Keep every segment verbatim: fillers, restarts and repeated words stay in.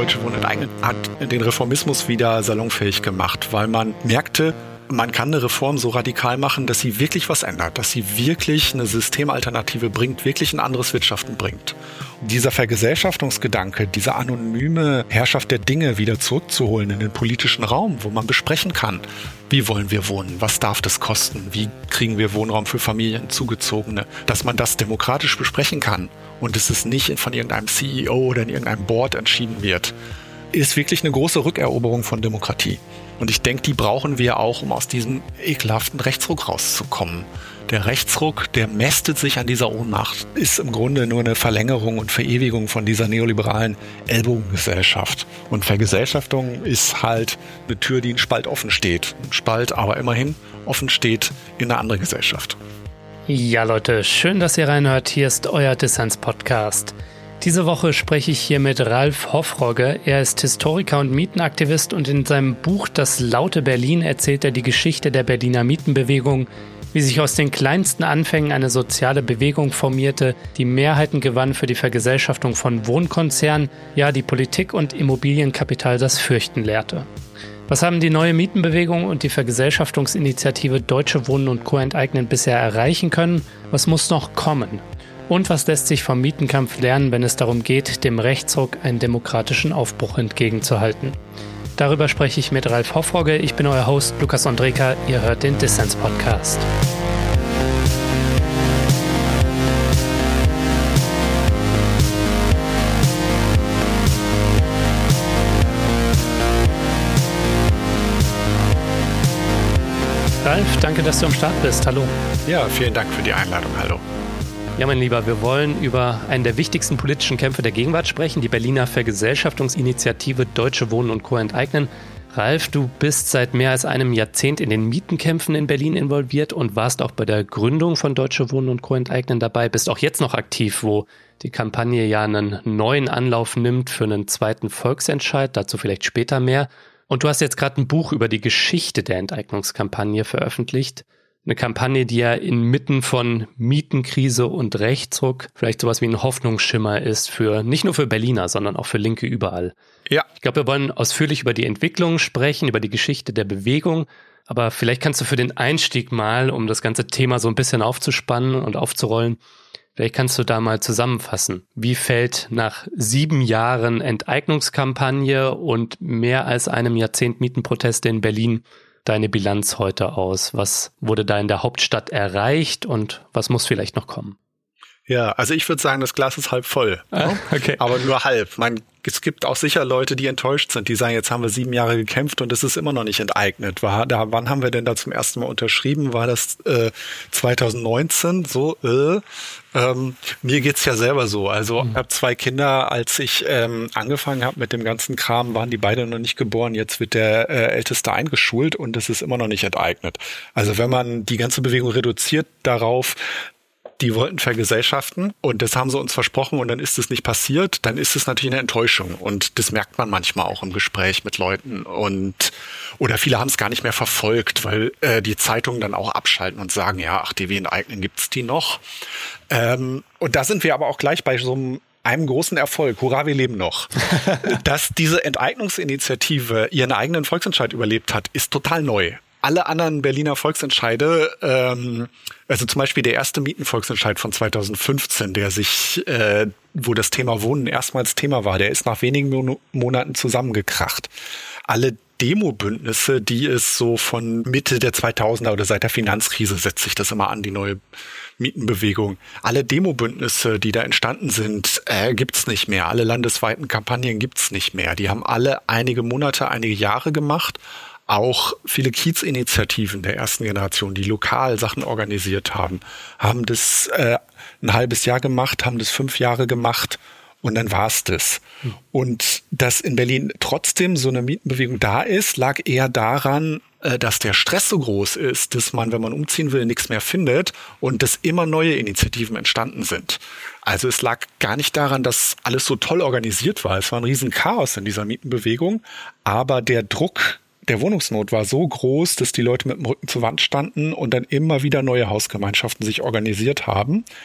Deutsche Wohnen enteignen hat den Reformismus wieder salonfähig gemacht, weil man merkte, man kann eine Reform so radikal machen, dass sie wirklich was ändert, dass sie wirklich eine Systemalternative bringt, wirklich ein anderes Wirtschaften bringt. Dieser Vergesellschaftungsgedanke, diese anonyme Herrschaft der Dinge wieder zurückzuholen in den politischen Raum, wo man besprechen kann, wie wollen wir wohnen, was darf das kosten, wie kriegen wir Wohnraum für Familien, Zugezogene, dass man das demokratisch besprechen kann und dass es nicht von irgendeinem C E O oder in irgendeinem Board entschieden wird, ist wirklich eine große Rückeroberung von Demokratie. Und ich denke, die brauchen wir auch, um aus diesem ekelhaften Rechtsruck rauszukommen. Der Rechtsruck, der mästet sich an dieser Ohnmacht, ist im Grunde nur eine Verlängerung und Verewigung von dieser neoliberalen Ellbogengesellschaft. Und Vergesellschaftung ist halt eine Tür, die einen Spalt offen steht. Ein Spalt aber immerhin offen steht in eine andere Gesellschaft. Ja, Leute, schön, dass ihr reinhört. Hier ist euer Dissens-Podcast. Diese Woche spreche ich hier mit Ralf Hoffrogge. Er ist Historiker und Mietenaktivist und in seinem Buch Das laute Berlin erzählt er die Geschichte der Berliner Mietenbewegung, wie sich aus den kleinsten Anfängen eine soziale Bewegung formierte, die Mehrheiten gewann für die Vergesellschaftung von Wohnkonzernen, ja die Politik und Immobilienkapital das Fürchten lehrte. Was haben die neue Mietenbewegung und die Vergesellschaftungsinitiative Deutsche Wohnen und Co. enteignen bisher erreichen können? Was muss noch kommen? Und was lässt sich vom Mietenkampf lernen, wenn es darum geht, dem Rechtsruck einen demokratischen Aufbruch entgegenzuhalten? Darüber spreche ich mit Ralf Hoffrogge. Ich bin euer Host Lukas Ondreka. Ihr hört den Dissens-Podcast. Ralf, danke, dass du am Start bist. Hallo. Ja, vielen Dank für die Einladung. Hallo. Ja, mein Lieber, wir wollen über einen der wichtigsten politischen Kämpfe der Gegenwart sprechen, die Berliner Vergesellschaftungsinitiative Deutsche Wohnen und Co. enteignen. Ralf, du bist seit mehr als einem Jahrzehnt in den Mietenkämpfen in Berlin involviert und warst auch bei der Gründung von Deutsche Wohnen und Co. enteignen dabei, bist auch jetzt noch aktiv, wo die Kampagne ja einen neuen Anlauf nimmt für einen zweiten Volksentscheid, dazu vielleicht später mehr. Und du hast jetzt gerade ein Buch über die Geschichte der Enteignungskampagne veröffentlicht. Eine Kampagne, die ja inmitten von Mietenkrise und Rechtsruck vielleicht sowas wie ein Hoffnungsschimmer ist für nicht nur für Berliner, sondern auch für Linke überall. Ja. Ich glaube, wir wollen ausführlich über die Entwicklung sprechen, über die Geschichte der Bewegung. Aber vielleicht kannst du für den Einstieg mal, um das ganze Thema so ein bisschen aufzuspannen und aufzurollen, vielleicht kannst du da mal zusammenfassen. Wie fällt nach sieben Jahren Enteignungskampagne und mehr als einem Jahrzehnt Mietenproteste in Berlin deine Bilanz heute aus? Was wurde da in der Hauptstadt erreicht und was muss vielleicht noch kommen? Ja, also ich würde sagen, das Glas ist halb voll. Ah, okay. Aber nur halb. Man, es gibt auch sicher Leute, die enttäuscht sind, die sagen, jetzt haben wir sieben Jahre gekämpft und es ist immer noch nicht enteignet. War, da, wann haben wir denn da zum ersten Mal unterschrieben? War das äh, zwanzig neunzehn? So, äh, ähm, mir geht's ja selber so. Also ich habe zwei Kinder, als ich ähm, angefangen habe mit dem ganzen Kram, waren die beide noch nicht geboren. Jetzt wird der äh, Älteste eingeschult und es ist immer noch nicht enteignet. Also wenn man die ganze Bewegung reduziert darauf, die wollten vergesellschaften und das haben sie uns versprochen und dann ist es nicht passiert, dann ist es natürlich eine Enttäuschung und das merkt man manchmal auch im Gespräch mit Leuten und oder viele haben es gar nicht mehr verfolgt, weil äh, die Zeitungen dann auch abschalten und sagen, ja, ach, die wir enteignen, gibt's die noch? Ähm, und da sind wir aber auch gleich bei so einem einem großen Erfolg, hurra, wir leben noch. Dass diese Enteignungsinitiative ihren eigenen Volksentscheid überlebt hat, ist total neu. Alle anderen Berliner Volksentscheide, ähm, also zum Beispiel der erste Mietenvolksentscheid von zwanzig fünfzehn, der sich, äh, wo das Thema Wohnen erstmals Thema war, der ist nach wenigen Mon- Monaten zusammengekracht. Alle Demobündnisse, die es so von Mitte der zweitausender oder seit der Finanzkrise setzt sich das immer an, die neue Mietenbewegung. Alle Demobündnisse, die da entstanden sind, äh, gibt's nicht mehr. Alle landesweiten Kampagnen gibt's nicht mehr. Die haben alle einige Monate, einige Jahre gemacht. Auch viele Kiezinitiativen der ersten Generation, die lokal Sachen organisiert haben, haben das äh, ein halbes Jahr gemacht, haben das fünf Jahre gemacht und dann war's das. Hm. Und dass in Berlin trotzdem so eine Mietenbewegung da ist, lag eher daran, äh, dass der Stress so groß ist, dass man, wenn man umziehen will, nichts mehr findet und dass immer neue Initiativen entstanden sind. Also es lag gar nicht daran, dass alles so toll organisiert war. Es war ein riesen Chaos in dieser Mietenbewegung, aber der Druck der Wohnungsnot war so groß, dass die Leute mit dem Rücken zur Wand standen und dann immer wieder neue Hausgemeinschaften sich organisiert haben.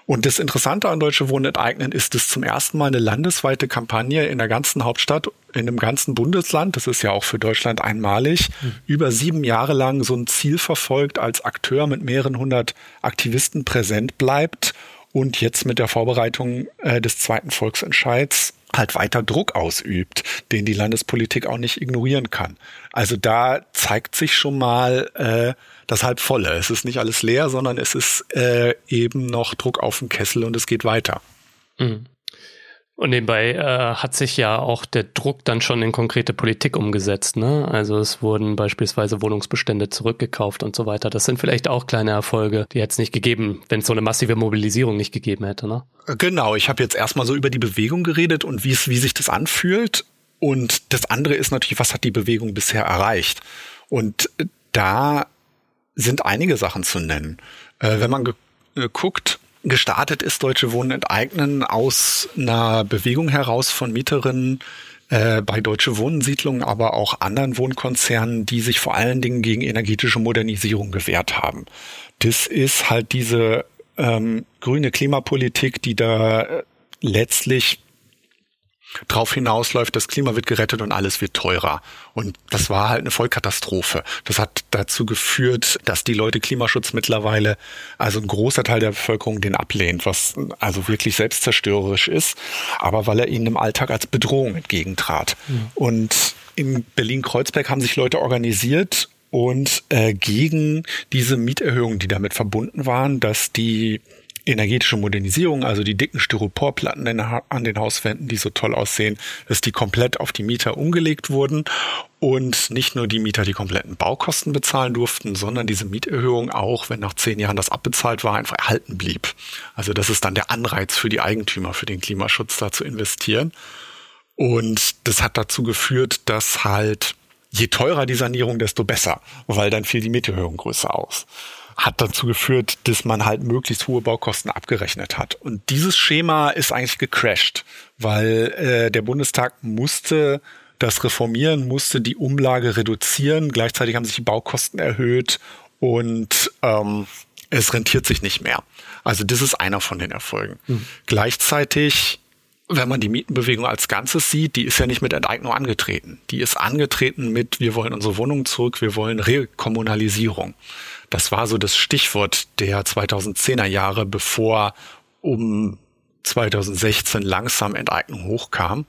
Und das Interessante an Deutsche Wohnen enteignen ist, dass zum ersten Mal eine landesweite Kampagne in der ganzen Hauptstadt, in einem ganzen Bundesland, das ist ja auch für Deutschland einmalig, mhm. über sieben Jahre lang so ein Ziel verfolgt, als Akteur mit mehreren hundert Aktivisten präsent bleibt und jetzt mit der Vorbereitung äh, des zweiten Volksentscheids halt weiter Druck ausübt, den die Landespolitik auch nicht ignorieren kann. Also da zeigt sich schon mal äh, das Halbvolle. Es ist nicht alles leer, sondern es ist äh, eben noch Druck auf dem Kessel und es geht weiter. Mhm. Und nebenbei äh, hat sich ja auch der Druck dann schon in konkrete Politik umgesetzt, ne? Also es wurden beispielsweise Wohnungsbestände zurückgekauft und so weiter. Das sind vielleicht auch kleine Erfolge, die hätte es nicht gegeben, wenn es so eine massive Mobilisierung nicht gegeben hätte, ne? Genau, ich habe jetzt erstmal so über die Bewegung geredet und wie es, wie sich das anfühlt. Und das andere ist natürlich, was hat die Bewegung bisher erreicht? Und da sind einige Sachen zu nennen. Äh, wenn man ge- äh, guckt, gestartet ist Deutsche Wohnen enteignen aus einer Bewegung heraus von Mieterinnen äh, bei Deutsche Wohnen-Siedlungen, aber auch anderen Wohnkonzernen, die sich vor allen Dingen gegen energetische Modernisierung gewehrt haben. Das ist halt diese ähm, grüne Klimapolitik, die da äh, letztlich drauf hinausläuft, das Klima wird gerettet und alles wird teurer. Und das war halt eine Vollkatastrophe. Das hat dazu geführt, dass die Leute Klimaschutz mittlerweile, also ein großer Teil der Bevölkerung den ablehnt, was also wirklich selbstzerstörerisch ist, aber weil er ihnen im Alltag als Bedrohung entgegentrat. Mhm. Und in Berlin-Kreuzberg haben sich Leute organisiert und äh, gegen diese Mieterhöhungen, die damit verbunden waren, dass die energetische Modernisierung, also die dicken Styroporplatten an den Hauswänden, die so toll aussehen, dass die komplett auf die Mieter umgelegt wurden und nicht nur die Mieter die kompletten Baukosten bezahlen durften, sondern diese Mieterhöhung auch, wenn nach zehn Jahren das abbezahlt war, einfach erhalten blieb. Also das ist dann der Anreiz für die Eigentümer, für den Klimaschutz da zu investieren. Und das hat dazu geführt, dass halt je teurer die Sanierung, desto besser, weil dann fiel die Mieterhöhung größer aus. Hat dazu geführt, dass man halt möglichst hohe Baukosten abgerechnet hat. Und dieses Schema ist eigentlich gecrashed, weil äh, der Bundestag musste das reformieren, musste die Umlage reduzieren. Gleichzeitig haben sich die Baukosten erhöht und ähm, es rentiert sich nicht mehr. Also das ist einer von den Erfolgen. Mhm. Gleichzeitig, wenn man die Mietenbewegung als Ganzes sieht, die ist ja nicht mit Enteignung angetreten. Die ist angetreten mit, wir wollen unsere Wohnungen zurück, wir wollen Rekommunalisierung. Das war so das Stichwort der zweitausendzehner Jahre, bevor um zweitausendsechzehn langsam Enteignung hochkam.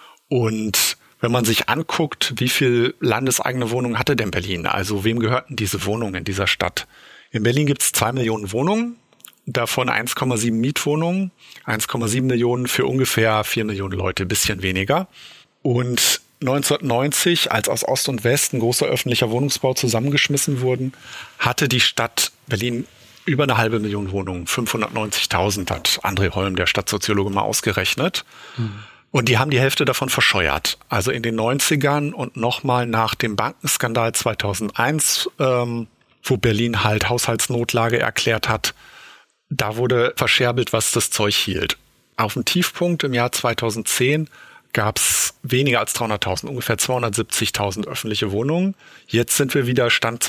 Und wenn man sich anguckt, wie viel landeseigene Wohnungen hatte denn Berlin? Also wem gehörten diese Wohnungen in dieser Stadt? In Berlin gibt es zwei Millionen Wohnungen, davon eins Komma sieben Mietwohnungen, eins Komma sieben Millionen für ungefähr vier Millionen Leute, bisschen weniger. Und neunzehnhundertneunzig, als aus Ost und West ein großer öffentlicher Wohnungsbau zusammengeschmissen wurden, hatte die Stadt Berlin über eine halbe Million Wohnungen. fünfhundertneunzigtausend hat André Holm, der Stadtsoziologe, mal ausgerechnet. Mhm. Und die haben die Hälfte davon verscheuert. Also in den neunzigern und nochmal nach dem Bankenskandal zweitausendeins, ähm, wo Berlin halt Haushaltsnotlage erklärt hat, da wurde verscherbelt, was das Zeug hielt. Auf dem Tiefpunkt im Jahr zweitausendzehn gab es weniger als dreihunderttausend, ungefähr zweihundertsiebzigtausend öffentliche Wohnungen. Jetzt sind wir wieder Stand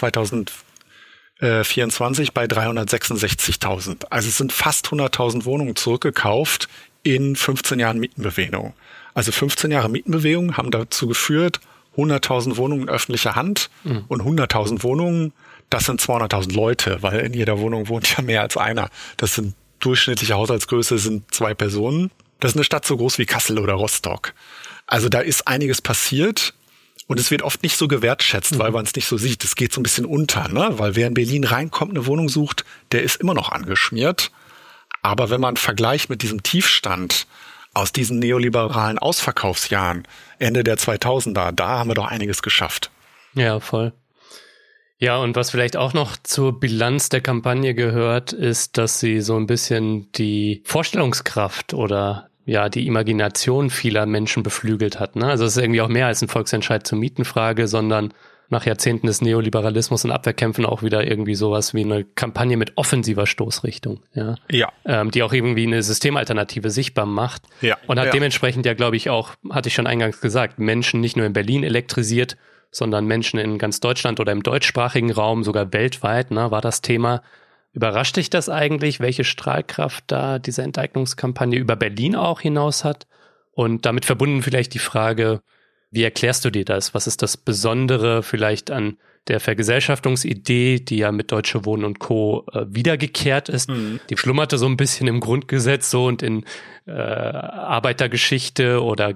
zweitausendvierundzwanzig bei dreihundertsechsundsechzigtausend. Also es sind fast hunderttausend Wohnungen zurückgekauft in fünfzehn Jahren Mietenbewegung. Also fünfzehn Jahre Mietenbewegung haben dazu geführt, hunderttausend Wohnungen in öffentlicher Hand mhm. und hunderttausend Wohnungen, das sind zweihunderttausend Leute, weil in jeder Wohnung wohnt ja mehr als einer. Das sind durchschnittliche Haushaltsgröße, sind zwei Personen. Das ist eine Stadt so groß wie Kassel oder Rostock. Also da ist einiges passiert und es wird oft nicht so gewertschätzt, mhm. weil man es nicht so sieht. Es geht so ein bisschen unter, ne? Weil wer in Berlin reinkommt, eine Wohnung sucht, der ist immer noch angeschmiert. Aber wenn man vergleicht mit diesem Tiefstand aus diesen neoliberalen Ausverkaufsjahren, Ende der zweitausender, da haben wir doch einiges geschafft. Ja, voll. Ja, und was vielleicht auch noch zur Bilanz der Kampagne gehört, ist, dass sie so ein bisschen die Vorstellungskraft oder ja die Imagination vieler Menschen beflügelt hat. Ne? Also es ist irgendwie auch mehr als ein Volksentscheid zur Mietenfrage, sondern nach Jahrzehnten des Neoliberalismus und Abwehrkämpfen auch wieder irgendwie sowas wie eine Kampagne mit offensiver Stoßrichtung, ja, ja. Ähm, die auch irgendwie eine Systemalternative sichtbar macht. Ja. Und hat ja. dementsprechend ja, glaube ich, auch, hatte ich schon eingangs gesagt, Menschen nicht nur in Berlin elektrisiert, sondern Menschen in ganz Deutschland oder im deutschsprachigen Raum, sogar weltweit, ne, war das Thema, Überrascht dich das eigentlich, welche Strahlkraft da diese Enteignungskampagne über Berlin auch hinaus hat? Und damit verbunden vielleicht die Frage, wie erklärst du dir das? Was ist das Besondere vielleicht an der Vergesellschaftungsidee, die ja mit Deutsche Wohnen und Co. Äh, wiedergekehrt ist? Mhm. Die schlummerte so ein bisschen im Grundgesetz so und in äh, Arbeitergeschichte oder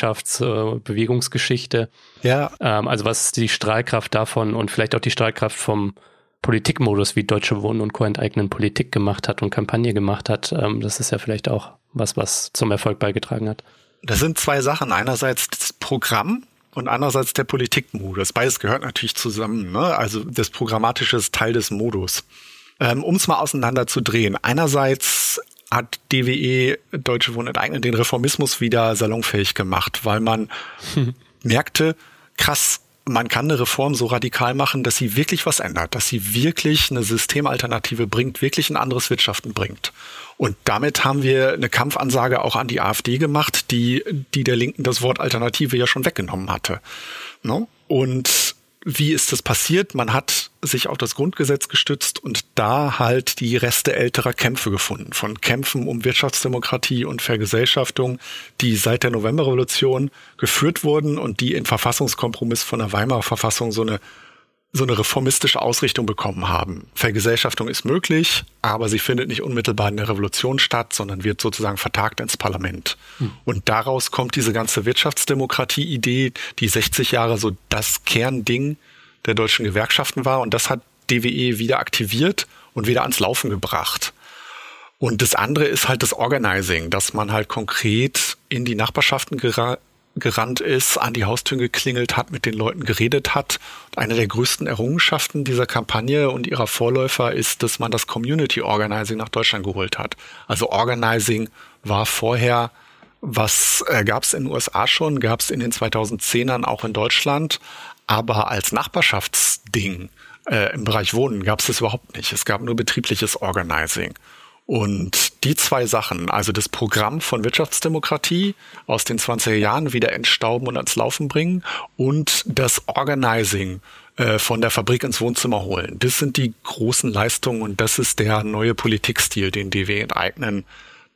Gewerkschaftsbewegungsgeschichte. Äh, ja. Ähm, also was ist die Strahlkraft davon und vielleicht auch die Strahlkraft vom Politikmodus, wie Deutsche Wohnen und Co. enteignen Politik gemacht hat und Kampagne gemacht hat? Ähm, das ist ja vielleicht auch was, was zum Erfolg beigetragen hat. Das sind zwei Sachen. Einerseits das Programm und andererseits der Politikmodus. Beides gehört natürlich zusammen, ne? Also das Programmatische ist Teil des Modus. Ähm, um es mal auseinander zu drehen. Einerseits hat D W E, Deutsche Wohnen enteignen, den Reformismus wieder salonfähig gemacht, weil man hm. merkte, krass, man kann eine Reform so radikal machen, dass sie wirklich was ändert, dass sie wirklich eine Systemalternative bringt, wirklich ein anderes Wirtschaften bringt. Und damit haben wir eine Kampfansage auch an die AfD gemacht, die, die der Linken das Wort Alternative ja schon weggenommen hatte. No? Und wie ist das passiert? Man hat sich auf das Grundgesetz gestützt und da halt die Reste älterer Kämpfe gefunden. Von Kämpfen um Wirtschaftsdemokratie und Vergesellschaftung, die seit der Novemberrevolution geführt wurden und die in Verfassungskompromiss von der Weimarer Verfassung so eine so eine reformistische Ausrichtung bekommen haben. Vergesellschaftung ist möglich, aber sie findet nicht unmittelbar in der Revolution statt, sondern wird sozusagen vertagt ins Parlament. Hm. Und daraus kommt diese ganze Wirtschaftsdemokratie-Idee, die sechzig Jahre so das Kernding der deutschen Gewerkschaften war. Und das hat D W E wieder aktiviert und wieder ans Laufen gebracht. Und das andere ist halt das Organizing, dass man halt konkret in die Nachbarschaften gera- gerannt ist, an die Haustüren geklingelt hat, mit den Leuten geredet hat. Und eine der größten Errungenschaften dieser Kampagne und ihrer Vorläufer ist, dass man das Community Organizing nach Deutschland geholt hat. Also Organizing war vorher, was äh, gab es in den U S A schon, gab es in den zweitausendzehnern auch in Deutschland, aber als Nachbarschaftsding äh, im Bereich Wohnen gab es das überhaupt nicht. Es gab nur betriebliches Organizing. Und die zwei Sachen, also das Programm von Wirtschaftsdemokratie aus den zwanziger Jahren wieder entstauben und ans Laufen bringen und das Organizing äh, von der Fabrik ins Wohnzimmer holen. Das sind die großen Leistungen und das ist der neue Politikstil, den D W E enteignen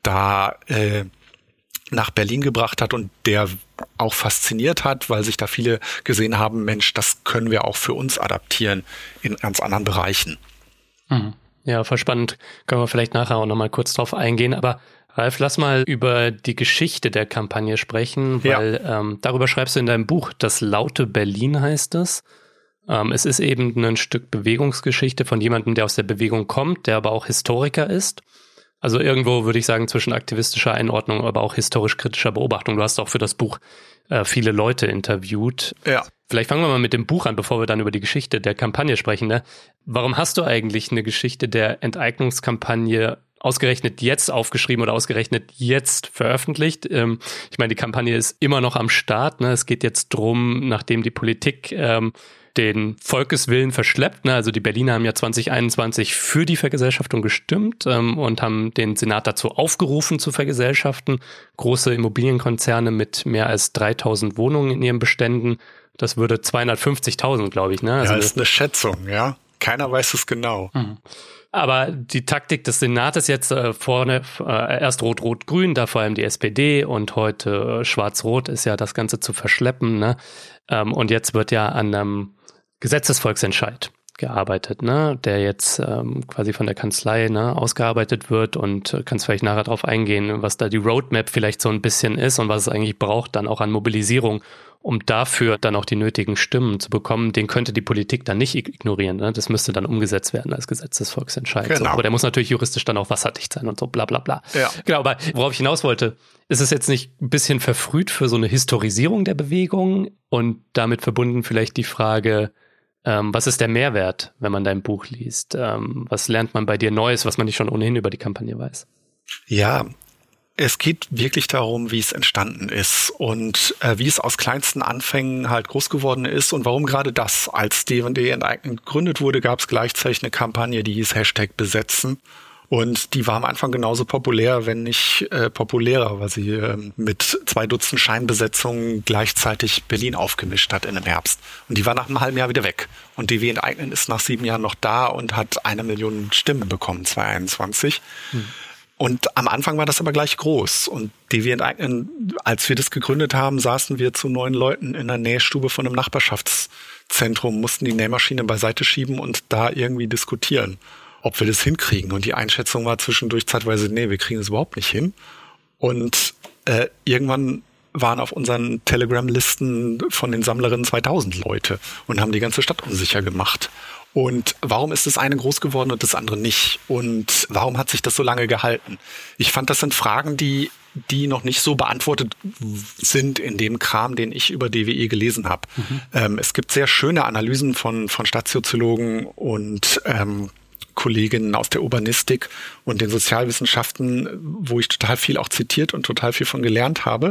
da äh, nach Berlin gebracht hat und der auch fasziniert hat, weil sich da viele gesehen haben, Mensch, das können wir auch für uns adaptieren in ganz anderen Bereichen. Mhm. Ja, voll spannend. Können wir vielleicht nachher auch nochmal kurz drauf eingehen. Aber Ralf, lass mal über die Geschichte der Kampagne sprechen, weil ja. ähm, darüber schreibst du in deinem Buch, Das laute Berlin heißt es. Ähm, es ist eben ein Stück Bewegungsgeschichte von jemandem, der aus der Bewegung kommt, der aber auch Historiker ist. Also irgendwo würde ich sagen zwischen aktivistischer Einordnung, aber auch historisch-kritischer Beobachtung. Du hast auch für das Buch äh, viele Leute interviewt. Ja. Vielleicht fangen wir mal mit dem Buch an, bevor wir dann über die Geschichte der Kampagne sprechen. Ne? Warum hast du eigentlich eine Geschichte der Enteignungskampagne ausgerechnet jetzt aufgeschrieben oder ausgerechnet jetzt veröffentlicht? Ähm, ich meine, die Kampagne ist immer noch am Start. Ne? Es geht jetzt drum, nachdem die Politik ähm, den Volkeswillen verschleppt. Ne? Also die Berliner haben ja zwanzig einundzwanzig für die Vergesellschaftung gestimmt ähm, und haben den Senat dazu aufgerufen zu vergesellschaften. Große Immobilienkonzerne mit mehr als dreitausend Wohnungen in ihren Beständen. Das würde zweihundertfünfzigtausend, glaube ich. Ne? Also ja, das ist eine Schätzung, ja. Keiner weiß es genau. Mhm. Aber die Taktik des Senates jetzt äh, vorne, äh, erst Rot-Rot-Grün, da vor allem die S P D und heute äh, Schwarz-Rot ist ja das Ganze zu verschleppen. Ne? Ähm, und jetzt wird ja an einem Gesetzesvolksentscheid gearbeitet, ne, der jetzt ähm, quasi von der Kanzlei ne, ausgearbeitet wird und äh, kannst vielleicht nachher drauf eingehen, was da die Roadmap vielleicht so ein bisschen ist und was es eigentlich braucht dann auch an Mobilisierung, um dafür dann auch die nötigen Stimmen zu bekommen. Den könnte die Politik dann nicht ignorieren. Ne? Das müsste dann umgesetzt werden als Gesetzesvolksentscheid. Genau. So. Aber der muss natürlich juristisch dann auch wasserdicht sein und so bla bla bla. Ja. Genau, aber worauf ich hinaus wollte, ist es jetzt nicht ein bisschen verfrüht für so eine Historisierung der Bewegung und damit verbunden vielleicht die Frage, ähm, was ist der Mehrwert, wenn man dein Buch liest? Ähm, was lernt man bei dir Neues, was man nicht schon ohnehin über die Kampagne weiß? Ja, es geht wirklich darum, wie es entstanden ist und äh, wie es aus kleinsten Anfängen halt groß geworden ist und warum gerade das. Als D W E enteignen gegründet wurde, gab es gleichzeitig eine Kampagne, die hieß Hashtag Besetzen. Und die war am Anfang genauso populär, wenn nicht äh, populärer, weil sie äh, mit zwei Dutzend Scheinbesetzungen gleichzeitig Berlin aufgemischt hat in dem Herbst. Und die war nach einem halben Jahr wieder weg. Und D W Enteignen ist nach sieben Jahren noch da und hat eine Million Stimmen bekommen, zweitausendeinundzwanzig. Hm. Und am Anfang war das aber gleich groß. Und D W Enteignen, als wir das gegründet haben, saßen wir zu neun Leuten in der Nähstube von einem Nachbarschaftszentrum, mussten die Nähmaschine beiseite schieben und da irgendwie diskutieren, ob wir das hinkriegen. Und die Einschätzung war zwischendurch zeitweise, nee, wir kriegen es überhaupt nicht hin. Und äh, irgendwann waren auf unseren Telegram-Listen von den Sammlerinnen zweitausend Leute und haben die ganze Stadt unsicher gemacht. Und warum ist das eine groß geworden und das andere nicht? Und warum hat sich das so lange gehalten? Ich fand, das sind Fragen, die die noch nicht so beantwortet sind in dem Kram, den ich über D W E gelesen habe. Mhm. Ähm, es gibt sehr schöne Analysen von von Stadtsoziologen und ähm, Kolleginnen aus der Urbanistik und den Sozialwissenschaften, wo ich total viel auch zitiert und total viel von gelernt habe.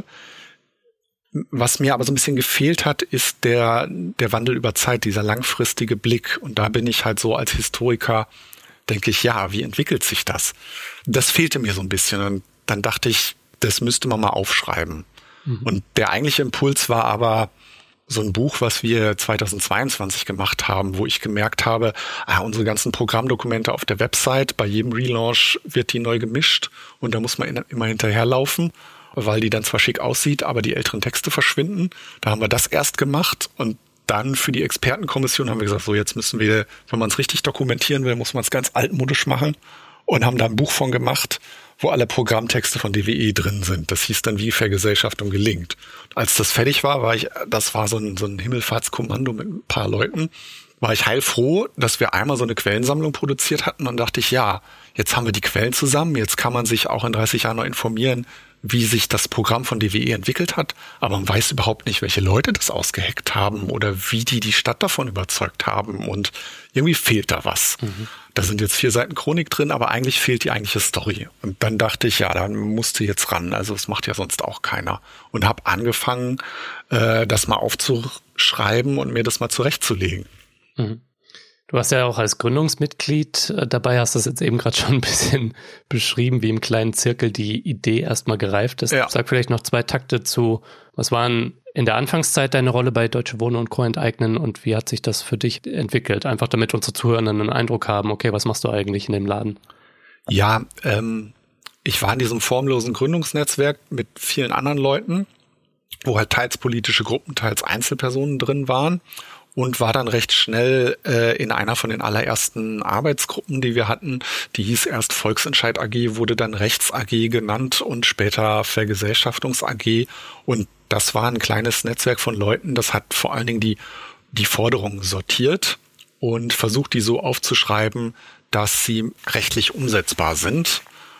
Was mir aber so ein bisschen gefehlt hat, ist der der Wandel über Zeit, dieser langfristige Blick. Und da bin ich halt so als Historiker, denke ich, ja, wie entwickelt sich das? Das fehlte mir so ein bisschen. Und dann dachte ich, das müsste man mal aufschreiben. Mhm. Und der eigentliche Impuls war aber so ein Buch, was wir zweitausendzweiundzwanzig gemacht haben, wo ich gemerkt habe, ah, unsere ganzen Programmdokumente auf der Website, bei jedem Relaunch wird die neu gemischt und da muss man immer hinterherlaufen, weil die dann zwar schick aussieht, aber die älteren Texte verschwinden. Da haben wir das erst gemacht und dann für die Expertenkommission haben wir gesagt, so jetzt müssen wir, wenn man es richtig dokumentieren will, muss man es ganz altmodisch machen und haben da ein Buch von gemacht, wo alle Programmtexte von D W E drin sind. Das hieß dann, wie Vergesellschaftung gelingt. Als das fertig war, war ich, das war so ein, so ein Himmelfahrtskommando mit ein paar Leuten, war ich heilfroh, dass wir einmal so eine Quellensammlung produziert hatten. Und dachte ich, ja, jetzt haben wir die Quellen zusammen, jetzt kann man sich auch in dreißig Jahren noch informieren, wie sich das Programm von D W E entwickelt hat, aber man weiß überhaupt nicht, welche Leute das ausgeheckt haben oder wie die die Stadt davon überzeugt haben und irgendwie fehlt da was. Mhm. Da sind jetzt vier Seiten Chronik drin, aber eigentlich fehlt die eigentliche Story. Und dann dachte ich, ja, dann musste jetzt ran, also das macht ja sonst auch keiner. Und habe angefangen, äh, das mal aufzuschreiben und mir das mal zurechtzulegen. Mhm. Du warst ja auch als Gründungsmitglied dabei, hast das jetzt eben gerade schon ein bisschen beschrieben, wie im kleinen Zirkel die Idee erstmal gereift ist. Ja. Sag vielleicht noch zwei Takte zu, was waren in der Anfangszeit deine Rolle bei Deutsche Wohnen und Co. enteignen und wie hat sich das für dich entwickelt? Einfach damit unsere Zuhörenden einen Eindruck haben, okay, was machst du eigentlich in dem Laden? Ja, ähm, ich war in diesem formlosen Gründungsnetzwerk mit vielen anderen Leuten, wo halt teils politische Gruppen, teils Einzelpersonen drin waren. Und war dann recht schnell äh, in einer von den allerersten Arbeitsgruppen, die wir hatten. Die hieß erst Volksentscheid A G, wurde dann Rechts A G genannt und später Vergesellschaftungs A G. Und das war ein kleines Netzwerk von Leuten. Das hat vor allen Dingen die die Forderungen sortiert und versucht, die so aufzuschreiben, dass sie rechtlich umsetzbar sind.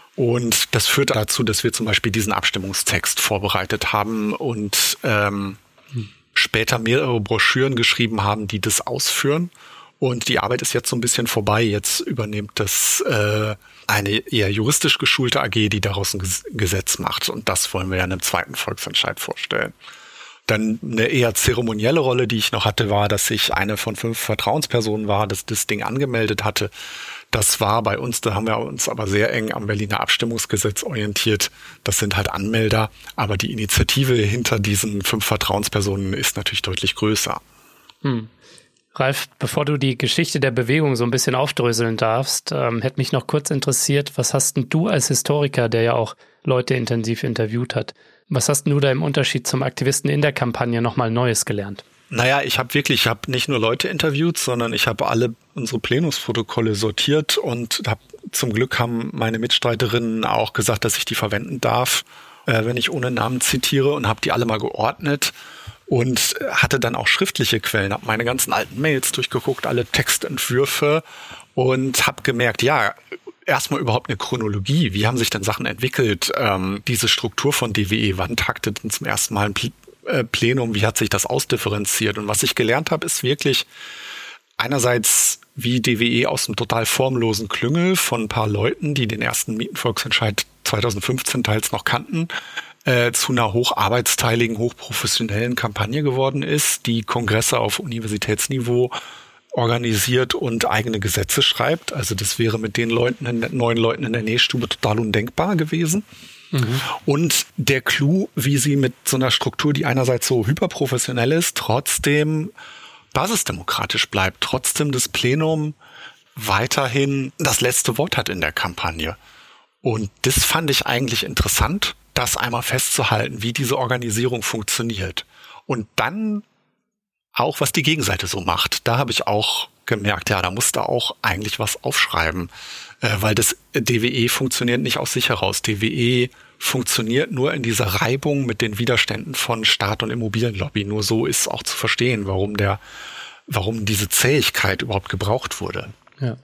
Und das führt dazu, dass wir zum Beispiel diesen Abstimmungstext vorbereitet haben und ähm, hm. später mehrere Broschüren geschrieben haben, die das ausführen. Und die Arbeit ist jetzt so ein bisschen vorbei. Jetzt übernimmt das äh, eine eher juristisch geschulte A G, die daraus ein Gesetz macht. Und das wollen wir ja in einem zweiten Volksentscheid vorstellen. Dann eine eher zeremonielle Rolle, die ich noch hatte, war, dass ich eine von fünf Vertrauenspersonen war, das das Ding angemeldet hatte. Das war bei uns, da haben wir uns aber sehr eng am Berliner Abstimmungsgesetz orientiert. Das sind halt Anmelder, aber die Initiative hinter diesen fünf Vertrauenspersonen ist natürlich deutlich größer. Hm. Ralf, bevor du die Geschichte der Bewegung so ein bisschen aufdröseln darfst, ähm, hätte mich noch kurz interessiert, was hast denn du als Historiker, der ja auch Leute intensiv interviewt hat, was hast denn du da im Unterschied zum Aktivisten in der Kampagne nochmal Neues gelernt? Naja, ich habe wirklich, ich habe nicht nur Leute interviewt, sondern ich habe alle unsere Plenumsprotokolle sortiert und hab, zum Glück haben meine Mitstreiterinnen auch gesagt, dass ich die verwenden darf, äh, wenn ich ohne Namen zitiere, und habe die alle mal geordnet und hatte dann auch schriftliche Quellen, habe meine ganzen alten Mails durchgeguckt, alle Textentwürfe und habe gemerkt, ja, erstmal überhaupt eine Chronologie, wie haben sich denn Sachen entwickelt, ähm, diese Struktur von D W E, wann taktet denn zum ersten Mal ein Pl- Plenum, wie hat sich das ausdifferenziert? Und was ich gelernt habe, ist wirklich einerseits, wie D W E aus einem total formlosen Klüngel von ein paar Leuten, die den ersten Mietenvolksentscheid zweitausendfünfzehn teils noch kannten, äh, zu einer hocharbeitsteiligen, hochprofessionellen Kampagne geworden ist, die Kongresse auf Universitätsniveau organisiert und eigene Gesetze schreibt. Also das wäre mit den Leuten, neun Leuten in der Nähstube total undenkbar gewesen. Mhm. Und der Clou, wie sie mit so einer Struktur, die einerseits so hyperprofessionell ist, trotzdem basisdemokratisch bleibt, trotzdem das Plenum weiterhin das letzte Wort hat in der Kampagne. Und das fand ich eigentlich interessant, das einmal festzuhalten, wie diese Organisierung funktioniert. Und dann auch, was die Gegenseite so macht. Da habe ich auch gemerkt, ja, da muss da auch eigentlich was aufschreiben. Äh, weil das D W E funktioniert nicht aus sich heraus. D W E funktioniert nur in dieser Reibung mit den Widerständen von Staat und Immobilienlobby. Nur so ist auch zu verstehen, warum der, warum diese Zähigkeit überhaupt gebraucht wurde. Ja.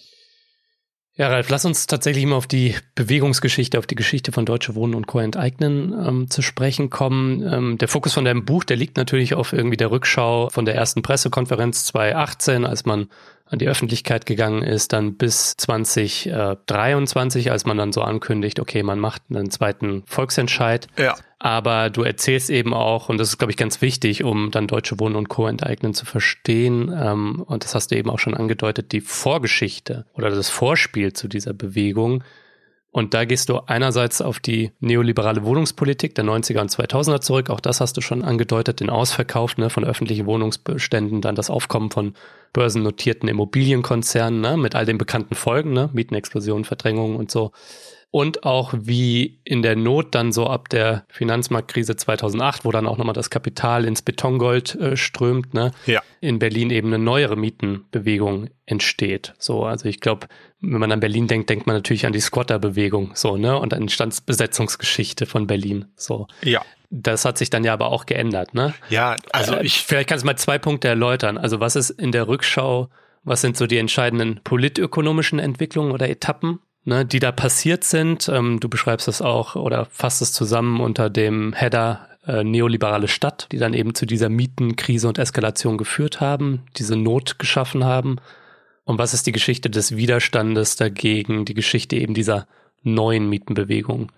Ja, Ralf, lass uns tatsächlich mal auf die Bewegungsgeschichte, auf die Geschichte von Deutsche Wohnen und Co. enteignen ähm, zu sprechen kommen. Ähm, der Fokus von deinem Buch, der liegt natürlich auf irgendwie der Rückschau von der ersten Pressekonferenz zweitausendachtzehn, als man an die Öffentlichkeit gegangen ist, dann bis zwanzig dreiundzwanzig, als man dann so ankündigt, okay, man macht einen zweiten Volksentscheid. Ja. Aber du erzählst eben auch, und das ist, glaube ich, ganz wichtig, um dann Deutsche Wohnen und Co. enteignen zu verstehen, ähm, und das hast du eben auch schon angedeutet, die Vorgeschichte oder das Vorspiel zu dieser Bewegung. Und da gehst du einerseits auf die neoliberale Wohnungspolitik der neunziger und zweitausender zurück, auch das hast du schon angedeutet, den Ausverkauf ne, von öffentlichen Wohnungsbeständen, dann das Aufkommen von börsennotierten Immobilienkonzernen ne, mit all den bekannten Folgen, ne, Mietenexplosion, Verdrängung und so. Und auch wie in der Not dann so ab der Finanzmarktkrise zweitausendacht, wo dann auch nochmal das Kapital ins Betongold äh, strömt, ne, ja. in Berlin eben eine neuere Mietenbewegung entsteht. So, also ich glaube, wenn man an Berlin denkt, denkt man natürlich an die Squatter-Bewegung, so, ne, und an die Standsbesetzungsgeschichte von Berlin, so. Ja. Das hat sich dann ja aber auch geändert, ne? Ja, also ich... Äh, vielleicht kannst du mal zwei Punkte erläutern. Also was ist in der Rückschau, was sind so die entscheidenden politökonomischen Entwicklungen oder Etappen, ne, die da passiert sind? Ähm, du beschreibst das auch oder fasst es zusammen unter dem Header äh, neoliberale Stadt, die dann eben zu dieser Mietenkrise und Eskalation geführt haben, diese Not geschaffen haben. Und was ist die Geschichte des Widerstandes dagegen, die Geschichte eben dieser neuen Mietenbewegung?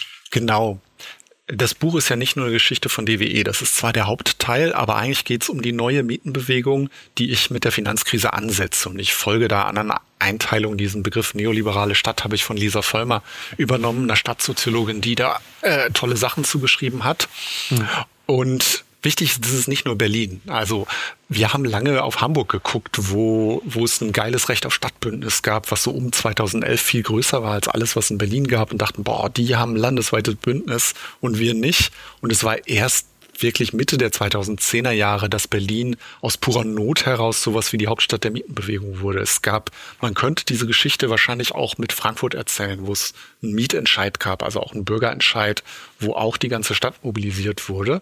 Genau. Das Buch ist ja nicht nur eine Geschichte von D W E, das ist zwar der Hauptteil, aber eigentlich geht es um die neue Mietenbewegung, die ich mit der Finanzkrise ansetze. Und ich folge da anderen Einteilungen. Diesen Begriff neoliberale Stadt habe ich von Lisa Vollmer übernommen, einer Stadtsoziologin, die da äh, tolle Sachen zugeschrieben hat. Hm. Und wichtig ist, das ist nicht nur Berlin. Also wir haben lange auf Hamburg geguckt, wo wo es ein geiles Recht auf Stadtbündnis gab, was so um zweitausendelf viel größer war als alles, was in Berlin gab, und dachten, boah, die haben ein landesweites Bündnis und wir nicht. Und es war erst wirklich Mitte der zweitausendzehner Jahre, dass Berlin aus purer Not heraus sowas wie die Hauptstadt der Mietenbewegung wurde. Es gab, man könnte diese Geschichte wahrscheinlich auch mit Frankfurt erzählen, wo es einen Mietentscheid gab, also auch einen Bürgerentscheid, wo auch die ganze Stadt mobilisiert wurde.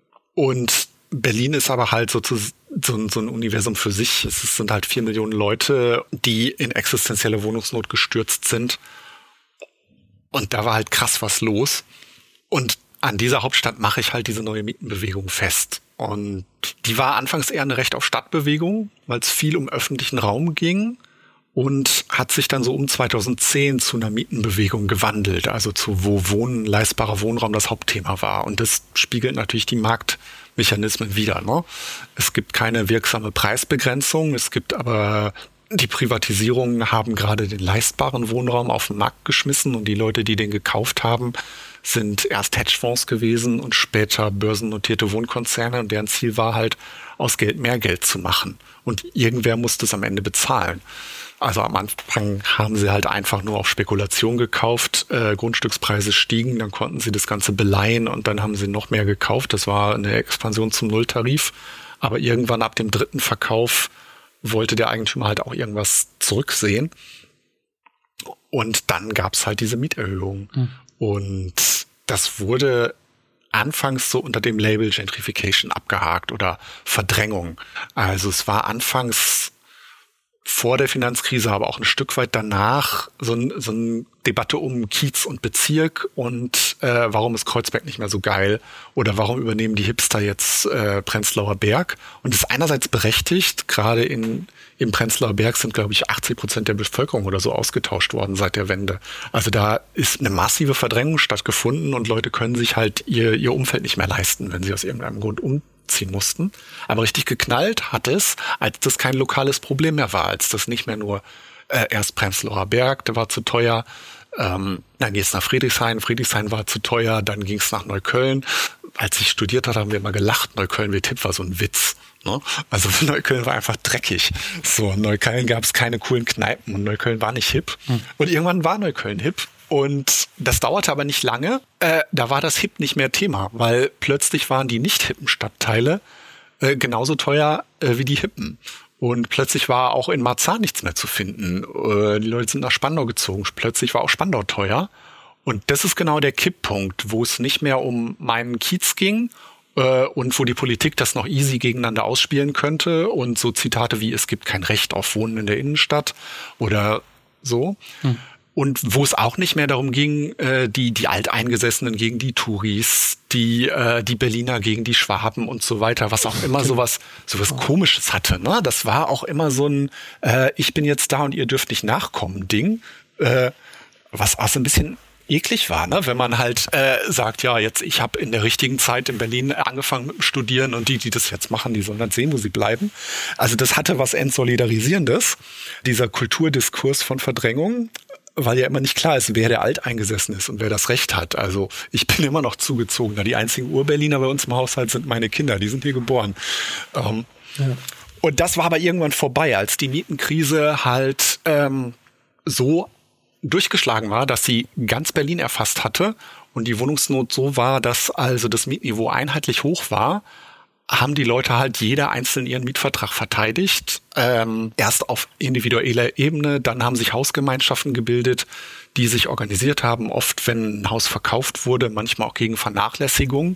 Und Berlin ist aber halt so, zu, so, so ein Universum für sich. Es sind halt vier Millionen Leute, die in existenzielle Wohnungsnot gestürzt sind. Und da war halt krass was los. Und an dieser Hauptstadt mache ich halt diese neue Mietenbewegung fest. Und die war anfangs eher eine Recht auf Stadtbewegung, weil es viel um öffentlichen Raum ging. Und hat sich dann so um zweitausendzehn zu einer Mietenbewegung gewandelt, also zu wo Wohnen, leistbarer Wohnraum das Hauptthema war. Und das spiegelt natürlich die Marktmechanismen wider, ne? Es gibt keine wirksame Preisbegrenzung, es gibt aber die Privatisierungen haben gerade den leistbaren Wohnraum auf den Markt geschmissen, und die Leute, die den gekauft haben, sind erst Hedgefonds gewesen und später börsennotierte Wohnkonzerne, und deren Ziel war halt, aus Geld mehr Geld zu machen. Und irgendwer musste es am Ende bezahlen. Also am Anfang haben sie halt einfach nur auf Spekulation gekauft, äh, Grundstückspreise stiegen, dann konnten sie das Ganze beleihen und dann haben sie noch mehr gekauft. Das war eine Expansion zum Nulltarif. Aber irgendwann ab dem dritten Verkauf wollte der Eigentümer halt auch irgendwas zurücksehen. Und dann gab's halt diese Mieterhöhung. Mhm. Und das wurde anfangs so unter dem Label Gentrification abgehakt oder Verdrängung. Also es war anfangs vor der Finanzkrise, aber auch ein Stück weit danach so, ein, so eine Debatte um Kiez und Bezirk und äh, warum ist Kreuzberg nicht mehr so geil oder warum übernehmen die Hipster jetzt äh, Prenzlauer Berg. Und das ist einerseits berechtigt, gerade in im Prenzlauer Berg sind, glaube ich, achtzig Prozent der Bevölkerung oder so ausgetauscht worden seit der Wende. Also da ist eine massive Verdrängung stattgefunden und Leute können sich halt ihr ihr Umfeld nicht mehr leisten, wenn sie aus irgendeinem Grund umziehen. ziehen mussten. Aber richtig geknallt hat es, als das kein lokales Problem mehr war, als das nicht mehr nur äh, erst Prenzlauer Berg, der war zu teuer, ähm, dann ging es nach Friedrichshain, Friedrichshain war zu teuer, dann ging es nach Neukölln. Als ich studiert hatte, haben wir immer gelacht, Neukölln wird hip, war so ein Witz. Ne? Also Neukölln war einfach dreckig. So, in Neukölln gab es keine coolen Kneipen und Neukölln war nicht hip. Hm. Und irgendwann war Neukölln hip. Und das dauerte aber nicht lange. Äh, da war das Hip nicht mehr Thema, weil plötzlich waren die nicht hippen Stadtteile äh, genauso teuer äh, wie die hippen. Und plötzlich war auch in Marzahn nichts mehr zu finden. Äh, die Leute sind nach Spandau gezogen. Plötzlich war auch Spandau teuer. Und das ist genau der Kipppunkt, wo es nicht mehr um meinen Kiez ging äh, und wo die Politik das noch easy gegeneinander ausspielen könnte. Und so Zitate wie, es gibt kein Recht auf Wohnen in der Innenstadt oder so. Hm. Und wo es auch nicht mehr darum ging, äh, die die Alteingesessenen gegen die Touris, die äh, die Berliner gegen die Schwaben und so weiter, was auch immer sowas sowas Komisches hatte. Ne? Das war auch immer so ein äh, ich bin jetzt da und ihr dürft nicht nachkommen Ding, äh, was auch so ein bisschen eklig war, ne? Wenn man halt äh, sagt, ja, jetzt ich habe in der richtigen Zeit in Berlin angefangen mit dem Studieren und die, die das jetzt machen, die sollen dann sehen, wo sie bleiben. Also das hatte was Entsolidarisierendes, dieser Kulturdiskurs von Verdrängung, weil ja immer nicht klar ist, wer der Alteingesessen ist und wer das Recht hat. Also ich bin immer noch zugezogen. Die einzigen Ur-Berliner bei uns im Haushalt sind meine Kinder, die sind hier geboren. Ähm, ja. Und das war aber irgendwann vorbei, als die Mietenkrise halt ähm, so durchgeschlagen war, dass sie ganz Berlin erfasst hatte und die Wohnungsnot so war, dass also das Mietniveau einheitlich hoch war, haben die Leute halt jeder einzeln ihren Mietvertrag verteidigt. Ähm, erst auf individueller Ebene, dann haben sich Hausgemeinschaften gebildet, die sich organisiert haben, oft wenn ein Haus verkauft wurde, manchmal auch gegen Vernachlässigung.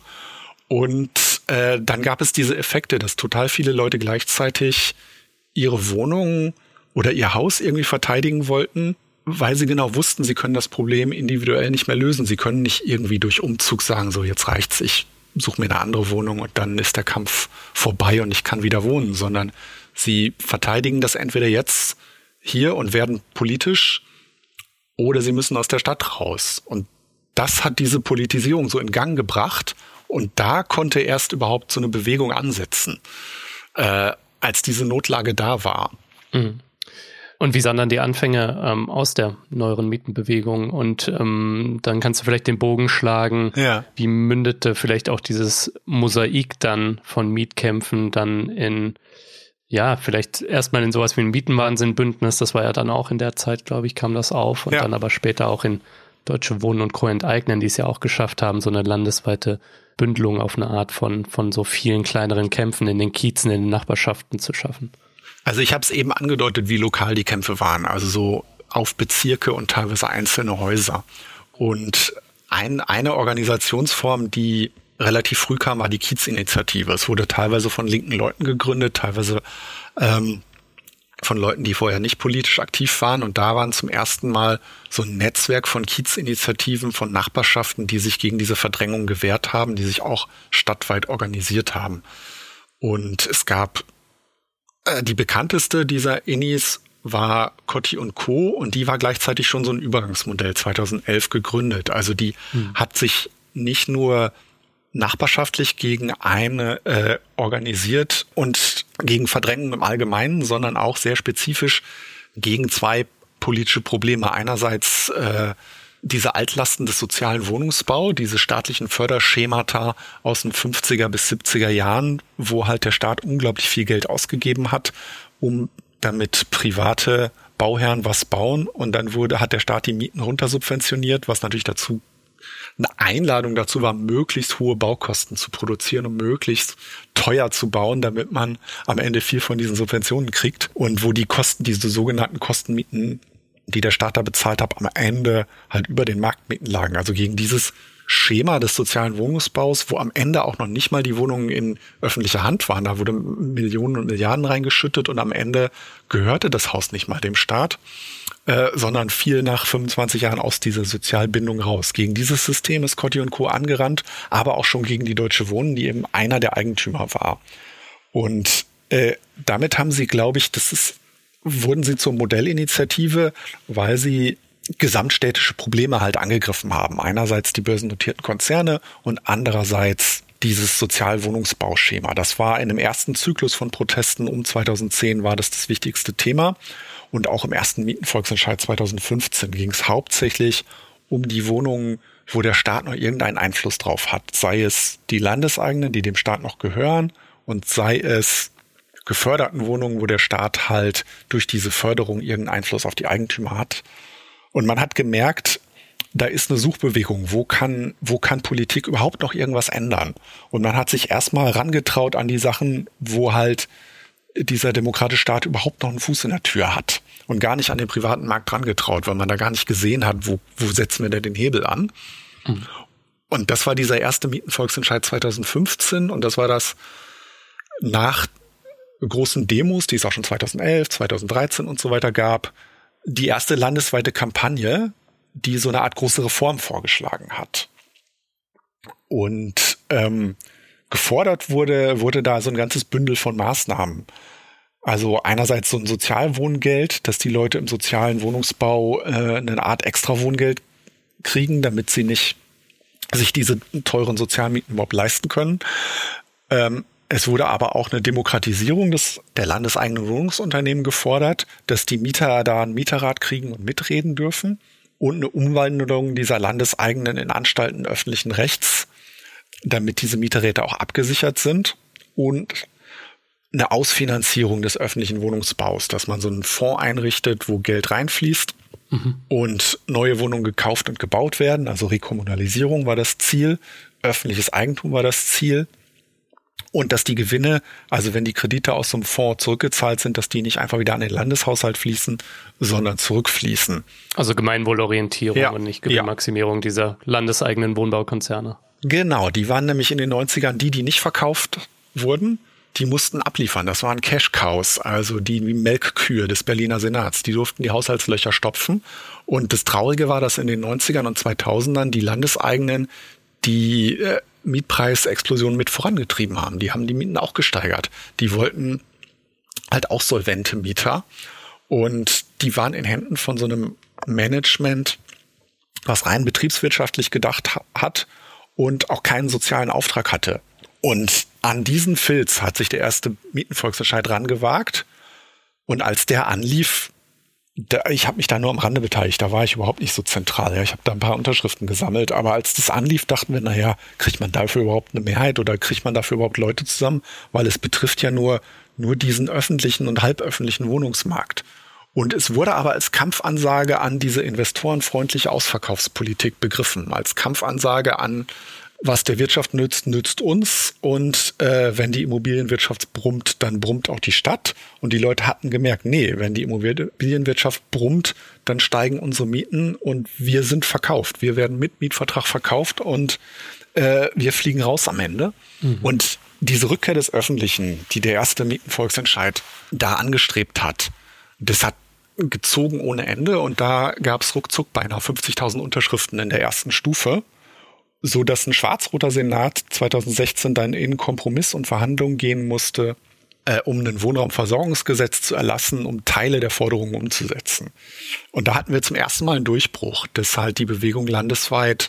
Und äh, dann gab es diese Effekte, dass total viele Leute gleichzeitig ihre Wohnung oder ihr Haus irgendwie verteidigen wollten, weil sie genau wussten, sie können das Problem individuell nicht mehr lösen. Sie können nicht irgendwie durch Umzug sagen, so jetzt reicht's, ich suche mir eine andere Wohnung und dann ist der Kampf vorbei und ich kann wieder wohnen, sondern sie verteidigen das entweder jetzt hier und werden politisch oder sie müssen aus der Stadt raus. Und das hat diese Politisierung so in Gang gebracht und da konnte erst überhaupt so eine Bewegung ansetzen, äh, als diese Notlage da war. Mhm. Und wie sahen dann die Anfänge ähm, aus der neueren Mietenbewegung? Und ähm, dann kannst du vielleicht den Bogen schlagen. Ja. Wie mündete vielleicht auch dieses Mosaik dann von Mietkämpfen dann in, ja, vielleicht erstmal in sowas wie ein Mietenwahnsinn-Bündnis. Das war ja dann auch in der Zeit, glaube ich, kam das auf. Und ja. dann aber später auch in Deutsche Wohnen und Co. enteignen, die es ja auch geschafft haben, so eine landesweite Bündelung auf eine Art von, von so vielen kleineren Kämpfen in den Kiezen, in den Nachbarschaften zu schaffen. Also ich habe es eben angedeutet, wie lokal die Kämpfe waren, also so auf Bezirke und teilweise einzelne Häuser. Und ein, eine Organisationsform, die relativ früh kam, war die Kiezinitiative. Es wurde teilweise von linken Leuten gegründet, teilweise ähm, von Leuten, die vorher nicht politisch aktiv waren. Und da waren zum ersten Mal so ein Netzwerk von Kiezinitiativen, von Nachbarschaften, die sich gegen diese Verdrängung gewehrt haben, die sich auch stadtweit organisiert haben. Und es gab die bekannteste dieser Innis war Cotti und Co. und die war gleichzeitig schon so ein Übergangsmodell zweitausendelf gegründet. Also die hm. hat sich nicht nur nachbarschaftlich gegen eine äh, organisiert und gegen Verdrängung im Allgemeinen, sondern auch sehr spezifisch gegen zwei politische Probleme. Einerseits äh, diese Altlasten des sozialen Wohnungsbau, diese staatlichen Förderschemata aus den fünfziger bis siebziger Jahren, wo halt der Staat unglaublich viel Geld ausgegeben hat, um damit private Bauherren was bauen. Und dann wurde, hat der Staat die Mieten runtersubventioniert, was natürlich dazu eine Einladung dazu war, möglichst hohe Baukosten zu produzieren und möglichst teuer zu bauen, damit man am Ende viel von diesen Subventionen kriegt. Und wo die Kosten, diese sogenannten Kostenmieten, die der Staat da bezahlt hat, am Ende halt über den Marktmieten lagen. Also gegen dieses Schema des sozialen Wohnungsbaus, wo am Ende auch noch nicht mal die Wohnungen in öffentlicher Hand waren. Da wurde Millionen und Milliarden reingeschüttet und am Ende gehörte das Haus nicht mal dem Staat, äh, sondern fiel nach fünfundzwanzig Jahren aus dieser Sozialbindung raus. Gegen dieses System ist Cotti und Co. angerannt, aber auch schon gegen die Deutsche Wohnen, die eben einer der Eigentümer war. Und äh, damit haben sie, glaube ich, das ist wurden sie zur Modellinitiative, weil sie gesamtstädtische Probleme halt angegriffen haben. Einerseits die börsennotierten Konzerne und andererseits dieses Sozialwohnungsbauschema. Das war in dem ersten Zyklus von Protesten um zweitausendzehn war das das wichtigste Thema. Und auch im ersten Mietenvolksentscheid zweitausendfünfzehn ging es hauptsächlich um die Wohnungen, wo der Staat noch irgendeinen Einfluss drauf hat. Sei es die landeseigenen, die dem Staat noch gehören, und sei es geförderten Wohnungen, wo der Staat halt durch diese Förderung irgendeinen Einfluss auf die Eigentümer hat. Und man hat gemerkt, da ist eine Suchbewegung. Wo kann, wo kann Politik überhaupt noch irgendwas ändern? Und man hat sich erstmal rangetraut an die Sachen, wo halt dieser demokratische Staat überhaupt noch einen Fuß in der Tür hat und gar nicht an den privaten Markt rangetraut, weil man da gar nicht gesehen hat, wo, wo setzen wir denn den Hebel an. Mhm. Und das war dieser erste Mietenvolksentscheid zweitausendfünfzehn, und das war das nach großen Demos, die es auch schon zweitausendelf, zweitausenddreizehn und so weiter gab, die erste landesweite Kampagne, die so eine Art große Reform vorgeschlagen hat. Und ähm, gefordert wurde, wurde da so ein ganzes Bündel von Maßnahmen. Also einerseits so ein Sozialwohngeld, dass die Leute im sozialen Wohnungsbau äh, eine Art Extrawohngeld kriegen, damit sie nicht sich diese teuren Sozialmieten überhaupt leisten können. Ähm, es wurde aber auch eine Demokratisierung des, der landeseigenen Wohnungsunternehmen gefordert, dass die Mieter da einen Mieterrat kriegen und mitreden dürfen, und eine Umwandlung dieser landeseigenen in Anstalten öffentlichen Rechts, damit diese Mieterräte auch abgesichert sind, und eine Ausfinanzierung des öffentlichen Wohnungsbaus, dass man so einen Fonds einrichtet, wo Geld reinfließt mhm. und neue Wohnungen gekauft und gebaut werden. Also Rekommunalisierung war das Ziel, öffentliches Eigentum war das Ziel, und dass die Gewinne, also wenn die Kredite aus so einem Fonds zurückgezahlt sind, dass die nicht einfach wieder an den Landeshaushalt fließen, sondern zurückfließen. Also Gemeinwohlorientierung ja. und nicht Gewinnmaximierung ja. dieser landeseigenen Wohnbaukonzerne. Genau, die waren nämlich in den neunzigern die, die nicht verkauft wurden, die mussten abliefern. Das waren Cash-Cows, also die wie Melkkühe des Berliner Senats. Die durften die Haushaltslöcher stopfen. Und das Traurige war, dass in den neunzigern und zweitausendern die Landeseigenen die äh, Mietpreisexplosion mit vorangetrieben haben. Die haben die Mieten auch gesteigert. Die wollten halt auch solvente Mieter. Und die waren in Händen von so einem Management, was rein betriebswirtschaftlich gedacht ha- hat und auch keinen sozialen Auftrag hatte. Und an diesen Filz hat sich der erste Mietenvolksentscheid rangewagt. Und als der anlief, da, ich habe mich da nur am Rande beteiligt, da war ich überhaupt nicht so zentral. Ja, ich habe da ein paar Unterschriften gesammelt. Aber als das anlief, dachten wir, naja, kriegt man dafür überhaupt eine Mehrheit oder kriegt man dafür überhaupt Leute zusammen? Weil es betrifft ja nur, nur diesen öffentlichen und halböffentlichen Wohnungsmarkt. Und es wurde aber als Kampfansage an diese investorenfreundliche Ausverkaufspolitik begriffen, als Kampfansage an, was der Wirtschaft nützt, nützt uns. Und äh, wenn die Immobilienwirtschaft brummt, dann brummt auch die Stadt. Und die Leute hatten gemerkt, nee, wenn die Immobilienwirtschaft brummt, dann steigen unsere Mieten und wir sind verkauft. Wir werden mit Mietvertrag verkauft und äh, wir fliegen raus am Ende. Mhm. Und diese Rückkehr des Öffentlichen, die der erste Mietenvolksentscheid da angestrebt hat, das hat gezogen ohne Ende. Und da gab es ruckzuck beinahe fünfzigtausend Unterschriften in der ersten Stufe, so dass ein schwarz-roter Senat zweitausendsechzehn dann in Kompromiss und Verhandlungen gehen musste, äh, um ein Wohnraumversorgungsgesetz zu erlassen, um Teile der Forderungen umzusetzen. Und da hatten wir zum ersten Mal einen Durchbruch, dass halt die Bewegung landesweit,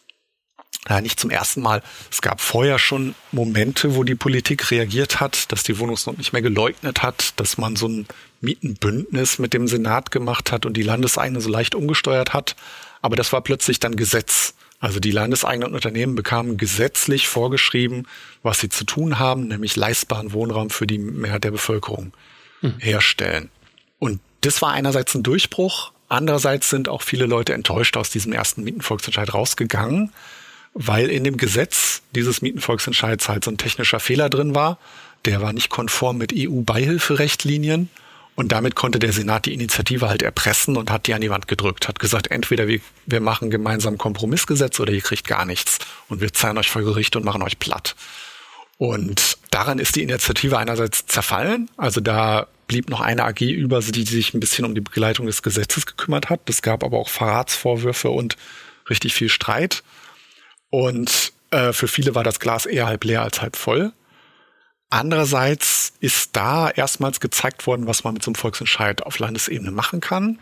ja, nicht zum ersten Mal, es gab vorher schon Momente, wo die Politik reagiert hat, dass die Wohnungsnot nicht mehr geleugnet hat, dass man so ein Mietenbündnis mit dem Senat gemacht hat und die Landeseigene so leicht umgesteuert hat. Aber das war plötzlich dann Gesetz. Also die landeseigenen Unternehmen bekamen gesetzlich vorgeschrieben, was sie zu tun haben, nämlich leistbaren Wohnraum für die Mehrheit der Bevölkerung hm. herstellen. Und das war einerseits ein Durchbruch, andererseits sind auch viele Leute enttäuscht aus diesem ersten Mietenvolksentscheid rausgegangen, weil in dem Gesetz dieses Mietenvolksentscheids halt so ein technischer Fehler drin war. Der war nicht konform mit E U-Beihilferichtlinien. Und damit konnte der Senat die Initiative halt erpressen und hat die an die Wand gedrückt. Hat gesagt, entweder wir, wir machen gemeinsam ein Kompromissgesetz oder ihr kriegt gar nichts. Und wir zahlen euch vor Gericht und machen euch platt. Und daran ist die Initiative einerseits zerfallen. Also da blieb noch eine A G über, die sich ein bisschen um die Begleitung des Gesetzes gekümmert hat. Es gab aber auch Verratsvorwürfe und richtig viel Streit. Und äh, für viele war das Glas eher halb leer als halb voll. Andererseits ist da erstmals gezeigt worden, was man mit so einem Volksentscheid auf Landesebene machen kann.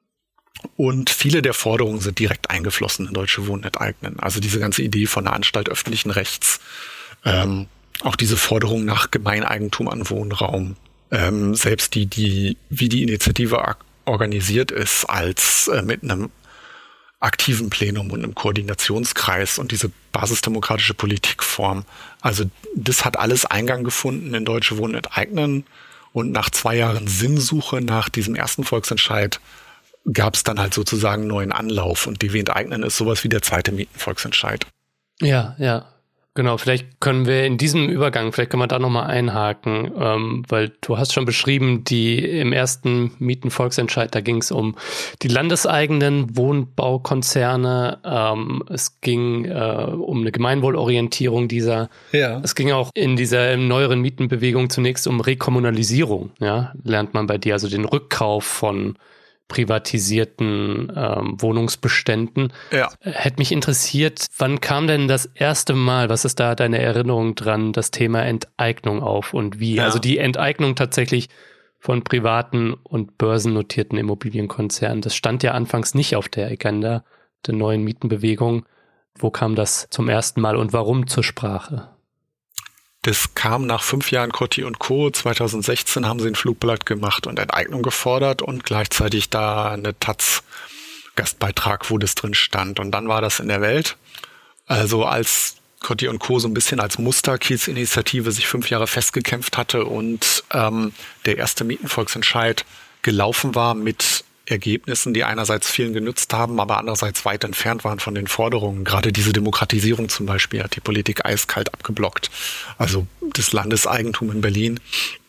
Und viele der Forderungen sind direkt eingeflossen in Deutsche Wohnen enteignen. Also diese ganze Idee von einer Anstalt öffentlichen Rechts, Ähm, auch diese Forderung nach Gemeineigentum an Wohnraum, ähm, selbst die, die, wie die Initiative ak- organisiert ist, als äh, mit einem aktiven Plenum und einem Koordinationskreis und diese basisdemokratische Politikform. Also das hat alles Eingang gefunden in Deutsche Wohnen enteignen, und nach zwei Jahren Sinnsuche nach diesem ersten Volksentscheid gab es dann halt sozusagen einen neuen Anlauf, und D W enteignen ist sowas wie der zweite Mietenvolksentscheid. Ja, ja. Genau, vielleicht können wir in diesem Übergang, vielleicht können wir da nochmal einhaken, ähm, weil du hast schon beschrieben, die im ersten Mietenvolksentscheid, da ging es um die landeseigenen Wohnbaukonzerne, ähm, es ging äh, um eine Gemeinwohlorientierung dieser, ja. Es ging auch in dieser neueren Mietenbewegung zunächst um Rekommunalisierung, ja, lernt man bei dir, also den Rückkauf von privatisierten ähm, Wohnungsbeständen. Ja. Hätte mich interessiert, wann kam denn das erste Mal, was ist da deine Erinnerung dran, das Thema Enteignung auf und wie? Ja. Also die Enteignung tatsächlich von privaten und börsennotierten Immobilienkonzernen. Das stand ja anfangs nicht auf der Agenda der neuen Mietenbewegung. Wo kam das zum ersten Mal und warum zur Sprache? Das kam nach fünf Jahren Coty und Co. zweitausendsechzehn haben sie ein Flugblatt gemacht und Enteignung gefordert und gleichzeitig da eine Taz-Gastbeitrag, wo das drin stand. Und dann war das in der Welt. Also als Coty und Co. so ein bisschen als Musterkiezinitiative sich fünf Jahre festgekämpft hatte und ähm, der erste Mietenvolksentscheid gelaufen war mit Ergebnissen, die einerseits vielen genützt haben, aber andererseits weit entfernt waren von den Forderungen. Gerade diese Demokratisierung zum Beispiel hat die Politik eiskalt abgeblockt. Also das Landeseigentum in Berlin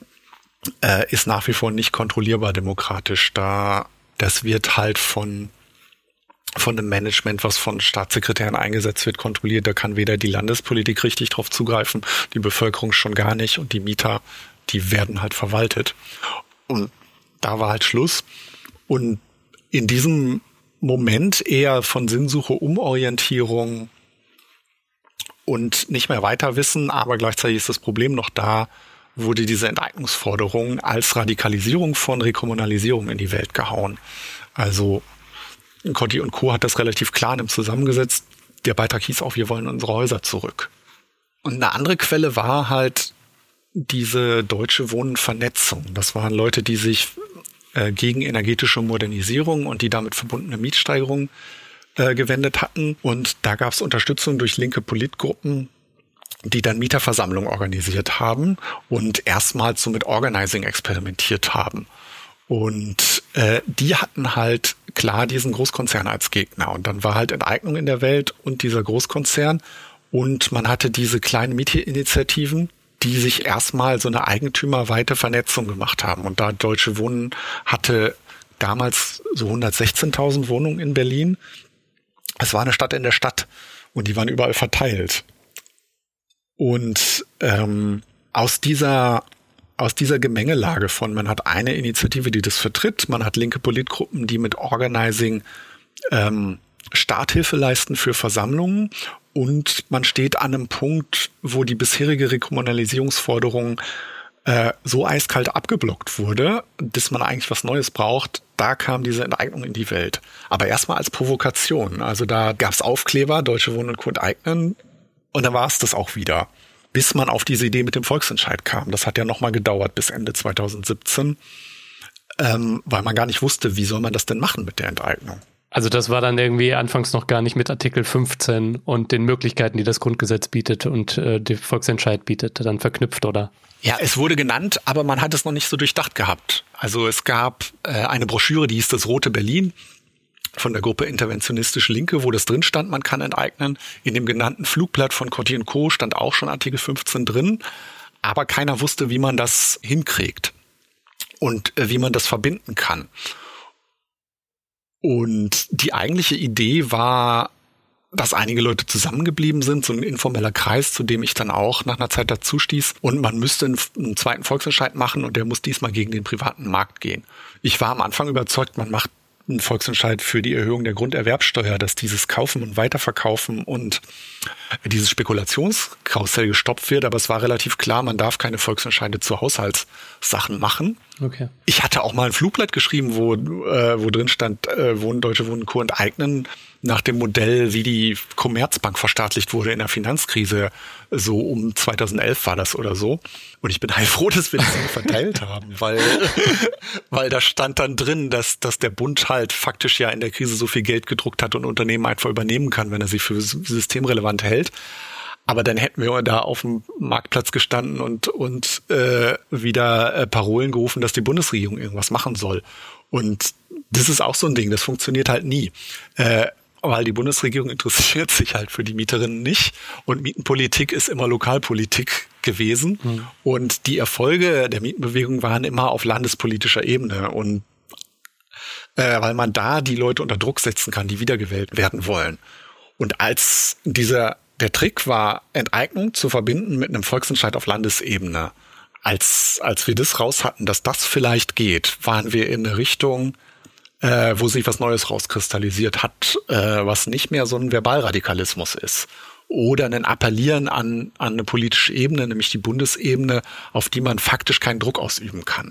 äh, ist nach wie vor nicht kontrollierbar demokratisch. Da das wird halt von von dem Management, was von Staatssekretären eingesetzt wird, kontrolliert. Da kann weder die Landespolitik richtig drauf zugreifen, die Bevölkerung schon gar nicht, und die Mieter, die werden halt verwaltet. Und da war halt Schluss. Und in diesem Moment eher von Sinnsuche, Umorientierung und nicht mehr weiter wissen, aber gleichzeitig ist das Problem noch da, wurde diese Enteignungsforderung als Radikalisierung von Rekommunalisierung in die Welt gehauen. Also Coty und Co. hat das relativ klar in einem zusammengesetzt. Der Beitrag hieß auch, wir wollen unsere Häuser zurück. Und eine andere Quelle war halt diese Deutsche Wohnen-Vernetzung. Das waren Leute, die sich gegen energetische Modernisierung und die damit verbundene Mietsteigerung äh, gewendet hatten. Und da gab es Unterstützung durch linke Politgruppen, die dann Mieterversammlungen organisiert haben und erstmals so mit Organizing experimentiert haben. Und äh, die hatten halt klar diesen Großkonzern als Gegner. Und dann war halt Enteignung in der Welt und dieser Großkonzern. Und man hatte diese kleinen Mietinitiativen, die sich erstmal so eine eigentümerweite Vernetzung gemacht haben. Und da Deutsche Wohnen hatte damals so hundertsechzehntausend Wohnungen in Berlin. Es war eine Stadt in der Stadt und die waren überall verteilt. Und ähm, aus dieser aus dieser Gemengelage von, man hat eine Initiative, die das vertritt, man hat linke Politgruppen, die mit Organizing ähm, Starthilfe leisten für Versammlungen, und man steht an einem Punkt, wo die bisherige Rekommunalisierungsforderung äh, so eiskalt abgeblockt wurde, dass man eigentlich was Neues braucht. Da kam diese Enteignung in die Welt. Aber erstmal als Provokation. Also da gab es Aufkleber, Deutsche Wohnen und Co. enteignen, und dann war es das auch wieder. Bis man auf diese Idee mit dem Volksentscheid kam. Das hat ja nochmal gedauert bis Ende zweitausendsiebzehn, ähm, weil man gar nicht wusste, wie soll man das denn machen mit der Enteignung. Also das war dann irgendwie anfangs noch gar nicht mit Artikel fünfzehn und den Möglichkeiten, die das Grundgesetz bietet und äh, der Volksentscheid bietet, dann verknüpft, oder? Ja, es wurde genannt, aber man hat es noch nicht so durchdacht gehabt. Also es gab äh, eine Broschüre, die hieß das Rote Berlin von der Gruppe Interventionistisch Linke, wo das drin stand, man kann enteignen. In dem genannten Flugblatt von Coty und Co. stand auch schon Artikel fünfzehn drin, aber keiner wusste, wie man das hinkriegt und äh, wie man das verbinden kann. Und die eigentliche Idee war, dass einige Leute zusammengeblieben sind, so ein informeller Kreis, zu dem ich dann auch nach einer Zeit dazu stieß. Und man müsste einen, einen zweiten Volksentscheid machen und der muss diesmal gegen den privaten Markt gehen. Ich war am Anfang überzeugt, man macht einen Volksentscheid für die Erhöhung der Grunderwerbsteuer, dass dieses Kaufen und Weiterverkaufen und dieses Spekulationskarussell gestoppt wird, aber es war relativ klar, man darf keine Volksentscheide zu Haushaltssachen machen. Okay. Ich hatte auch mal ein Flugblatt geschrieben, wo, äh, wo drin stand, äh, Wohnen, Deutsche Wohnen Co. enteignen, nach dem Modell, wie die Commerzbank verstaatlicht wurde in der Finanzkrise, so um zweitausendelf war das oder so. Und ich bin heilfroh, dass wir das nicht verteilt haben, weil, weil da stand dann drin, dass, dass der Bund halt faktisch ja in der Krise so viel Geld gedruckt hat und Unternehmen einfach übernehmen kann, wenn er sie für systemrelevant hält. Aber dann hätten wir da auf dem Marktplatz gestanden und, und äh, wieder äh, Parolen gerufen, dass die Bundesregierung irgendwas machen soll. Und das ist auch so ein Ding, das funktioniert halt nie. Äh, weil die Bundesregierung interessiert sich halt für die Mieterinnen nicht. Und Mietenpolitik ist immer Lokalpolitik gewesen. Mhm. Und die Erfolge der Mietenbewegung waren immer auf landespolitischer Ebene. Und äh, weil man da die Leute unter Druck setzen kann, die wiedergewählt werden wollen. Und als dieser Der Trick war, Enteignung zu verbinden mit einem Volksentscheid auf Landesebene. Als, als wir das raus hatten, dass das vielleicht geht, waren wir in eine Richtung, äh, wo sich was Neues rauskristallisiert hat, äh, was nicht mehr so ein Verbalradikalismus ist. Oder ein Appellieren an, an eine politische Ebene, nämlich die Bundesebene, auf die man faktisch keinen Druck ausüben kann.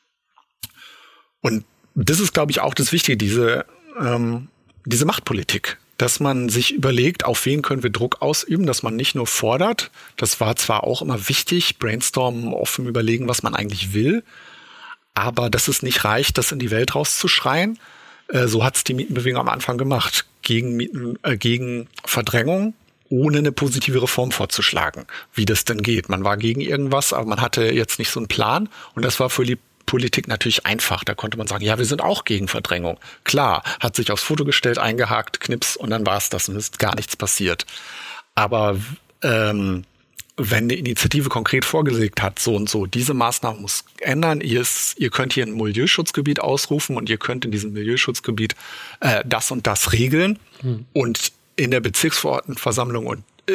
Und das ist, glaube ich, auch das Wichtige, diese, ähm, diese Machtpolitik. Dass man sich überlegt, auf wen können wir Druck ausüben, dass man nicht nur fordert. Das war zwar auch immer wichtig, brainstormen, offen überlegen, was man eigentlich will, aber dass es nicht reicht, das in die Welt rauszuschreien. Äh, so hat es die Mietenbewegung am Anfang gemacht, gegen Mieten, äh, gegen Verdrängung, ohne eine positive Reform vorzuschlagen, wie das denn geht. Man war gegen irgendwas, aber man hatte jetzt nicht so einen Plan und das war für die Politik natürlich einfach. Da konnte man sagen, ja, wir sind auch gegen Verdrängung. Klar, hat sich aufs Foto gestellt, eingehakt, Knips und dann war es das und es ist gar nichts passiert. Aber ähm, wenn eine Initiative konkret vorgelegt hat, so und so, diese Maßnahme muss ändern, ihr, ist, ihr könnt hier ein Milieuschutzgebiet ausrufen und ihr könnt in diesem Milieuschutzgebiet äh, das und das regeln hm. und in der Bezirksverordnetenversammlung und äh,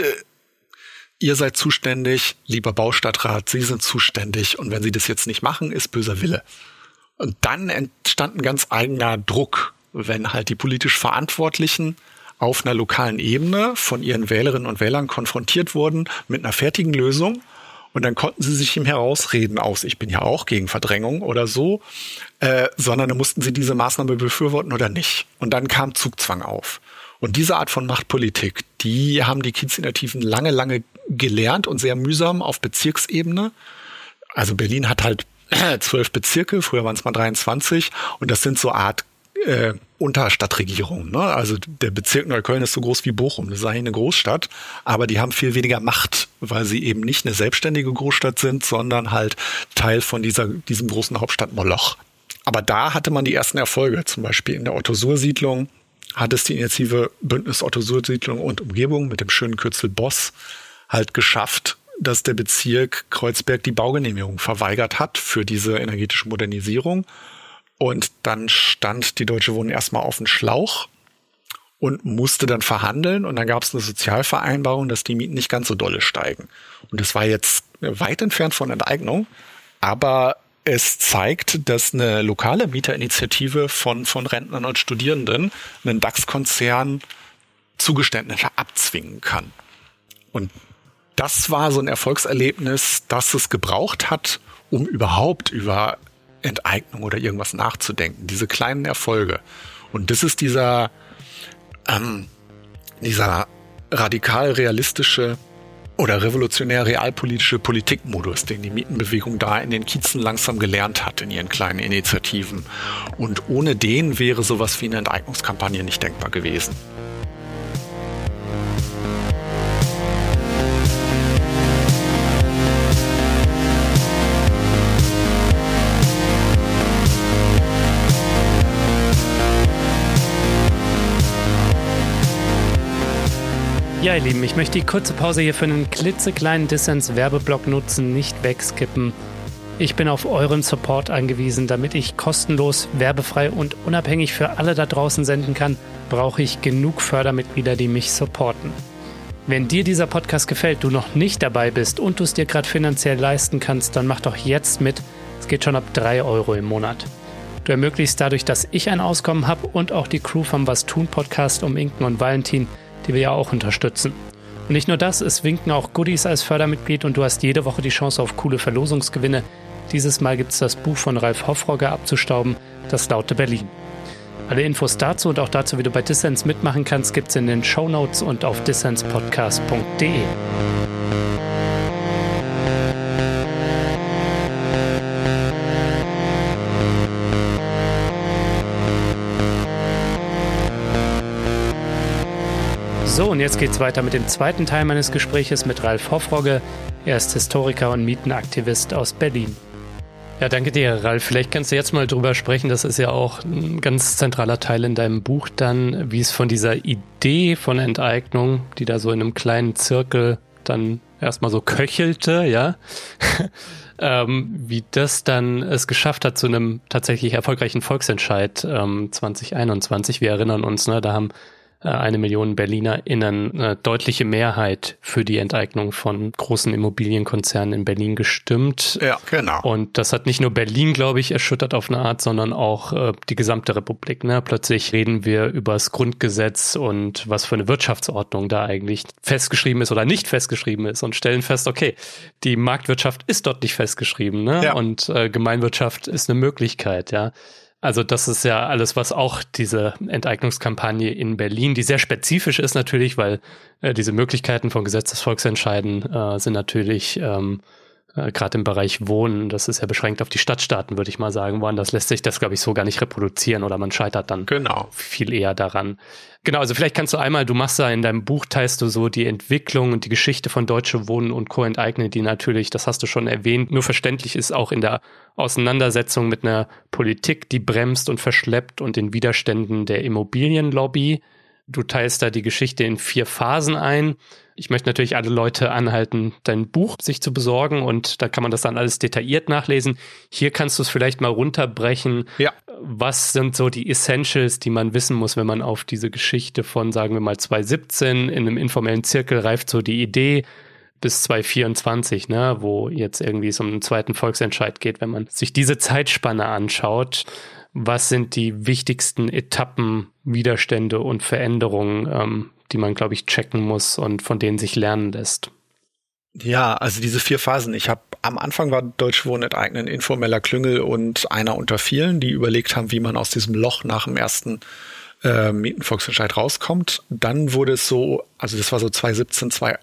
ihr seid zuständig, lieber Baustadtrat, Sie sind zuständig und wenn Sie das jetzt nicht machen, ist böser Wille. Und dann entstand ein ganz eigener Druck, wenn halt die politisch Verantwortlichen auf einer lokalen Ebene von ihren Wählerinnen und Wählern konfrontiert wurden mit einer fertigen Lösung und dann konnten sie sich ihm herausreden aus, ich bin ja auch gegen Verdrängung oder so, äh, sondern dann mussten sie diese Maßnahme befürworten oder nicht. Und dann kam Zugzwang auf. Und diese Art von Machtpolitik, die haben die Kiezinitiativen lange, lange gelernt und sehr mühsam auf Bezirksebene. Also Berlin hat halt zwölf Bezirke, früher waren es mal dreiundzwanzig und das sind so Art äh, Unterstadtregierungen. Ne? Also der Bezirk Neukölln ist so groß wie Bochum, das ist eigentlich eine Großstadt, aber die haben viel weniger Macht, weil sie eben nicht eine selbstständige Großstadt sind, sondern halt Teil von dieser diesem großen Hauptstadtmoloch. Aber da hatte man die ersten Erfolge, zum Beispiel in der Otto-Suhr-Siedlung hat es die Initiative Bündnis Otto-Suhr-Siedlung und Umgebung mit dem schönen Kürzel B O S halt geschafft, dass der Bezirk Kreuzberg die Baugenehmigung verweigert hat für diese energetische Modernisierung. Und dann stand die Deutsche Wohnen erstmal auf dem Schlauch und musste dann verhandeln. Und dann gab es eine Sozialvereinbarung, dass die Mieten nicht ganz so dolle steigen. Und das war jetzt weit entfernt von Enteignung, aber es zeigt, dass eine lokale Mieterinitiative von, von Rentnern und Studierenden einen DAX-Konzern Zugeständnisse abzwingen kann. Und das war so ein Erfolgserlebnis, das es gebraucht hat, um überhaupt über Enteignung oder irgendwas nachzudenken. Diese kleinen Erfolge. Und das ist dieser, ähm, dieser radikal realistische oder revolutionär realpolitische Politikmodus, den die Mietenbewegung da in den Kiezen langsam gelernt hat in ihren kleinen Initiativen. Und ohne den wäre sowas wie eine Enteignungskampagne nicht denkbar gewesen. Ja, ihr Lieben, ich möchte die kurze Pause hier für einen klitzekleinen Dissens-Werbeblock nutzen, nicht wegskippen. Ich bin auf euren Support angewiesen. Damit ich kostenlos, werbefrei und unabhängig für alle da draußen senden kann, brauche ich genug Fördermitglieder, die mich supporten. Wenn dir dieser Podcast gefällt, du noch nicht dabei bist und du es dir gerade finanziell leisten kannst, dann mach doch jetzt mit. Es geht schon ab drei Euro im Monat. Du ermöglichst dadurch, dass ich ein Auskommen habe und auch die Crew vom Was tun Podcast um Inken und Valentin, die wir ja auch unterstützen. Und nicht nur das, es winken auch Goodies als Fördermitglied und du hast jede Woche die Chance auf coole Verlosungsgewinne. Dieses Mal gibt es das Buch von Ralf Hoffrogge abzustauben, Das laute Berlin. Alle Infos dazu und auch dazu, wie du bei Dissens mitmachen kannst, gibt es in den Shownotes und auf dissenspodcast punkt de. So, und jetzt geht's weiter mit dem zweiten Teil meines Gespräches mit Ralf Hoffrogge. Er ist Historiker und Mietenaktivist aus Berlin. Ja, danke dir, Ralf. Vielleicht kannst du jetzt mal drüber sprechen, das ist ja auch ein ganz zentraler Teil in deinem Buch dann, wie es von dieser Idee von Enteignung, die da so in einem kleinen Zirkel dann erstmal so köchelte, ja, ähm, wie das dann es geschafft hat zu einem tatsächlich erfolgreichen Volksentscheid ähm, zwanzig einundzwanzig. Wir erinnern uns, ne, da haben eine Million BerlinerInnen eine deutliche Mehrheit für die Enteignung von großen Immobilienkonzernen in Berlin gestimmt. Ja, genau. Und das hat nicht nur Berlin, glaube ich, erschüttert auf eine Art, sondern auch äh, die gesamte Republik. Ne? Plötzlich reden wir über das Grundgesetz und was für eine Wirtschaftsordnung da eigentlich festgeschrieben ist oder nicht festgeschrieben ist und stellen fest, okay, die Marktwirtschaft ist dort nicht festgeschrieben, ne? Ja. Und äh, Gemeinwirtschaft ist eine Möglichkeit, ja. Also das ist ja alles, was auch diese Enteignungskampagne in Berlin, die sehr spezifisch ist natürlich, weil äh, diese Möglichkeiten von Gesetzesvolksentscheiden äh, sind natürlich ähm, äh, gerade im Bereich Wohnen, das ist ja beschränkt auf die Stadtstaaten, würde ich mal sagen. Woanders lässt sich das, glaube ich, so gar nicht reproduzieren oder man scheitert dann genau. viel eher daran. Genau, also vielleicht kannst du einmal, du machst da in deinem Buch, teilst du so die Entwicklung und die Geschichte von Deutsche Wohnen und Co. enteignen, die natürlich, das hast du schon erwähnt, nur verständlich ist auch in der Auseinandersetzung mit einer Politik, die bremst und verschleppt und den Widerständen der Immobilienlobby. Du teilst da die Geschichte in vier Phasen ein. Ich möchte natürlich alle Leute anhalten, dein Buch sich zu besorgen und da kann man das dann alles detailliert nachlesen. Hier kannst du es vielleicht mal runterbrechen. Ja. Was sind so die Essentials, die man wissen muss, wenn man auf diese Geschichte von, sagen wir mal, zwanzig siebzehn in einem informellen Zirkel reift so die Idee bis zwanzig vierundzwanzig, ne, wo jetzt irgendwie es um einen zweiten Volksentscheid geht. Wenn man sich diese Zeitspanne anschaut, was sind die wichtigsten Etappen, Widerstände und Veränderungen, ähm, die man, glaube ich, checken muss und von denen sich lernen lässt? Ja, also diese vier Phasen. Ich habe am Anfang war Deutsche Wohnen enteignen informeller Klüngel und einer unter vielen, die überlegt haben, wie man aus diesem Loch nach dem ersten äh, Mietenvolksentscheid rauskommt. Dann wurde es so, also das war so zwanzig siebzehn, zwei,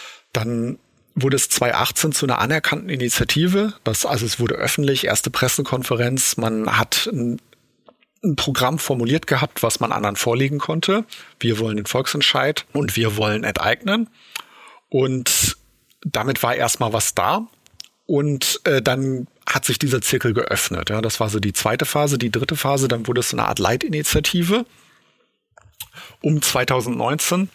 dann wurde es zwanzig achtzehn zu einer anerkannten Initiative. Das, also es wurde öffentlich, erste Pressekonferenz. Man hat ein, ein Programm formuliert gehabt, was man anderen vorlegen konnte. Wir wollen den Volksentscheid und wir wollen enteignen. Und damit war erstmal was da. Und äh, dann hat sich dieser Zirkel geöffnet. Ja, das war so die zweite Phase. Die dritte Phase, dann wurde es so eine Art Leitinitiative um zwanzig neunzehn.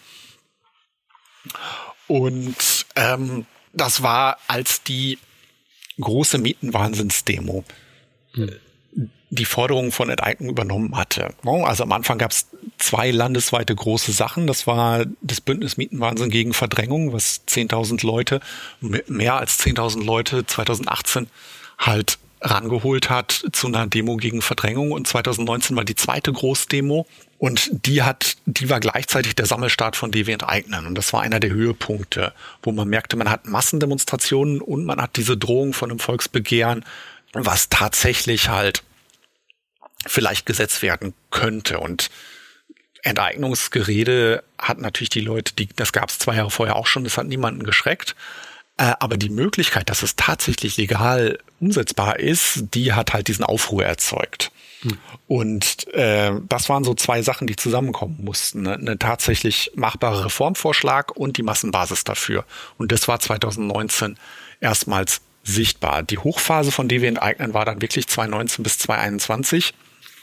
Und ähm, das war als die große Mietenwahnsinnsdemo hm. die Forderungen von Enteignung übernommen hatte. Also am Anfang gab es zwei landesweite große Sachen. Das war das Bündnis Mietenwahnsinn gegen Verdrängung, was zehntausend Leute, mehr als zehntausend Leute zwanzig achtzehn halt rangeholt hat zu einer Demo gegen Verdrängung. Und zwanzig neunzehn war die zweite Großdemo. Und die hat, die war gleichzeitig der Sammelstart von D W enteignen. Und das war einer der Höhepunkte, wo man merkte, man hat Massendemonstrationen und man hat diese Drohung von einem Volksbegehren, was tatsächlich halt vielleicht gesetzt werden könnte. Und Enteignungsgerede hat natürlich die Leute, die, das gab es zwei Jahre vorher auch schon, das hat niemanden geschreckt. Äh, aber die Möglichkeit, dass es tatsächlich legal umsetzbar ist, die hat halt diesen Aufruhr erzeugt. Hm. Und äh, das waren so zwei Sachen, die zusammenkommen mussten. Ne? Eine tatsächlich machbare Reformvorschlag und die Massenbasis dafür. Und das war zwanzig neunzehn erstmals sichtbar. Die Hochphase von D W enteignen war dann wirklich zwanzig neunzehn bis zwanzig einundzwanzig.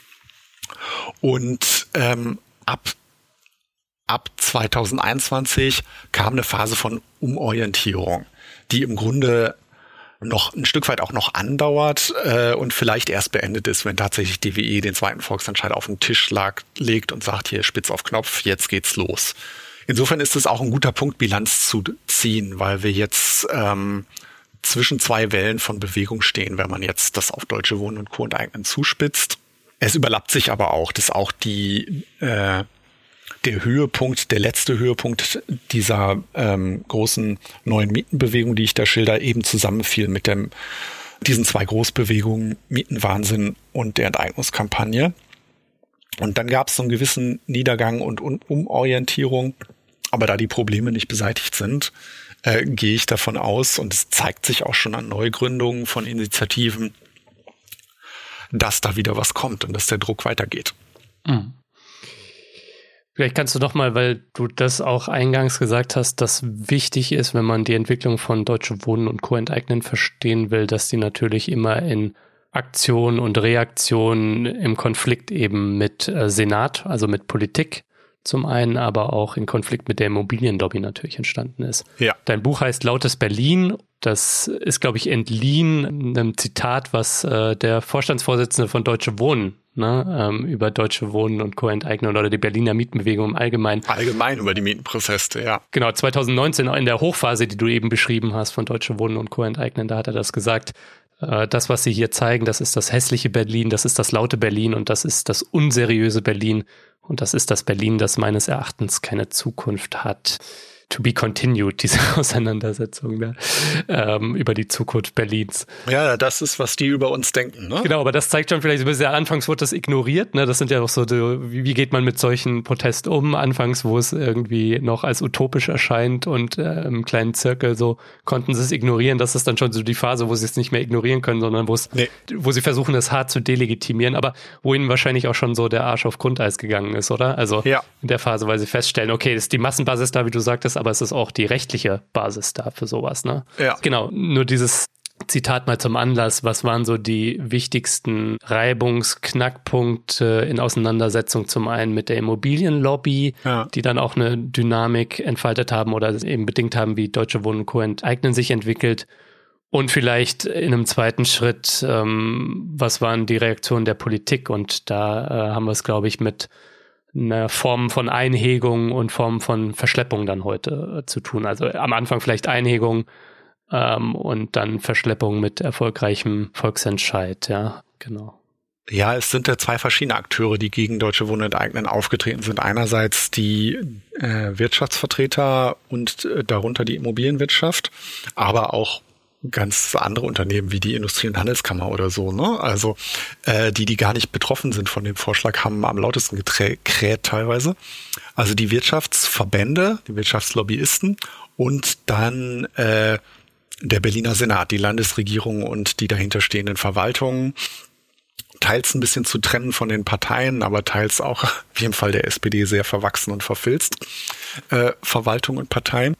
Und ähm, ab ab zwanzig einundzwanzig kam eine Phase von Umorientierung, die im Grunde noch ein Stück weit auch noch andauert äh, und vielleicht erst beendet ist, wenn tatsächlich D W E den zweiten Volksentscheid auf den Tisch lag, legt und sagt, hier spitz auf Knopf, jetzt geht's los. Insofern ist es auch ein guter Punkt, Bilanz zu ziehen, weil wir jetzt ähm, zwischen zwei Wellen von Bewegung stehen, wenn man jetzt das auf Deutsche Wohnen und Co. enteignen zuspitzt. Es überlappt sich aber auch, dass auch die äh, der Höhepunkt, der letzte Höhepunkt dieser ähm, großen neuen Mietenbewegung, die ich da schilder, eben zusammenfiel mit dem, diesen zwei Großbewegungen, Mietenwahnsinn und der Enteignungskampagne. Und dann gab es so einen gewissen Niedergang und um- Umorientierung. Aber da die Probleme nicht beseitigt sind, äh, gehe ich davon aus, und es zeigt sich auch schon an Neugründungen von Initiativen, dass da wieder was kommt und dass der Druck weitergeht. Mhm. Vielleicht kannst du doch mal, weil du das auch eingangs gesagt hast, dass wichtig ist, wenn man die Entwicklung von Deutsche Wohnen und Co. enteignen verstehen will, dass die natürlich immer in Aktion und Reaktion im Konflikt eben mit äh, Senat, also mit Politik zum einen, aber auch in Konflikt mit der Immobilienlobby natürlich entstanden ist. Ja. Dein Buch heißt Lautes Berlin. Das ist, glaube ich, entliehen einem Zitat, was äh, der Vorstandsvorsitzende von Deutsche Wohnen ne, ähm, über Deutsche Wohnen und Co. enteignen oder die Berliner Mietenbewegung im Allgemeinen. Allgemein über die Mietenproteste, ja. Genau, zwanzig neunzehn in der Hochphase, die du eben beschrieben hast von Deutsche Wohnen und Co. enteignen, da hat er das gesagt. Äh, das, was sie hier zeigen, das ist das hässliche Berlin, das ist das laute Berlin und das ist das unseriöse Berlin. Und das ist das Berlin, das meines Erachtens keine Zukunft hat. To be continued, diese Auseinandersetzung da, ähm, über die Zukunft Berlins. Ja, das ist, was die über uns denken, ne? Genau, aber das zeigt schon vielleicht so ein bisschen, anfangs wurde das ignoriert, ne? Das sind ja auch so, die, wie geht man mit solchen Protesten um? Anfangs, wo es irgendwie noch als utopisch erscheint und äh, im kleinen Zirkel so konnten sie es ignorieren. Das ist dann schon so die Phase, wo sie es nicht mehr ignorieren können, sondern wo es, nee. wo sie versuchen, das hart zu delegitimieren, aber wo ihnen wahrscheinlich auch schon so der Arsch auf Grundeis gegangen ist, oder? Also ja. In der Phase, weil sie feststellen, okay, das ist die Massenbasis da, wie du sagtest, aber es ist auch die rechtliche Basis da für sowas, ne? Ja. Genau, nur dieses Zitat mal zum Anlass. Was waren so die wichtigsten Reibungsknackpunkte in Auseinandersetzung zum einen mit der Immobilienlobby, ja. die dann auch eine Dynamik entfaltet haben oder eben bedingt haben, wie Deutsche Wohnen und Co. enteignen sich entwickelt. Und vielleicht in einem zweiten Schritt, ähm, was waren die Reaktionen der Politik? Und da äh, haben wir es, glaube ich, mit eine Form von Einhegung und Form von Verschleppung dann heute äh, zu tun. Also am Anfang vielleicht Einhegung ähm, und dann Verschleppung mit erfolgreichem Volksentscheid, ja, genau. Ja, es sind ja zwei verschiedene Akteure, die gegen Deutsche Wohnen und Enteignen aufgetreten sind. Einerseits die äh, Wirtschaftsvertreter und äh, darunter die Immobilienwirtschaft, aber auch ganz andere Unternehmen wie die Industrie- und Handelskammer oder so, ne? Also äh, die, die gar nicht betroffen sind von dem Vorschlag, haben am lautesten gekräht teilweise. Also die Wirtschaftsverbände, die Wirtschaftslobbyisten und dann äh, der Berliner Senat, die Landesregierung und die dahinterstehenden Verwaltungen. Teils ein bisschen zu trennen von den Parteien, aber teils auch, wie im Fall der S P D, sehr verwachsen und verfilzt, äh, Verwaltung und Parteien.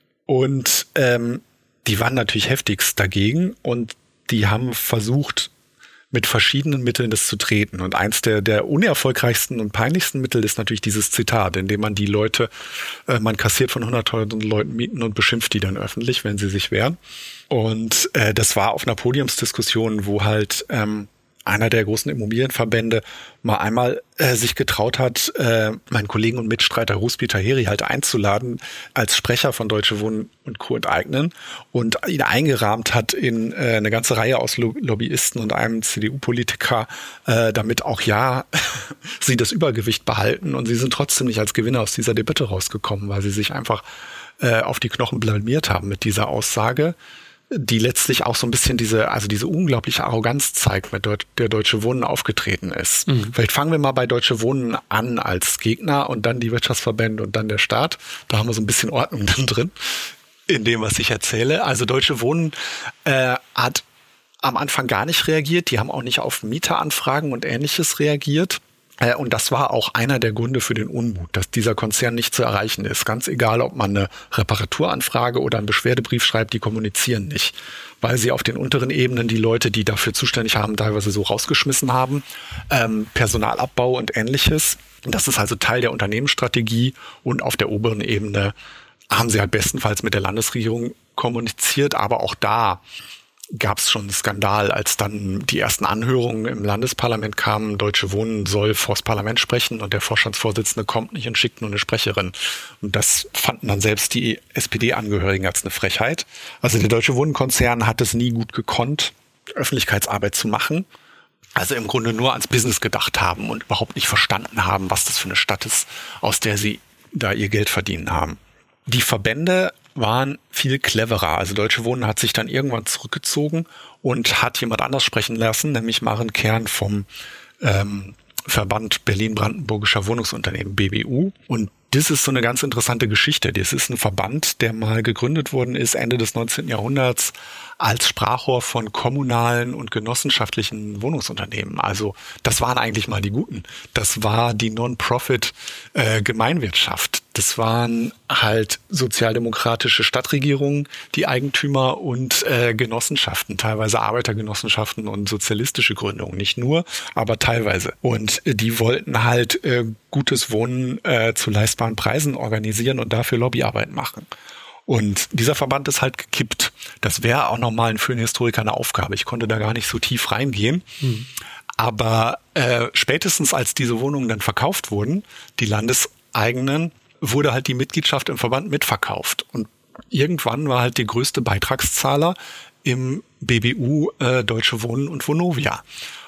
Und ähm, die waren natürlich heftigst dagegen und die haben versucht, mit verschiedenen Mitteln das zu treten. Und eins der, der unerfolgreichsten und peinlichsten Mittel ist natürlich dieses Zitat, indem man die Leute, äh, man kassiert von hunderttausend Leuten Mieten und beschimpft die dann öffentlich, wenn sie sich wehren. Und äh, das war auf einer Podiumsdiskussion, wo halt ähm, einer der großen Immobilienverbände mal einmal äh, sich getraut hat, äh, meinen Kollegen und Mitstreiter Ruspi Taheri halt einzuladen als Sprecher von Deutsche Wohnen und Co. enteignen und ihn eingerahmt hat in äh, eine ganze Reihe aus Lo- Lobbyisten und einem C D U-Politiker, äh, damit auch ja sie das Übergewicht behalten und sie sind trotzdem nicht als Gewinner aus dieser Debatte rausgekommen, weil sie sich einfach äh, auf die Knochen blamiert haben mit dieser Aussage, die letztlich auch so ein bisschen diese, also diese unglaubliche Arroganz zeigt, mit Deut- der Deutsche Wohnen aufgetreten ist. Mhm. Vielleicht fangen wir mal bei Deutsche Wohnen an als Gegner und dann die Wirtschaftsverbände und dann der Staat. Da haben wir so ein bisschen Ordnung dann drin in dem, was ich erzähle. Also Deutsche Wohnen äh, hat am Anfang gar nicht reagiert. Die haben auch nicht auf Mieteranfragen und Ähnliches reagiert. Und das war auch einer der Gründe für den Unmut, dass dieser Konzern nicht zu erreichen ist. Ganz egal, ob man eine Reparaturanfrage oder einen Beschwerdebrief schreibt, die kommunizieren nicht. Weil sie auf den unteren Ebenen die Leute, die dafür zuständig haben, teilweise so rausgeschmissen haben. Ähm, Personalabbau und Ähnliches. Das ist also Teil der Unternehmensstrategie. Und auf der oberen Ebene haben sie halt bestenfalls mit der Landesregierung kommuniziert. Aber auch da gab es schon einen Skandal, als dann die ersten Anhörungen im Landesparlament kamen. Deutsche Wohnen soll vors Parlament sprechen und der Vorstandsvorsitzende kommt nicht und schickt nur eine Sprecherin. Und das fanden dann selbst die S P D-Angehörigen als eine Frechheit. Also der Deutsche Wohnen-Konzern hat es nie gut gekonnt, Öffentlichkeitsarbeit zu machen. Also im Grunde nur ans Business gedacht haben und überhaupt nicht verstanden haben, was das für eine Stadt ist, aus der sie da ihr Geld verdienen haben. Die Verbände waren viel cleverer. Also Deutsche Wohnen hat sich dann irgendwann zurückgezogen und hat jemand anders sprechen lassen, nämlich Maren Kern vom ähm, Verband Berlin-Brandenburgischer Wohnungsunternehmen, B B U. Und das ist so eine ganz interessante Geschichte. Das ist ein Verband, der mal gegründet worden ist Ende des neunzehnten Jahrhunderts als Sprachrohr von kommunalen und genossenschaftlichen Wohnungsunternehmen. Also das waren eigentlich mal die Guten. Das war die Non-Profit-Gemeinwirtschaft. Das waren halt sozialdemokratische Stadtregierungen, die Eigentümer und äh, Genossenschaften, teilweise Arbeitergenossenschaften und sozialistische Gründungen. Nicht nur, aber teilweise. Und äh, die wollten halt äh, gutes Wohnen äh, zu leistbaren Preisen organisieren und dafür Lobbyarbeit machen. Und dieser Verband ist halt gekippt. Das wäre auch nochmal für einen Historiker eine Aufgabe. Ich konnte da gar nicht so tief reingehen. Hm. Aber äh, spätestens als diese Wohnungen dann verkauft wurden, die landeseigenen, wurde halt die Mitgliedschaft im Verband mitverkauft. Und irgendwann war halt der größte Beitragszahler im B B U äh, Deutsche Wohnen und Vonovia.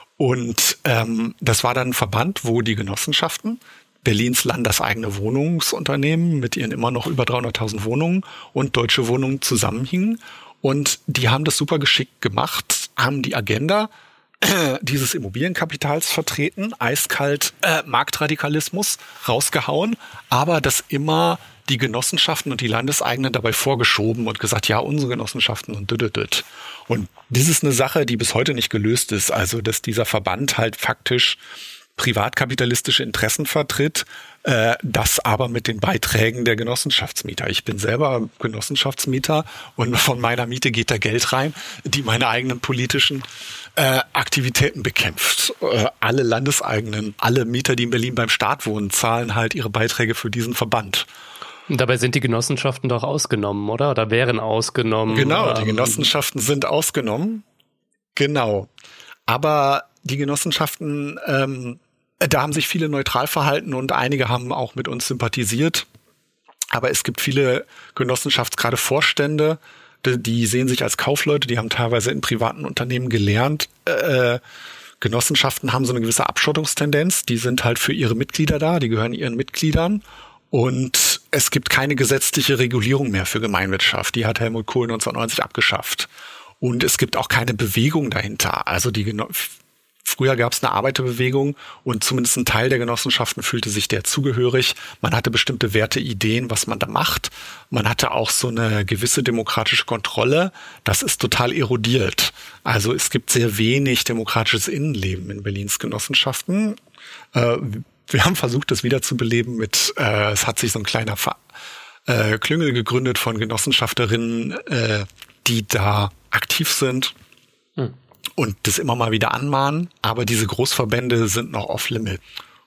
Und ähm, das war dann ein Verband, wo die Genossenschaften, Berlins landeseigene Wohnungsunternehmen mit ihren immer noch über dreihunderttausend Wohnungen und Deutsche Wohnungen zusammenhingen. Und die haben das super geschickt gemacht, haben die Agenda äh, dieses Immobilienkapitals vertreten, eiskalt äh, Marktradikalismus rausgehauen, aber das immer die Genossenschaften und die Landeseigenen dabei vorgeschoben und gesagt, ja, unsere Genossenschaften und düdüdüd. Und das ist eine Sache, die bis heute nicht gelöst ist. Also, dass dieser Verband halt faktisch privatkapitalistische Interessen vertritt, äh, das aber mit den Beiträgen der Genossenschaftsmieter. Ich bin selber Genossenschaftsmieter und von meiner Miete geht da Geld rein, die meine eigenen politischen äh, Aktivitäten bekämpft. Äh, alle Landeseigenen, alle Mieter, die in Berlin beim Staat wohnen, zahlen halt ihre Beiträge für diesen Verband. Und dabei sind die Genossenschaften doch ausgenommen, oder? Oder wären ausgenommen? Genau, die Genossenschaften sind ausgenommen. Genau. Aber die Genossenschaften, ähm, da haben sich viele neutral verhalten und einige haben auch mit uns sympathisiert. Aber es gibt viele Genossenschafts-, gerade Vorstände, die, die sehen sich als Kaufleute, die haben teilweise in privaten Unternehmen gelernt. Äh, Genossenschaften haben so eine gewisse Abschottungstendenz, die sind halt für ihre Mitglieder da, die gehören ihren Mitgliedern. Und es gibt keine gesetzliche Regulierung mehr für Gemeinwirtschaft. Die hat Helmut Kohl neunzehnhundertneunzig abgeschafft. Und es gibt auch keine Bewegung dahinter. Also die Geno- Früher gab es eine Arbeiterbewegung und zumindest ein Teil der Genossenschaften fühlte sich der zugehörig. Man hatte bestimmte Werte, Ideen, was man da macht. Man hatte auch so eine gewisse demokratische Kontrolle. Das ist total erodiert. Also es gibt sehr wenig demokratisches Innenleben in Berlins Genossenschaften. Äh, wir haben versucht, das wiederzubeleben mit, äh, es hat sich so ein kleiner Ver- äh, Klüngel gegründet von Genossenschafterinnen, äh, die da aktiv sind. Hm. Und das immer mal wieder anmahnen, aber diese Großverbände sind noch off-limit.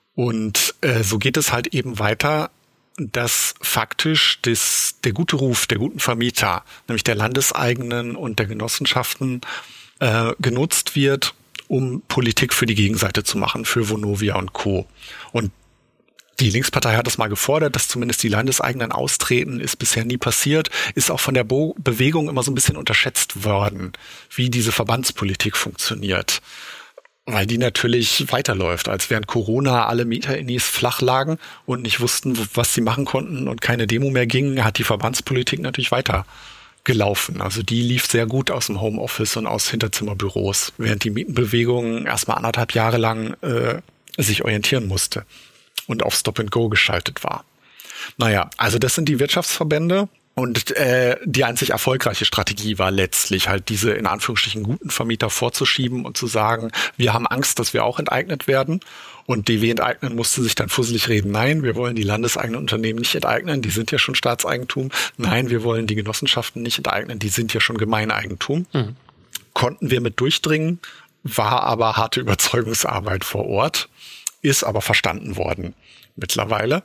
Und äh, so geht es halt eben weiter, dass faktisch das, der gute Ruf der guten Vermieter, nämlich der Landeseigenen und der Genossenschaften, äh, genutzt wird, um Politik für die Gegenseite zu machen, für Vonovia und Co. Und die Linkspartei hat es mal gefordert, dass zumindest die Landeseigenen austreten, ist bisher nie passiert, ist auch von der Bo- Bewegung immer so ein bisschen unterschätzt worden, wie diese Verbandspolitik funktioniert. Weil die natürlich weiterläuft, als während Corona alle Mieterinnis flach lagen und nicht wussten, was sie machen konnten und keine Demo mehr ging, hat die Verbandspolitik natürlich weiter gelaufen. Also die lief sehr gut aus dem Homeoffice und aus Hinterzimmerbüros, während die Mietenbewegung erstmal anderthalb Jahre lang äh, sich orientieren musste und auf Stop and Go geschaltet war. Naja, also das sind die Wirtschaftsverbände und äh, die einzig erfolgreiche Strategie war letztlich halt diese in Anführungsstrichen guten Vermieter vorzuschieben und zu sagen, wir haben Angst, dass wir auch enteignet werden. Und D W enteignen musste sich dann fusselig reden, nein, wir wollen die landeseigenen Unternehmen nicht enteignen, die sind ja schon Staatseigentum. Nein, wir wollen die Genossenschaften nicht enteignen, die sind ja schon Gemeineigentum. Mhm. Konnten wir mit durchdringen, war aber harte Überzeugungsarbeit vor Ort. Ist aber verstanden worden mittlerweile.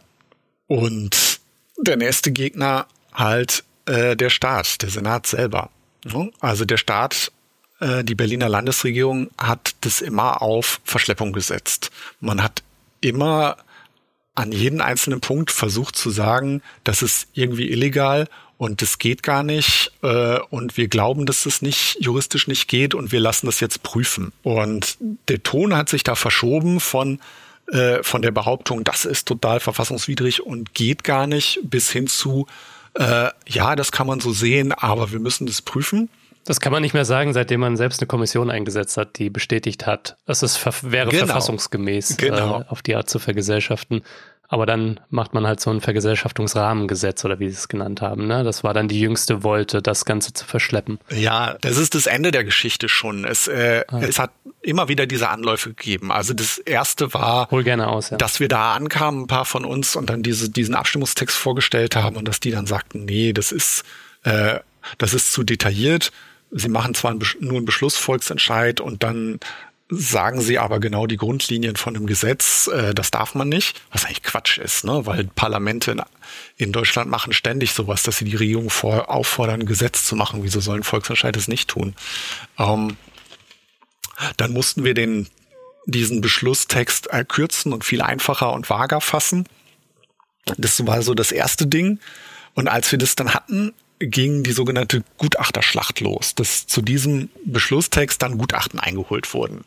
Und der nächste Gegner halt äh, der Staat, der Senat selber. Also der Staat, äh, die Berliner Landesregierung hat das immer auf Verschleppung gesetzt. Man hat immer an jeden einzelnen Punkt versucht zu sagen, das ist irgendwie illegal und das geht gar nicht äh, und wir glauben, dass es nicht juristisch nicht geht und wir lassen das jetzt prüfen. Und der Ton hat sich da verschoben von äh, von der Behauptung, das ist total verfassungswidrig und geht gar nicht, bis hin zu äh, ja, das kann man so sehen, aber wir müssen das prüfen. Das kann man nicht mehr sagen, seitdem man selbst eine Kommission eingesetzt hat, die bestätigt hat, es ist, wäre genau. verfassungsgemäß, genau. äh, auf die Art zu vergesellschaften. Aber dann macht man halt so ein Vergesellschaftungsrahmengesetz oder wie sie es genannt haben. Ne? Das war dann die jüngste Wolte, das Ganze zu verschleppen. Ja, das ist das Ende der Geschichte schon. Es, äh, ah. es hat immer wieder diese Anläufe gegeben. Also das erste war, Hol gerne aus, ja. dass wir da ankamen, ein paar von uns, und dann diese, diesen Abstimmungstext vorgestellt haben und dass die dann sagten, nee, das ist, äh, das ist zu detailliert. Sie machen zwar einen, nur einen Beschlussvolksentscheid und dann sagen sie aber genau die Grundlinien von dem Gesetz, äh, das darf man nicht, was eigentlich Quatsch ist, ne? Weil Parlamente in, in Deutschland machen ständig sowas, dass sie die Regierung vor, auffordern, ein Gesetz zu machen. Wieso sollen Volksentscheid es nicht tun? Ähm, dann mussten wir den diesen Beschlusstext äh, kürzen und viel einfacher und vager fassen. Das war so das erste Ding. Und als wir das dann hatten, ging die sogenannte Gutachterschlacht los, dass zu diesem Beschlusstext dann Gutachten eingeholt wurden.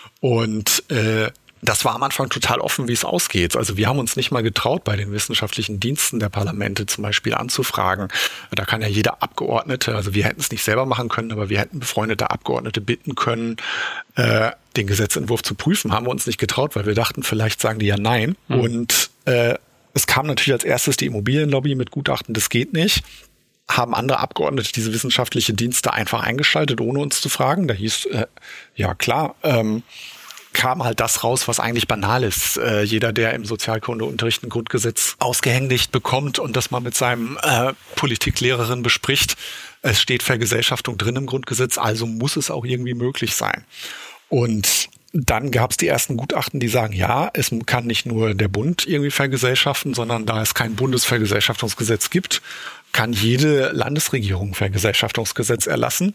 Und äh, das war am Anfang total offen, wie es ausgeht. Also wir haben uns nicht mal getraut, bei den wissenschaftlichen Diensten der Parlamente zum Beispiel anzufragen. Da kann ja jeder Abgeordnete, also wir hätten es nicht selber machen können, aber wir hätten befreundete Abgeordnete bitten können, äh, den Gesetzentwurf zu prüfen. Haben wir uns nicht getraut, weil wir dachten, vielleicht sagen die ja nein. Mhm. Und äh, es kam natürlich als erstes die Immobilienlobby mit Gutachten, das geht nicht. Haben andere Abgeordnete diese wissenschaftliche Dienste einfach eingeschaltet, ohne uns zu fragen. Da hieß, äh, ja klar, ähm, kam halt das raus, was eigentlich banal ist. Äh, jeder, der im Sozialkundeunterricht ein Grundgesetz ausgehändigt bekommt und das mal mit seinem äh, Politiklehrerin bespricht, es steht Vergesellschaftung drin im Grundgesetz, also muss es auch irgendwie möglich sein. Und dann gab es die ersten Gutachten, die sagen, ja, es kann nicht nur der Bund irgendwie vergesellschaften, sondern da es kein Bundesvergesellschaftungsgesetz gibt, kann jede Landesregierung ein Vergesellschaftungsgesetz erlassen.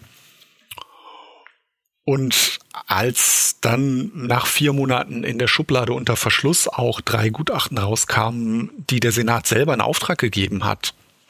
Und als dann nach vier Monaten in der Schublade unter Verschluss auch drei Gutachten rauskamen, die der Senat selber in Auftrag gegeben hat,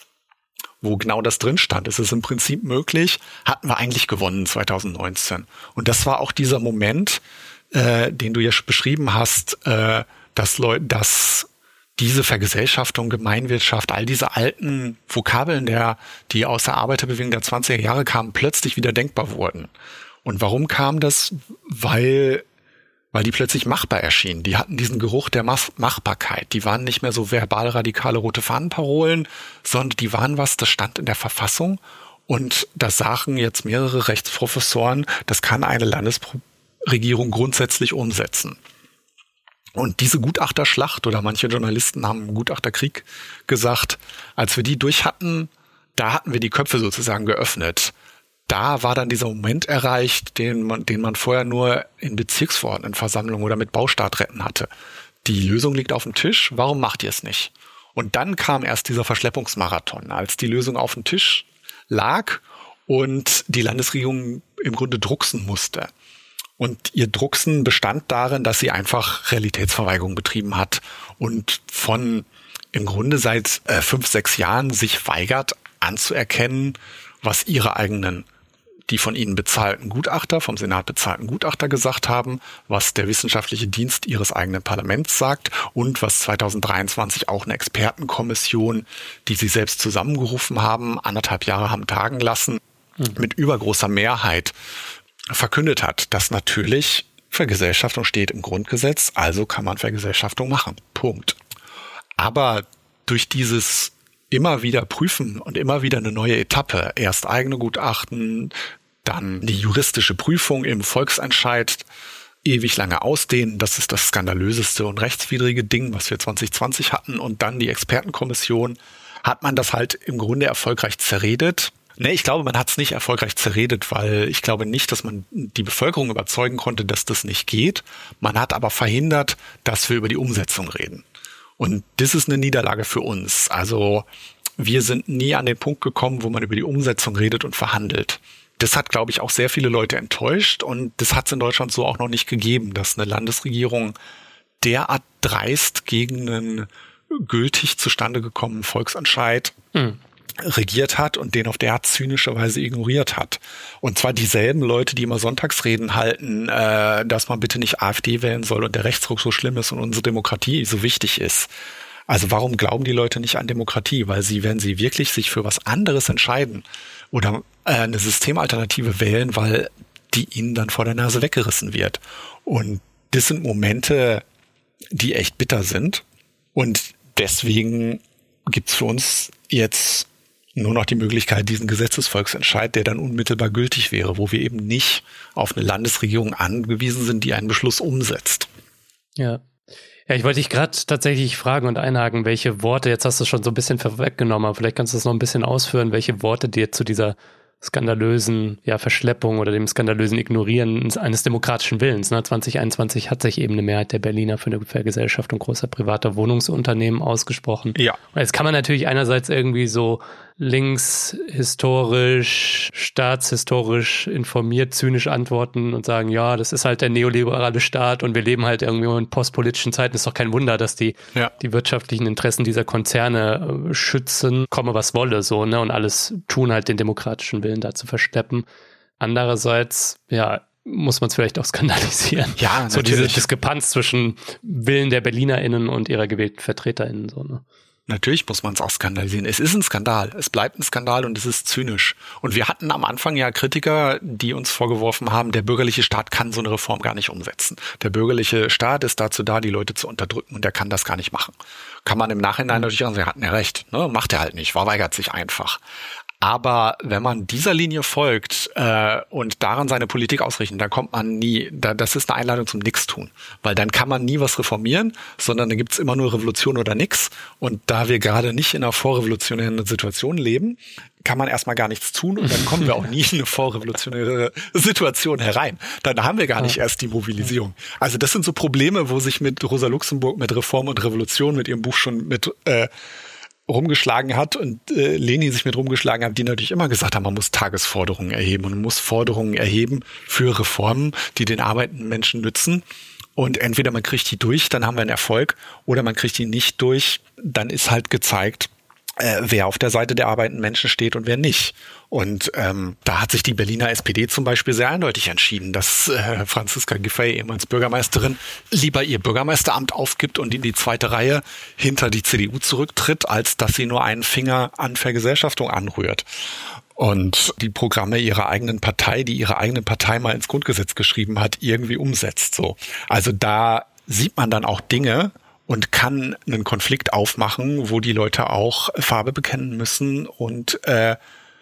wo genau das drin stand, es ist im Prinzip möglich, hatten wir eigentlich gewonnen zwanzig neunzehn. Und das war auch dieser Moment, äh, den du ja beschrieben hast, äh, dass Leute, dass diese Vergesellschaftung, Gemeinwirtschaft, all diese alten Vokabeln, der, die aus der Arbeiterbewegung der zwanziger Jahre kamen, plötzlich wieder denkbar wurden. Und warum kam das? Weil, weil die plötzlich machbar erschienen. Die hatten diesen Geruch der Machbarkeit. Die waren nicht mehr so verbal radikale rote Fahnenparolen, sondern die waren was, das stand in der Verfassung. Und da sagen jetzt mehrere Rechtsprofessoren, das kann eine Landesregierung grundsätzlich umsetzen. Und diese Gutachterschlacht, oder manche Journalisten haben Gutachterkrieg gesagt, als wir die durch hatten, da hatten wir die Köpfe sozusagen geöffnet. Da war dann dieser Moment erreicht, den man, den man vorher nur in Bezirksverordnetenversammlungen oder mit Baustartretten hatte. Die Lösung liegt auf dem Tisch, warum macht ihr es nicht? Und dann kam erst dieser Verschleppungsmarathon, als die Lösung auf dem Tisch lag und die Landesregierung im Grunde drucksen musste. Und ihr Drucksen bestand darin, dass sie einfach Realitätsverweigerung betrieben hat und von im Grunde seit äh, fünf, sechs Jahren sich weigert anzuerkennen, was ihre eigenen, die von ihnen bezahlten Gutachter, vom Senat bezahlten Gutachter gesagt haben, was der wissenschaftliche Dienst ihres eigenen Parlaments sagt und was zwanzig dreiundzwanzig auch eine Expertenkommission, die sie selbst zusammengerufen haben, anderthalb Jahre haben tagen lassen, mhm. mit übergroßer Mehrheit verkündet hat, dass natürlich Vergesellschaftung steht im Grundgesetz, also kann man Vergesellschaftung machen. Punkt. Aber durch dieses immer wieder prüfen und immer wieder eine neue Etappe, erst eigene Gutachten, dann die juristische Prüfung im Volksentscheid, ewig lange ausdehnen, das ist das skandalöseste und rechtswidrige Ding, was wir zwanzig zwanzig hatten, und dann die Expertenkommission, hat man das halt im Grunde erfolgreich zerredet. Nee, ich glaube, man hat es nicht erfolgreich zerredet, weil ich glaube nicht, dass man die Bevölkerung überzeugen konnte, dass das nicht geht. Man hat aber verhindert, dass wir über die Umsetzung reden. Und das ist eine Niederlage für uns. Also wir sind nie an den Punkt gekommen, wo man über die Umsetzung redet und verhandelt. Das hat, glaube ich, auch sehr viele Leute enttäuscht und das hat es in Deutschland so auch noch nicht gegeben, dass eine Landesregierung derart dreist gegen einen gültig zustande gekommenen Volksentscheid mhm. regiert hat und den auf derart zynische Weise ignoriert hat. Und zwar dieselben Leute, die immer Sonntagsreden halten, äh, dass man bitte nicht AfD wählen soll und der Rechtsruck so schlimm ist und unsere Demokratie so wichtig ist. Also warum glauben die Leute nicht an Demokratie? Weil sie, wenn sie wirklich sich für was anderes entscheiden oder äh, eine Systemalternative wählen, weil die ihnen dann vor der Nase weggerissen wird. Und das sind Momente, die echt bitter sind. Und deswegen gibt's für uns jetzt nur noch die Möglichkeit, diesen Gesetzesvolksentscheid, der dann unmittelbar gültig wäre, wo wir eben nicht auf eine Landesregierung angewiesen sind, die einen Beschluss umsetzt. Ja. Ja, ich wollte dich gerade tatsächlich fragen und einhaken, welche Worte, jetzt hast du es schon so ein bisschen vorweggenommen, aber vielleicht kannst du das noch ein bisschen ausführen, welche Worte dir zu dieser skandalösen ja, Verschleppung oder dem skandalösen Ignorieren eines demokratischen Willens. Ne? zwanzig einundzwanzig hat sich eben eine Mehrheit der Berliner für eine Vergesellschaftung großer privater Wohnungsunternehmen ausgesprochen. Ja. Und jetzt kann man natürlich einerseits irgendwie so linkshistorisch, staatshistorisch informiert, zynisch antworten und sagen, ja, das ist halt der neoliberale Staat und wir leben halt irgendwie in postpolitischen Zeiten. Ist doch kein Wunder, dass die, ja. die wirtschaftlichen Interessen dieser Konzerne äh, schützen, komme was wolle, so, ne, und alles tun halt den demokratischen Willen da zu versteppen. Andererseits, ja, muss man es vielleicht auch skandalisieren. Ja, so diese Diskrepanz zwischen Willen der BerlinerInnen und ihrer gewählten VertreterInnen, so, ne. Natürlich muss man es auch skandalisieren. Es ist ein Skandal. Es bleibt ein Skandal und es ist zynisch. Und wir hatten am Anfang ja Kritiker, die uns vorgeworfen haben, der bürgerliche Staat kann so eine Reform gar nicht umsetzen. Der bürgerliche Staat ist dazu da, die Leute zu unterdrücken und der kann das gar nicht machen. Kann man im Nachhinein natürlich sagen, sie hatten ja recht. Ne? Macht er halt nicht, verweigert sich einfach. Aber wenn man dieser Linie folgt äh, und daran seine Politik ausrichtet, dann kommt man nie, da, das ist eine Einladung zum Nichtstun. Weil dann kann man nie was reformieren, sondern dann gibt's immer nur Revolution oder nix. Und da wir gerade nicht in einer vorrevolutionären Situation leben, kann man erstmal gar nichts tun und dann kommen wir auch nie in eine vorrevolutionäre Situation herein. Dann haben wir gar nicht erst die Mobilisierung. Also das sind so Probleme, wo sich mit Rosa Luxemburg, mit Reform und Revolution, mit ihrem Buch schon mit äh, rumgeschlagen hat und äh, Lenin sich mit rumgeschlagen hat, die natürlich immer gesagt haben, man muss Tagesforderungen erheben und man muss Forderungen erheben für Reformen, die den arbeitenden Menschen nützen. Und entweder man kriegt die durch, dann haben wir einen Erfolg, oder man kriegt die nicht durch, dann ist halt gezeigt, äh, wer auf der Seite der arbeitenden Menschen steht und wer nicht. Und ähm, da hat sich die Berliner S P D zum Beispiel sehr eindeutig entschieden, dass äh, Franziska Giffey, ehemals Bürgermeisterin, lieber ihr Bürgermeisteramt aufgibt und in die zweite Reihe hinter die C D U zurücktritt, als dass sie nur einen Finger an Vergesellschaftung anrührt. Und die Programme ihrer eigenen Partei, die ihre eigene Partei mal ins Grundgesetz geschrieben hat, irgendwie umsetzt. So, also da sieht man dann auch Dinge und kann einen Konflikt aufmachen, wo die Leute auch Farbe bekennen müssen und äh,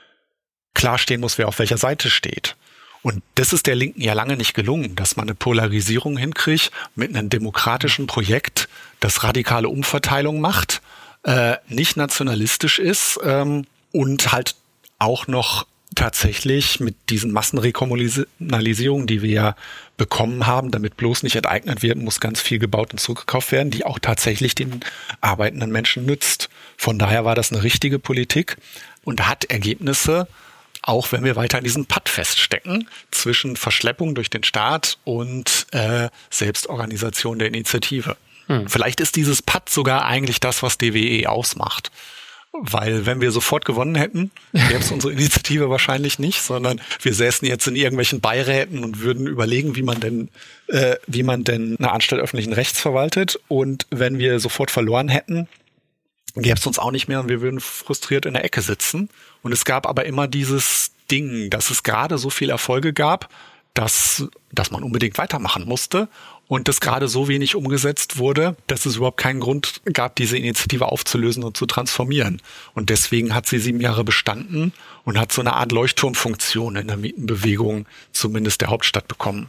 klar stehen muss, wer auf welcher Seite steht. Und das ist der Linken ja lange nicht gelungen, dass man eine Polarisierung hinkriegt mit einem demokratischen Projekt, das radikale Umverteilung macht, äh, nicht nationalistisch ist ähm, und halt auch noch tatsächlich mit diesen Massenrekommunalisierungen, die wir ja bekommen haben, damit bloß nicht enteignet wird, muss ganz viel gebaut und zurückgekauft werden, die auch tatsächlich den arbeitenden Menschen nützt. Von daher war das eine richtige Politik und hat Ergebnisse, auch wenn wir weiter in diesem Patt feststecken, zwischen Verschleppung durch den Staat und äh, Selbstorganisation der Initiative. Hm. Vielleicht ist dieses Patt sogar eigentlich das, was D W E ausmacht. Weil wenn wir sofort gewonnen hätten, gäbe es unsere Initiative wahrscheinlich nicht, sondern wir säßen jetzt in irgendwelchen Beiräten und würden überlegen, wie man denn, äh, wie man denn eine Anstalt öffentlichen Rechts verwaltet. Und wenn wir sofort verloren hätten, gäbe es uns auch nicht mehr und wir würden frustriert in der Ecke sitzen. Und es gab aber immer dieses Ding, dass es gerade so viel Erfolge gab, dass, dass man unbedingt weitermachen musste. Und das gerade so wenig umgesetzt wurde, dass es überhaupt keinen Grund gab, diese Initiative aufzulösen und zu transformieren. Und deswegen hat sie sieben Jahre bestanden und hat so eine Art Leuchtturmfunktion in der Mietenbewegung, zumindest der Hauptstadt, bekommen.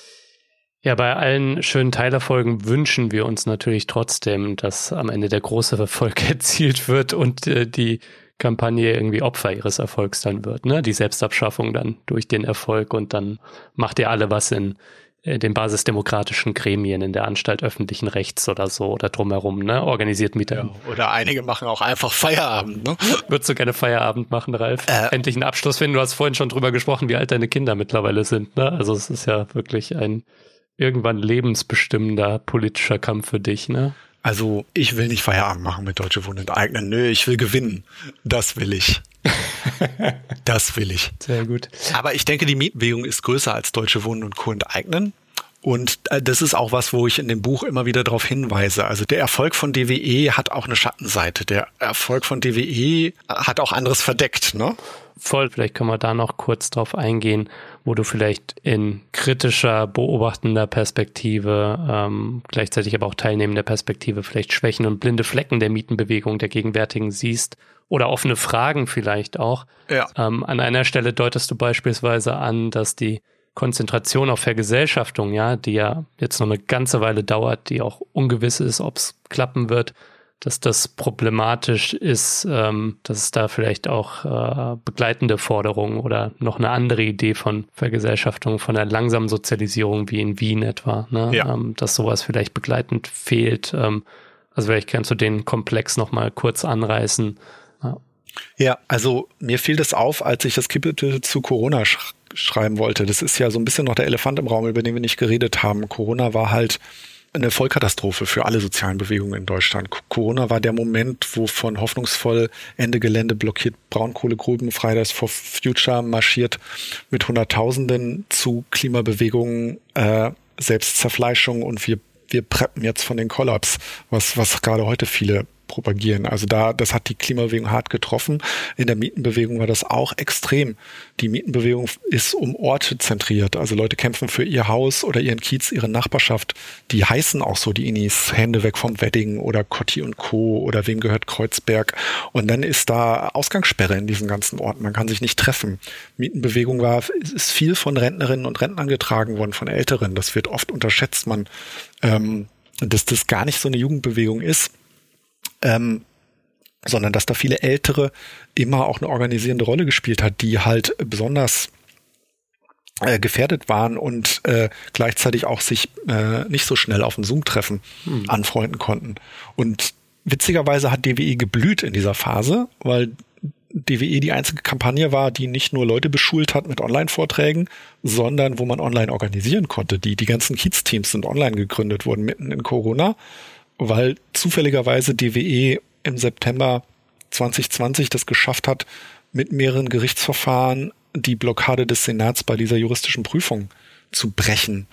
Ja, bei allen schönen Teilerfolgen wünschen wir uns natürlich trotzdem, dass am Ende der große Erfolg erzielt wird und äh, die Kampagne irgendwie Opfer ihres Erfolgs dann wird, ne? Die Selbstabschaffung dann durch den Erfolg, und dann macht ihr alle was in den basisdemokratischen Gremien in der Anstalt öffentlichen Rechts oder so oder drumherum, ne? Organisiert Mieter. Ja, oder einige machen auch einfach Feierabend, ne? Würdest du gerne Feierabend machen, Ralf? Äh, Endlich einen Abschluss finden. Du hast vorhin schon drüber gesprochen, wie alt deine Kinder mittlerweile sind, ne? Also es ist ja wirklich ein irgendwann lebensbestimmender politischer Kampf für dich, ne? Also ich will nicht Feierabend machen mit Deutsche Wohnen enteignen. Nö, ich will gewinnen. Das will ich. Das will ich. Sehr gut. Aber ich denke, die Mietenbewegung ist größer als Deutsche Wohnen und Co. enteignen. Und das ist auch was, wo ich in dem Buch immer wieder darauf hinweise. Also der Erfolg von D W E hat auch eine Schattenseite. Der Erfolg von D W E hat auch anderes verdeckt, ne? Voll, vielleicht können wir da noch kurz drauf eingehen, wo du vielleicht in kritischer, beobachtender Perspektive, ähm, gleichzeitig aber auch teilnehmender Perspektive vielleicht Schwächen und blinde Flecken der Mietenbewegung der gegenwärtigen siehst oder offene Fragen vielleicht auch. Ja. Ähm, an einer Stelle deutest du beispielsweise an, dass die Konzentration auf Vergesellschaftung, ja, die ja jetzt noch eine ganze Weile dauert, die auch ungewiss ist, ob es klappen wird, dass das problematisch ist, ähm, dass es da vielleicht auch äh, begleitende Forderungen oder noch eine andere Idee von Vergesellschaftung, von der langsamen Sozialisierung wie in Wien etwa, ne? Ja. ähm, dass sowas vielleicht begleitend fehlt. Ähm, also vielleicht kannst du den Komplex nochmal kurz anreißen. Ja. Ja, also mir fiel das auf, als ich das Kapitel zu Corona sch- schreiben wollte. Das ist ja so ein bisschen noch der Elefant im Raum, über den wir nicht geredet haben. Corona war halt eine Vollkatastrophe für alle sozialen Bewegungen in Deutschland. Corona war der Moment, wo von hoffnungsvoll Ende Gelände blockiert Braunkohlegruben, Fridays for Future marschiert mit Hunderttausenden zu Klimabewegungen, äh, Selbstzerfleischung und wir wir preppen jetzt von den Kollaps, was was gerade heute viele propagieren. Also da, das hat die Klimabewegung hart getroffen. In der Mietenbewegung war das auch extrem. Die Mietenbewegung ist um Orte zentriert. Also Leute kämpfen für ihr Haus oder ihren Kiez, ihre Nachbarschaft. Die heißen auch so, die Innis, Hände weg vom Wedding oder Cotti und Co. oder wem gehört Kreuzberg. Und dann ist da Ausgangssperre in diesen ganzen Orten. Man kann sich nicht treffen. Mietenbewegung war, ist viel von Rentnerinnen und Rentnern getragen worden, von Älteren. Das wird oft unterschätzt, man, ähm, dass das gar nicht so eine Jugendbewegung ist. Ähm, sondern dass da viele Ältere immer auch eine organisierende Rolle gespielt hat, die halt besonders äh, gefährdet waren und äh, gleichzeitig auch sich äh, nicht so schnell auf ein Zoom-Treffen hm. anfreunden konnten. Und witzigerweise hat D W E geblüht in dieser Phase, weil D W E die einzige Kampagne war, die nicht nur Leute beschult hat mit Online-Vorträgen, sondern wo man online organisieren konnte. Die, die ganzen Kiez-Teams sind online gegründet worden, mitten in Corona, weil zufälligerweise D W E im September zwanzig zwanzig das geschafft hat, mit mehreren Gerichtsverfahren die Blockade des Senats bei dieser juristischen Prüfung zu brechen.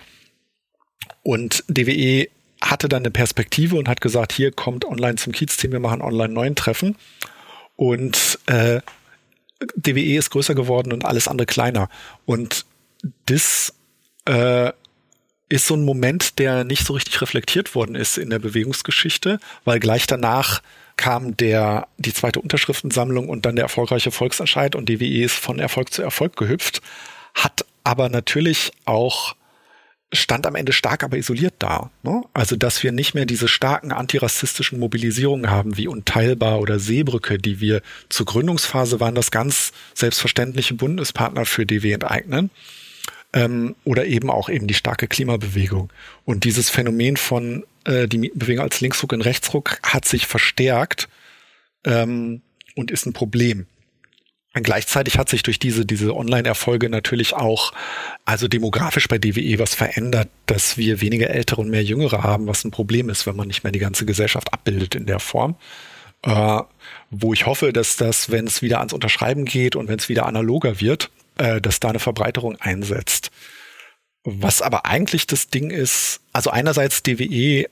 Und D W E hatte dann eine Perspektive und hat gesagt, hier kommt online zum Kiez-Team, wir machen online neun Treffen. Und äh, D W E ist größer geworden und alles andere kleiner. Und das äh, ist so ein Moment, der nicht so richtig reflektiert worden ist in der Bewegungsgeschichte, weil gleich danach kam der die zweite Unterschriftensammlung und dann der erfolgreiche Volksentscheid und D W E ist von Erfolg zu Erfolg gehüpft, hat aber natürlich auch, stand am Ende stark, aber isoliert da. Ne? Also, dass wir nicht mehr diese starken antirassistischen Mobilisierungen haben wie Unteilbar oder Seebrücke, die wir zur Gründungsphase waren, das ganz selbstverständliche Bundespartner für D W enteignen. Ähm, oder eben auch eben die starke Klimabewegung. Und dieses Phänomen von äh, die Mietenbewegung als Linksruck und Rechtsruck hat sich verstärkt ähm, und ist ein Problem. Und gleichzeitig hat sich durch diese diese Online-Erfolge natürlich auch, also demografisch bei D W E was verändert, dass wir weniger Ältere und mehr Jüngere haben, was ein Problem ist, wenn man nicht mehr die ganze Gesellschaft abbildet in der Form. Äh, wo ich hoffe, dass das, wenn es wieder ans Unterschreiben geht und wenn es wieder analoger wird, dass da eine Verbreiterung einsetzt. Was aber eigentlich das Ding ist, also einerseits D W E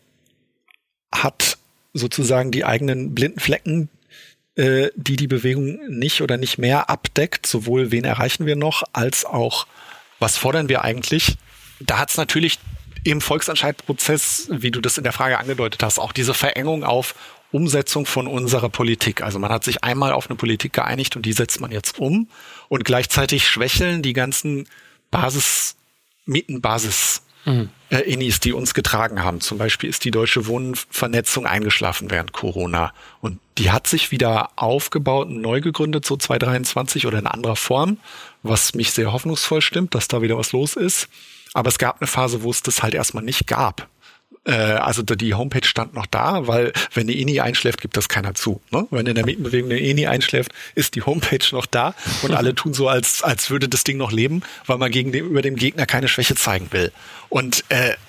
hat sozusagen die eigenen blinden Flecken, äh, die die Bewegung nicht oder nicht mehr abdeckt, sowohl wen erreichen wir noch, als auch was fordern wir eigentlich. Da hat es natürlich im Volksentscheidprozess, wie du das in der Frage angedeutet hast, auch diese Verengung auf Umsetzung von unserer Politik. Also man hat sich einmal auf eine Politik geeinigt und die setzt man jetzt um und gleichzeitig schwächeln die ganzen Basis, Mietenbasis mhm. äh, Innis, die uns getragen haben. Zum Beispiel ist die Deutsche Wohnvernetzung eingeschlafen während Corona und die hat sich wieder aufgebaut und neu gegründet, so zwanzig dreiundzwanzig oder in anderer Form, was mich sehr hoffnungsvoll stimmt, dass da wieder was los ist. Aber es gab eine Phase, wo es das halt erstmal nicht gab. Also die Homepage stand noch da, weil wenn eine Ini einschläft, gibt das keiner zu. Ne? Wenn in der Mietenbewegung eine Ini einschläft, ist die Homepage noch da und alle tun so, als als würde das Ding noch leben, weil man gegenüber dem Gegner keine Schwäche zeigen will. Und äh,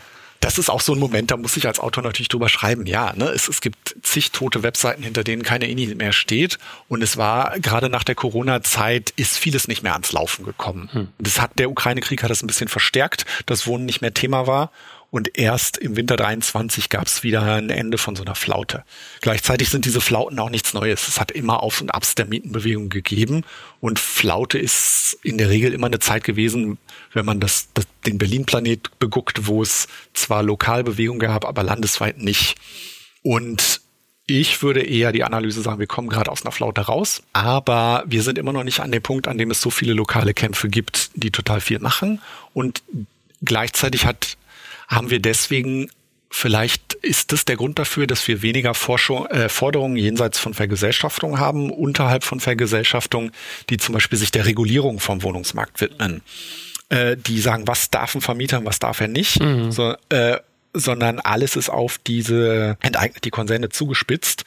das ist auch so ein Moment, da muss ich als Autor natürlich drüber schreiben. Ja, ne, es, es gibt zig tote Webseiten, hinter denen keine I N I mehr steht. Und es war, gerade nach der Corona-Zeit, ist vieles nicht mehr ans Laufen gekommen. Hm. Das hat, der Ukraine-Krieg hat das ein bisschen verstärkt, dass Wohnen nicht mehr Thema war. Und erst im Winter dreiundzwanzig gab es wieder ein Ende von so einer Flaute. Gleichzeitig sind diese Flauten auch nichts Neues. Es hat immer Auf- und Abs der Mietenbewegung gegeben. Und Flaute ist in der Regel immer eine Zeit gewesen, wenn man das, das den Berlin-Planet beguckt, wo es zwar lokal Bewegung gab, aber landesweit nicht. Und ich würde eher die Analyse sagen, wir kommen gerade aus einer Flaute raus, aber wir sind immer noch nicht an dem Punkt, an dem es so viele lokale Kämpfe gibt, die total viel machen. Und gleichzeitig hat haben wir deswegen, vielleicht ist das der Grund dafür, dass wir weniger Forschung, äh, Forderungen jenseits von Vergesellschaftung haben, unterhalb von Vergesellschaftung, die zum Beispiel sich der Regulierung vom Wohnungsmarkt widmen. Äh, die sagen, was darf ein Vermieter und was darf er nicht, mhm. so, äh, sondern alles ist auf diese enteignet die Konserne zugespitzt.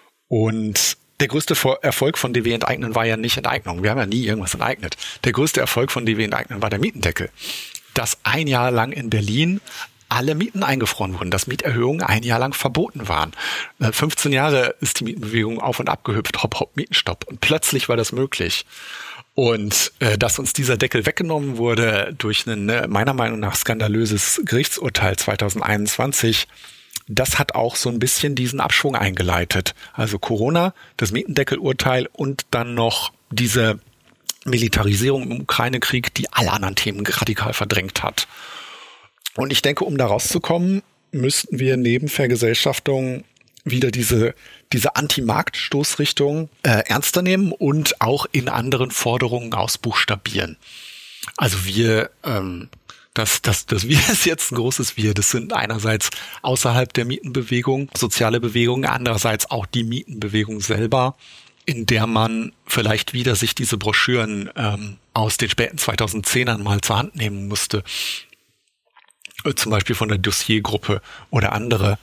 Und der größte Erfolg von D W Enteignen war ja nicht Enteignung. Wir haben ja nie irgendwas enteignet. Der größte Erfolg von D W Enteignen war der Mietendeckel. Dass ein Jahr lang in Berlin alle Mieten eingefroren wurden, dass Mieterhöhungen ein Jahr lang verboten waren. fünfzehn Jahre ist die Mietenbewegung auf und ab gehüpft, hopp, hopp, Mietenstopp. Und plötzlich war das möglich. Und äh, dass uns dieser Deckel weggenommen wurde durch ein ne, meiner Meinung nach skandalöses Gerichtsurteil zwanzig einundzwanzig, das hat auch so ein bisschen diesen Abschwung eingeleitet. Also Corona, das Mietendeckelurteil und dann noch diese Militarisierung im Ukraine-Krieg, die alle anderen Themen radikal verdrängt hat. Und ich denke, um da rauszukommen, müssten wir neben Vergesellschaftung wieder diese diese Anti-Markt-Stoßrichtung äh, ernster nehmen und auch in anderen Forderungen ausbuchstabieren. Also wir, ähm, das, das, das Wir ist jetzt ein großes Wir. Das sind einerseits außerhalb der Mietenbewegung soziale Bewegungen, andererseits auch die Mietenbewegung selber, in der man vielleicht wieder sich diese Broschüren ähm, aus den späten zweitausendzehnern mal zur Hand nehmen musste. Zum Beispiel von der Dossiergruppe oder andere,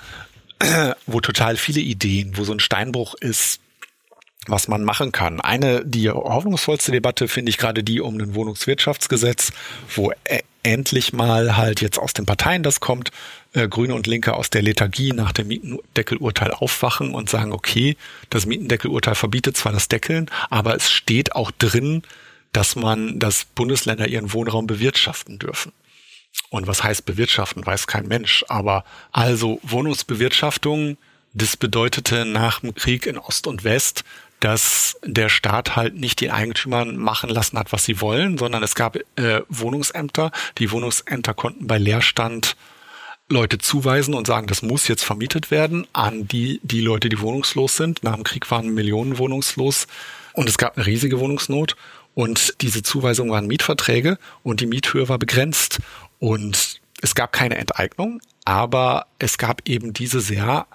wo total viele Ideen, wo so ein Steinbruch ist, was man machen kann. Eine, die hoffnungsvollste Debatte finde ich gerade die um ein Wohnungswirtschaftsgesetz, wo endlich mal halt jetzt aus den Parteien das kommt, äh, Grüne und Linke aus der Lethargie nach dem Mietendeckelurteil aufwachen und sagen, okay, das Mietendeckelurteil verbietet zwar das Deckeln, aber es steht auch drin, dass man, dass Bundesländer ihren Wohnraum bewirtschaften dürfen. Und was heißt bewirtschaften, weiß kein Mensch. Aber also Wohnungsbewirtschaftung, das bedeutete nach dem Krieg in Ost und West, dass der Staat halt nicht den Eigentümern machen lassen hat, was sie wollen, sondern es gab äh, Wohnungsämter. Die Wohnungsämter konnten bei Leerstand Leute zuweisen und sagen, das muss jetzt vermietet werden an die die Leute, die wohnungslos sind. Nach dem Krieg waren Millionen wohnungslos und es gab eine riesige Wohnungsnot. Und diese Zuweisung waren Mietverträge und die Miethöhe war begrenzt. Und es gab keine Enteignung, aber es gab eben diese sehr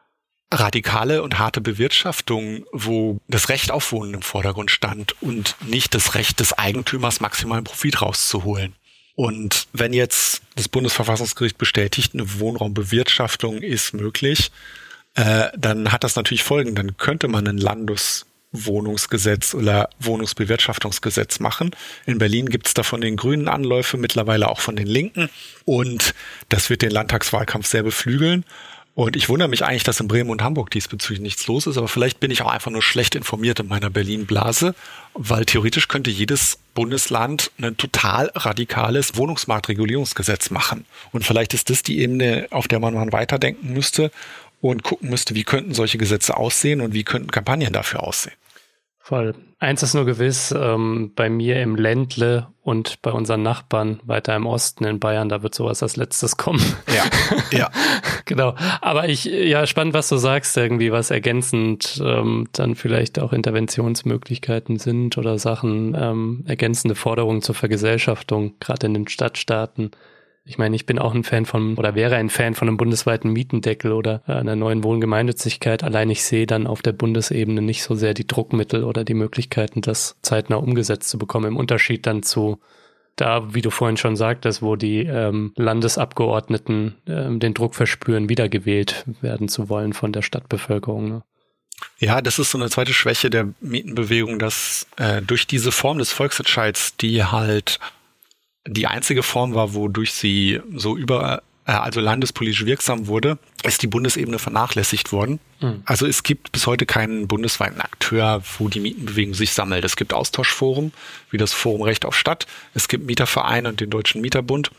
radikale und harte Bewirtschaftung, wo das Recht auf Wohnen im Vordergrund stand und nicht das Recht des Eigentümers, maximalen Profit rauszuholen. Und wenn jetzt das Bundesverfassungsgericht bestätigt, eine Wohnraumbewirtschaftung ist möglich, äh, dann hat das natürlich Folgen. Dann könnte man ein Landeswohnungsgesetz oder Wohnungsbewirtschaftungsgesetz machen. In Berlin gibt es da von den Grünen Anläufe, mittlerweile auch von den Linken. Und das wird den Landtagswahlkampf sehr beflügeln. Und ich wundere mich eigentlich, dass in Bremen und Hamburg diesbezüglich nichts los ist, aber vielleicht bin ich auch einfach nur schlecht informiert in meiner Berlin-Blase, weil theoretisch könnte jedes Bundesland ein total radikales Wohnungsmarktregulierungsgesetz machen. Und vielleicht ist das die Ebene, auf der man mal weiterdenken müsste und gucken müsste, wie könnten solche Gesetze aussehen und wie könnten Kampagnen dafür aussehen. Voll. Eins ist nur gewiss, ähm, bei mir im Ländle und bei unseren Nachbarn weiter im Osten in Bayern, da wird sowas als letztes kommen. Ja, ja. Genau. Aber ich, ja, spannend, was du sagst, irgendwie, was ergänzend ähm, dann vielleicht auch Interventionsmöglichkeiten sind oder Sachen, ähm, ergänzende Forderungen zur Vergesellschaftung, gerade in den Stadtstaaten. Ich meine, ich bin auch ein Fan von, oder wäre ein Fan von einem bundesweiten Mietendeckel oder einer neuen Wohngemeinnützigkeit. Allein ich sehe dann auf der Bundesebene nicht so sehr die Druckmittel oder die Möglichkeiten, das zeitnah umgesetzt zu bekommen. Im Unterschied dann zu da, wie du vorhin schon sagtest, wo die ähm, Landesabgeordneten ähm, den Druck verspüren, wiedergewählt werden zu wollen von der Stadtbevölkerung. Ne? Ja, das ist so eine zweite Schwäche der Mietenbewegung, dass äh, durch diese Form des Volksentscheids, die halt die einzige Form war, wodurch sie so über äh, also landespolitisch wirksam wurde, ist die Bundesebene vernachlässigt worden. Mhm. Also es gibt bis heute keinen bundesweiten Akteur, wo die Mietenbewegung sich sammelt. Es gibt Austauschforum, wie das Forum Recht auf Stadt. Es gibt Mietervereine und den Deutschen Mieterbund.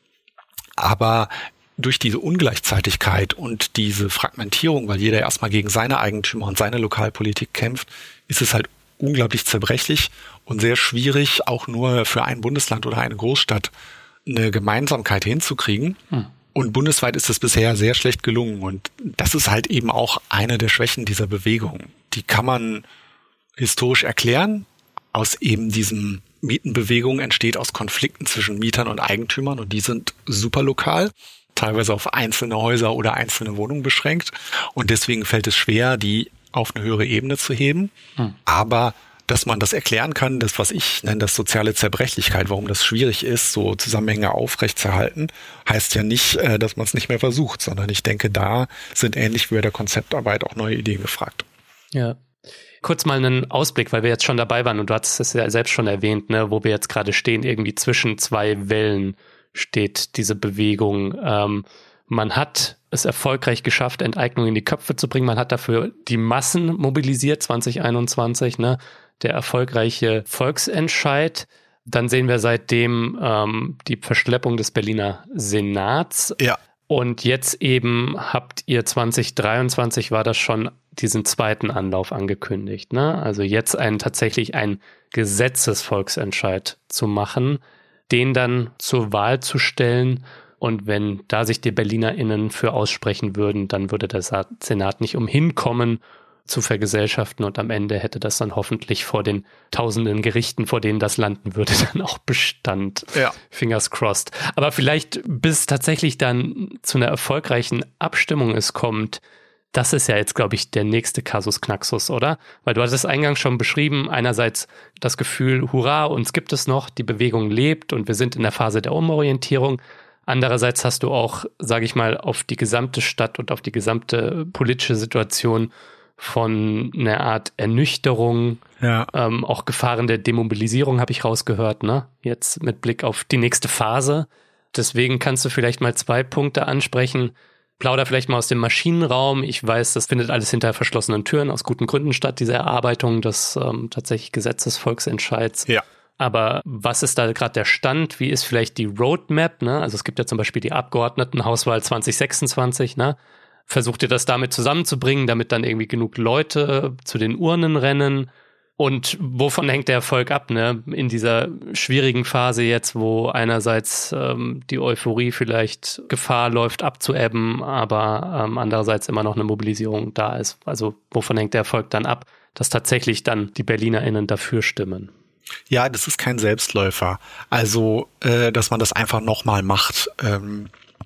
Aber durch diese Ungleichzeitigkeit und diese Fragmentierung, weil jeder erstmal gegen seine Eigentümer und seine Lokalpolitik kämpft, ist es halt unglaublich zerbrechlich und sehr schwierig, auch nur für ein Bundesland oder eine Großstadt eine Gemeinsamkeit hinzukriegen. Hm. Und bundesweit ist es bisher sehr schlecht gelungen. Und das ist halt eben auch eine der Schwächen dieser Bewegung. Die kann man historisch erklären. Aus eben diesem Mietenbewegung entsteht aus Konflikten zwischen Mietern und Eigentümern und die sind super lokal, teilweise auf einzelne Häuser oder einzelne Wohnungen beschränkt. Und deswegen fällt es schwer, die auf eine höhere Ebene zu heben. Hm. Aber dass man das erklären kann, das, was ich nenne, das soziale Zerbrechlichkeit, warum das schwierig ist, so Zusammenhänge aufrechtzuerhalten, heißt ja nicht, dass man es nicht mehr versucht, sondern ich denke, da sind ähnlich wie bei der Konzeptarbeit auch neue Ideen gefragt. Ja. Kurz mal einen Ausblick, weil wir jetzt schon dabei waren und du hattest es ja selbst schon erwähnt, ne, wo wir jetzt gerade stehen, irgendwie zwischen zwei Wellen steht diese Bewegung. Ähm, man hat es erfolgreich geschafft, Enteignung in die Köpfe zu bringen. Man hat dafür die Massen mobilisiert, zwanzig einundzwanzig, ne? Der erfolgreiche Volksentscheid. Dann sehen wir seitdem ähm, die Verschleppung des Berliner Senats. Ja. Und jetzt eben habt ihr zwanzig dreiundzwanzig war das schon diesen zweiten Anlauf angekündigt, ne? Also jetzt einen tatsächlich einen Gesetzesvolksentscheid zu machen, den dann zur Wahl zu stellen. Und wenn da sich die BerlinerInnen für aussprechen würden, dann würde der Senat nicht umhin kommen, zu vergesellschaften und am Ende hätte das dann hoffentlich vor den tausenden Gerichten, vor denen das landen würde, dann auch Bestand. Ja. Fingers crossed. Aber vielleicht, bis tatsächlich dann zu einer erfolgreichen Abstimmung es kommt, das ist ja jetzt, glaube ich, der nächste Kasus Knaxus, oder? Weil du hattest eingangs schon beschrieben, einerseits das Gefühl, hurra, uns gibt es noch, die Bewegung lebt und wir sind in der Phase der Umorientierung. Andererseits hast du auch, sage ich mal, auf die gesamte Stadt und auf die gesamte politische Situation von einer Art Ernüchterung, ja. ähm, auch Gefahren der Demobilisierung habe ich rausgehört, ne? Jetzt mit Blick auf die nächste Phase. Deswegen kannst du vielleicht mal zwei Punkte ansprechen. Plauder vielleicht mal aus dem Maschinenraum. Ich weiß, das findet alles hinter verschlossenen Türen aus guten Gründen statt, diese Erarbeitung des ähm, tatsächlich Gesetzesvolksentscheids. Ja. Aber was ist da gerade der Stand? Wie ist vielleicht die Roadmap? Ne? Also es gibt ja zum Beispiel die Abgeordnetenhauswahl zwanzig sechsundzwanzig, ne? Versucht ihr das damit zusammenzubringen, damit dann irgendwie genug Leute zu den Urnen rennen? Und wovon hängt der Erfolg ab, ne? In dieser schwierigen Phase jetzt, wo einerseits ähm, die Euphorie vielleicht Gefahr läuft abzuebben, aber ähm, andererseits immer noch eine Mobilisierung da ist. Also wovon hängt der Erfolg dann ab, dass tatsächlich dann die BerlinerInnen dafür stimmen? Ja, das ist kein Selbstläufer. Also, äh, dass man das einfach nochmal macht. Ähm,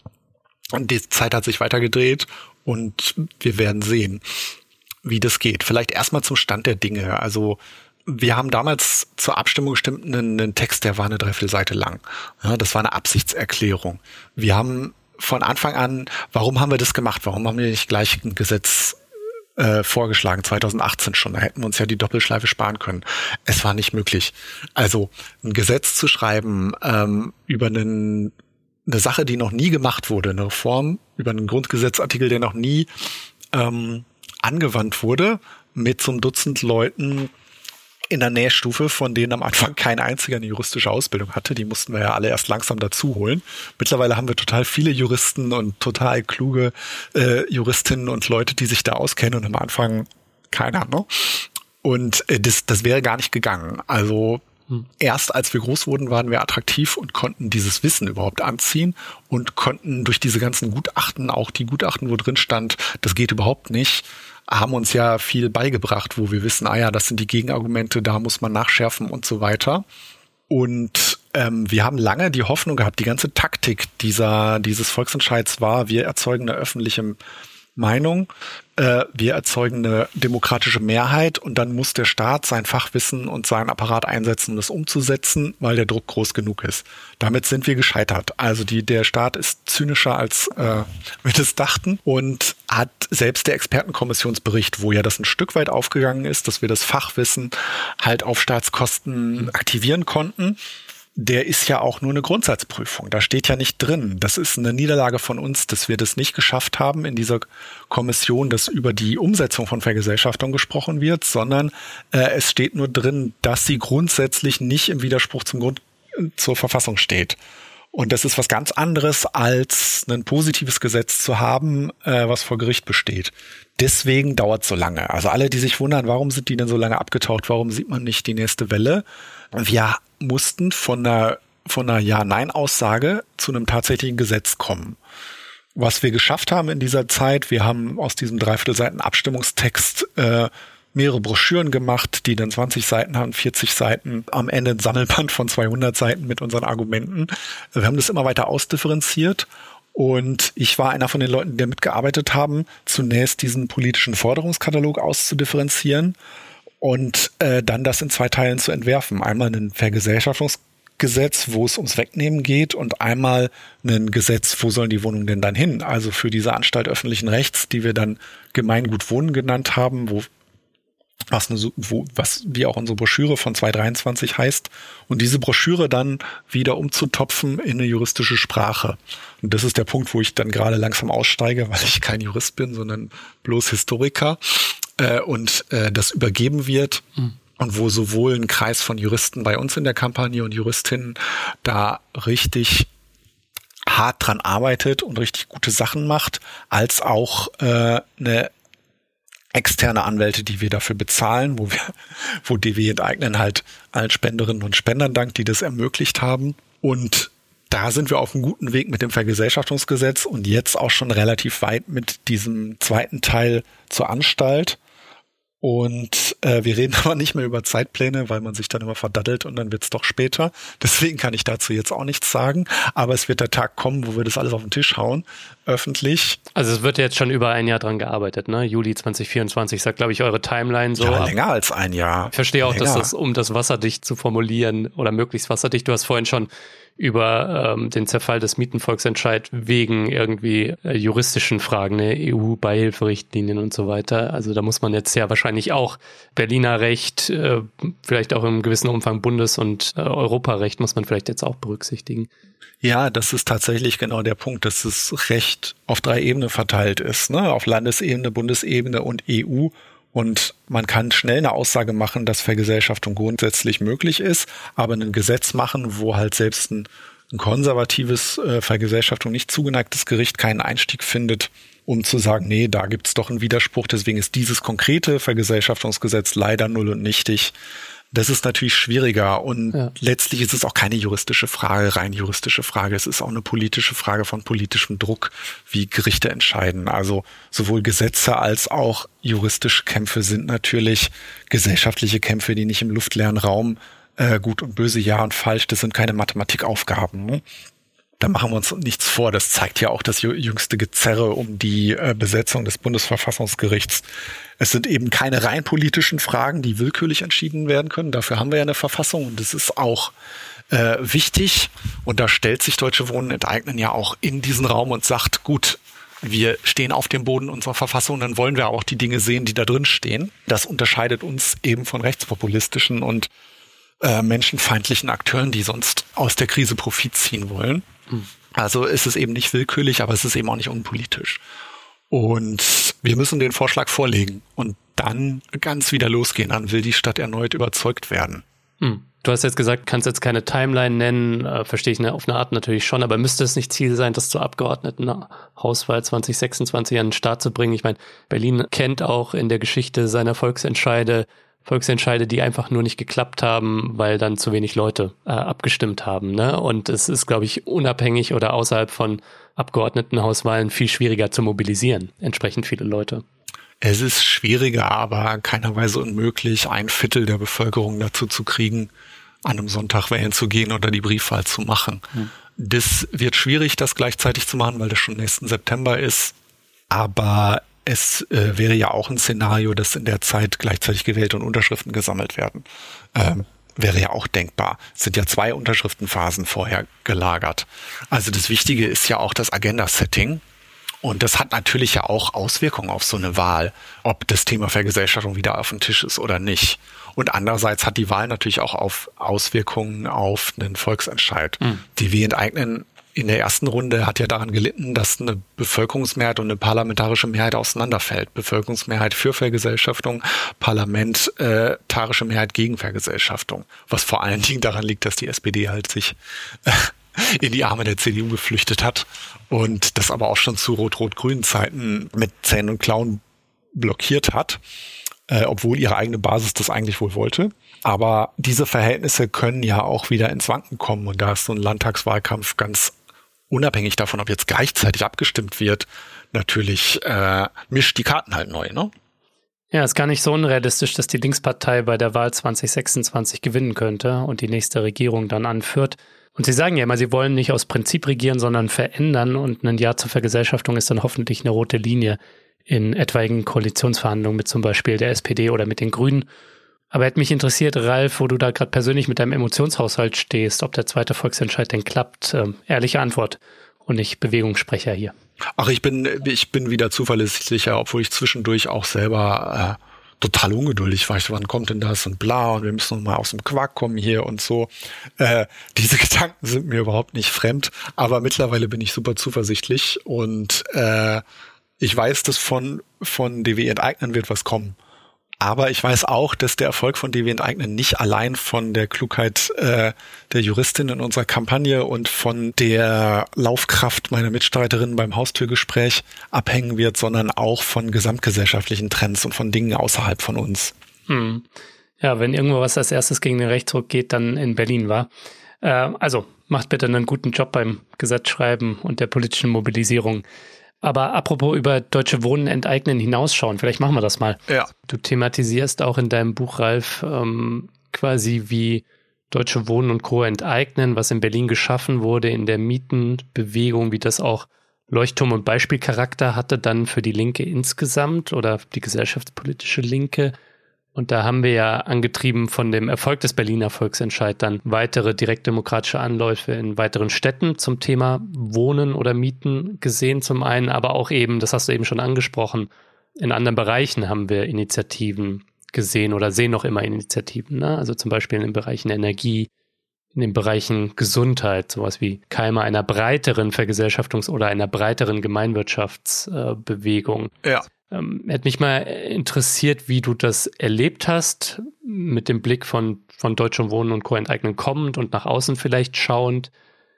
und die Zeit hat sich weitergedreht und wir werden sehen, wie das geht. Vielleicht erstmal zum Stand der Dinge. Also wir haben damals zur Abstimmung gestimmt einen, einen Text, der war eine Dreiviertelseite lang. Ja, das war eine Absichtserklärung. Wir haben von Anfang an, warum haben wir das gemacht? Warum haben wir nicht gleich ein Gesetz äh, vorgeschlagen, zwanzig achtzehn schon? Da hätten wir uns ja die Doppelschleife sparen können. Es war nicht möglich. Also ein Gesetz zu schreiben ähm, über einen eine Sache, die noch nie gemacht wurde, eine Reform über einen Grundgesetzartikel, der noch nie ähm, angewandt wurde, mit so einem Dutzend Leuten in der Nähstufe, von denen am Anfang kein einziger eine juristische Ausbildung hatte. Die mussten wir ja alle erst langsam dazu holen. Mittlerweile haben wir total viele Juristen und total kluge äh, Juristinnen und Leute, die sich da auskennen und am Anfang keiner, ne? Und äh, das, das wäre gar nicht gegangen. Also Hm. Erst als wir groß wurden, waren wir attraktiv und konnten dieses Wissen überhaupt anziehen und konnten durch diese ganzen Gutachten, auch die Gutachten, wo drin stand, das geht überhaupt nicht, haben uns ja viel beigebracht, wo wir wissen, ah ja, das sind die Gegenargumente, da muss man nachschärfen und so weiter. Und ähm, wir haben lange die Hoffnung gehabt, die ganze Taktik dieser dieses Volksentscheids war, wir erzeugen eine öffentliche Meinung, äh, wir erzeugen eine demokratische Mehrheit und dann muss der Staat sein Fachwissen und seinen Apparat einsetzen, um das umzusetzen, weil der Druck groß genug ist. Damit sind wir gescheitert. Also die, der Staat ist zynischer, als äh, wir das dachten und hat selbst der Expertenkommissionsbericht, wo ja das ein Stück weit aufgegangen ist, dass wir das Fachwissen halt auf Staatskosten aktivieren konnten, der ist ja auch nur eine Grundsatzprüfung. Da steht ja nicht drin. Das ist eine Niederlage von uns, dass wir das nicht geschafft haben in dieser Kommission, dass über die Umsetzung von Vergesellschaftung gesprochen wird, sondern äh, es steht nur drin, dass sie grundsätzlich nicht im Widerspruch zum Grund, zur Verfassung steht. Und das ist was ganz anderes, als ein positives Gesetz zu haben, äh, was vor Gericht besteht. Deswegen dauert es so lange. Also alle, die sich wundern, warum sind die denn so lange abgetaucht? Warum sieht man nicht die nächste Welle? Wir mussten von einer, von einer Ja-Nein-Aussage zu einem tatsächlichen Gesetz kommen. Was wir geschafft haben in dieser Zeit, wir haben aus diesem Dreiviertelseiten Abstimmungstext äh, mehrere Broschüren gemacht, die dann zwanzig Seiten haben, vierzig Seiten, am Ende ein Sammelband von zweihundert Seiten mit unseren Argumenten. Wir haben das immer weiter ausdifferenziert und ich war einer von den Leuten, die da mitgearbeitet haben, zunächst diesen politischen Forderungskatalog auszudifferenzieren und äh, dann das in zwei Teilen zu entwerfen. Einmal ein Vergesellschaftungsgesetz, wo es ums Wegnehmen geht und einmal ein Gesetz, wo sollen die Wohnungen denn dann hin? Also für diese Anstalt öffentlichen Rechts, die wir dann Gemeingut Wohnen genannt haben, wo Was, eine, wo, was wie auch unsere Broschüre von zweitausenddreiundzwanzig heißt, und diese Broschüre dann wieder umzutopfen in eine juristische Sprache. Und das ist der Punkt, wo ich dann gerade langsam aussteige, weil ich kein Jurist bin, sondern bloß Historiker, äh, und äh, das übergeben wird. Mhm. Und wo sowohl ein Kreis von Juristen bei uns in der Kampagne und Juristinnen da richtig hart dran arbeitet und richtig gute Sachen macht, als auch äh, eine externe Anwälte, die wir dafür bezahlen, wo wir, wo D W enteignen halt allen Spenderinnen und Spendern dank, die das ermöglicht haben. Und da sind wir auf einem guten Weg mit dem Vergesellschaftungsgesetz und jetzt auch schon relativ weit mit diesem zweiten Teil zur Anstalt. Und äh, wir reden aber nicht mehr über Zeitpläne, weil man sich dann immer verdaddelt und dann wird's doch später. Deswegen kann ich dazu jetzt auch nichts sagen. Aber es wird der Tag kommen, wo wir das alles auf den Tisch hauen, öffentlich. Also es wird jetzt schon über ein Jahr dran gearbeitet, ne? Juli zwanzig vierundzwanzig sagt, glaube ich, eure Timeline so. Ja, ab. länger als ein Jahr. Ich verstehe auch, länger. dass das, um das wasserdicht zu formulieren oder möglichst wasserdicht, du hast vorhin schon über ähm, den Zerfall des Mietenvolksentscheid wegen irgendwie äh, juristischen Fragen, ne? E U-Beihilferichtlinien und so weiter. Also da muss man jetzt ja wahrscheinlich auch Berliner Recht, äh, vielleicht auch im gewissen Umfang Bundes- und äh, Europarecht muss man vielleicht jetzt auch berücksichtigen. Ja, das ist tatsächlich genau der Punkt, dass das Recht auf drei Ebenen verteilt ist, ne? Auf Landesebene, Bundesebene und E U. Und man kann schnell eine Aussage machen, dass Vergesellschaftung grundsätzlich möglich ist, aber ein Gesetz machen, wo halt selbst ein, ein konservatives äh, Vergesellschaftung nicht zugeneigtes Gericht keinen Einstieg findet, um zu sagen, nee, da gibt's doch einen Widerspruch, deswegen ist dieses konkrete Vergesellschaftungsgesetz leider null und nichtig. Das ist natürlich schwieriger und ja. Letztlich ist es auch keine juristische Frage, rein juristische Frage. Es ist auch eine politische Frage von politischem Druck, wie Gerichte entscheiden. Also sowohl Gesetze als auch juristische Kämpfe sind natürlich gesellschaftliche Kämpfe, die nicht im luftleeren Raum äh, gut und böse, ja und falsch, das sind keine Mathematikaufgaben. Ne? Da machen wir uns nichts vor. Das zeigt ja auch das jüngste Gezerre um die äh, Besetzung des Bundesverfassungsgerichts. Es sind eben keine rein politischen Fragen, die willkürlich entschieden werden können. Dafür haben wir ja eine Verfassung und das ist auch äh, wichtig. Und da stellt sich Deutsche Wohnen enteignen ja auch in diesen Raum und sagt, gut, wir stehen auf dem Boden unserer Verfassung, dann wollen wir auch die Dinge sehen, die da drin stehen. Das unterscheidet uns eben von rechtspopulistischen und äh, menschenfeindlichen Akteuren, die sonst aus der Krise Profit ziehen wollen. Also ist es eben nicht willkürlich, aber es ist eben auch nicht unpolitisch. Und wir müssen den Vorschlag vorlegen und dann ganz wieder losgehen. Dann will die Stadt erneut überzeugt werden. Hm. Du hast jetzt gesagt, kannst jetzt keine Timeline nennen, äh, verstehe ich ne, auf eine Art natürlich schon, aber müsste es nicht Ziel sein, das zur Abgeordnetenhauswahl zwanzig sechsundzwanzig an den Start zu bringen? Ich meine, Berlin kennt auch in der Geschichte seiner Volksentscheide Volksentscheide, die einfach nur nicht geklappt haben, weil dann zu wenig Leute äh, abgestimmt haben. Ne? Und es ist, glaube ich, unabhängig oder außerhalb von Abgeordnetenhauswahlen viel schwieriger zu mobilisieren, entsprechend viele Leute. Es ist schwieriger, aber keiner Weise unmöglich, ein Viertel der Bevölkerung dazu zu kriegen, an einem Sonntag wählen zu gehen oder die Briefwahl zu machen. Hm. Das wird schwierig, das gleichzeitig zu machen, weil das schon nächsten September ist. Aber es äh, wäre ja auch ein Szenario, dass in der Zeit gleichzeitig gewählt und Unterschriften gesammelt werden. Ähm, wäre ja auch denkbar. Es sind ja zwei Unterschriftenphasen vorher gelagert. Also das Wichtige ist ja auch das Agenda-Setting. Und das hat natürlich ja auch Auswirkungen auf so eine Wahl, ob das Thema Vergesellschaftung wieder auf dem Tisch ist oder nicht. Und andererseits hat die Wahl natürlich auch auf Auswirkungen auf einen Volksentscheid. Mhm. Die W enteignen in der ersten Runde hat ja daran gelitten, dass eine Bevölkerungsmehrheit und eine parlamentarische Mehrheit auseinanderfällt. Bevölkerungsmehrheit für Vergesellschaftung, parlamentarische Mehrheit gegen Vergesellschaftung. Was vor allen Dingen daran liegt, dass die S P D halt sich äh, in die Arme der C D U geflüchtet hat und das aber auch schon zu rot-rot-grünen Zeiten mit Zähnen und Klauen blockiert hat, äh, obwohl ihre eigene Basis das eigentlich wohl wollte. Aber diese Verhältnisse können ja auch wieder ins Wanken kommen und da ist so ein Landtagswahlkampf ganz unabhängig davon, ob jetzt gleichzeitig abgestimmt wird, natürlich äh, mischt die Karten halt neu, ne? Ja, ist gar nicht so unrealistisch, dass die Linkspartei bei der Wahl zwanzig sechsundzwanzig gewinnen könnte und die nächste Regierung dann anführt. Und sie sagen ja immer, sie wollen nicht aus Prinzip regieren, sondern verändern und ein Ja zur Vergesellschaftung ist dann hoffentlich eine rote Linie in etwaigen Koalitionsverhandlungen mit zum Beispiel der S P D oder mit den Grünen. Aber hätte mich interessiert, Ralf, wo du da gerade persönlich mit deinem Emotionshaushalt stehst, ob der zweite Volksentscheid denn klappt. Ähm, ehrliche Antwort und nicht Bewegungssprecher hier. Ach, ich bin ich bin wieder zuverlässiger, obwohl ich zwischendurch auch selber äh, total ungeduldig war. Ich, wann kommt denn das und bla und wir müssen noch mal aus dem Quark kommen hier und so. Äh, diese Gedanken sind mir überhaupt nicht fremd, aber mittlerweile bin ich super zuversichtlich und äh, ich weiß, dass von von D W enteignen wird was kommen. Aber ich weiß auch, dass der Erfolg von D W enteignen nicht allein von der Klugheit äh, der Juristin in unserer Kampagne und von der Laufkraft meiner Mitstreiterinnen beim Haustürgespräch abhängen wird, sondern auch von gesamtgesellschaftlichen Trends und von Dingen außerhalb von uns. Hm. Ja, wenn irgendwo was als erstes gegen den Rechtsruck geht, dann in Berlin war. Äh, also macht bitte einen guten Job beim Gesetzschreiben und der politischen Mobilisierung. Aber apropos über Deutsche Wohnen enteignen hinausschauen, vielleicht machen wir das mal. Ja. Du thematisierst auch in deinem Buch, Ralf, ähm, quasi wie Deutsche Wohnen und Co. enteignen, was in Berlin geschaffen wurde in der Mietenbewegung, wie das auch Leuchtturm- und Beispielcharakter hatte dann für die Linke insgesamt oder die gesellschaftspolitische Linke. Und da haben wir ja angetrieben von dem Erfolg des Berliner Volksentscheids dann weitere direktdemokratische Anläufe in weiteren Städten zum Thema Wohnen oder Mieten gesehen zum einen, aber auch eben, das hast du eben schon angesprochen, in anderen Bereichen haben wir Initiativen gesehen oder sehen noch immer Initiativen, ne? Also zum Beispiel in den Bereichen Energie, in den Bereichen Gesundheit, sowas wie Keime einer breiteren Vergesellschaftungs- oder einer breiteren Gemeinwirtschaftsbewegung. Ja. Ähm, hätte mich mal interessiert, wie du das erlebt hast, mit dem Blick von, von Deutschem Wohnen und Co. enteignen kommend und nach außen vielleicht schauend.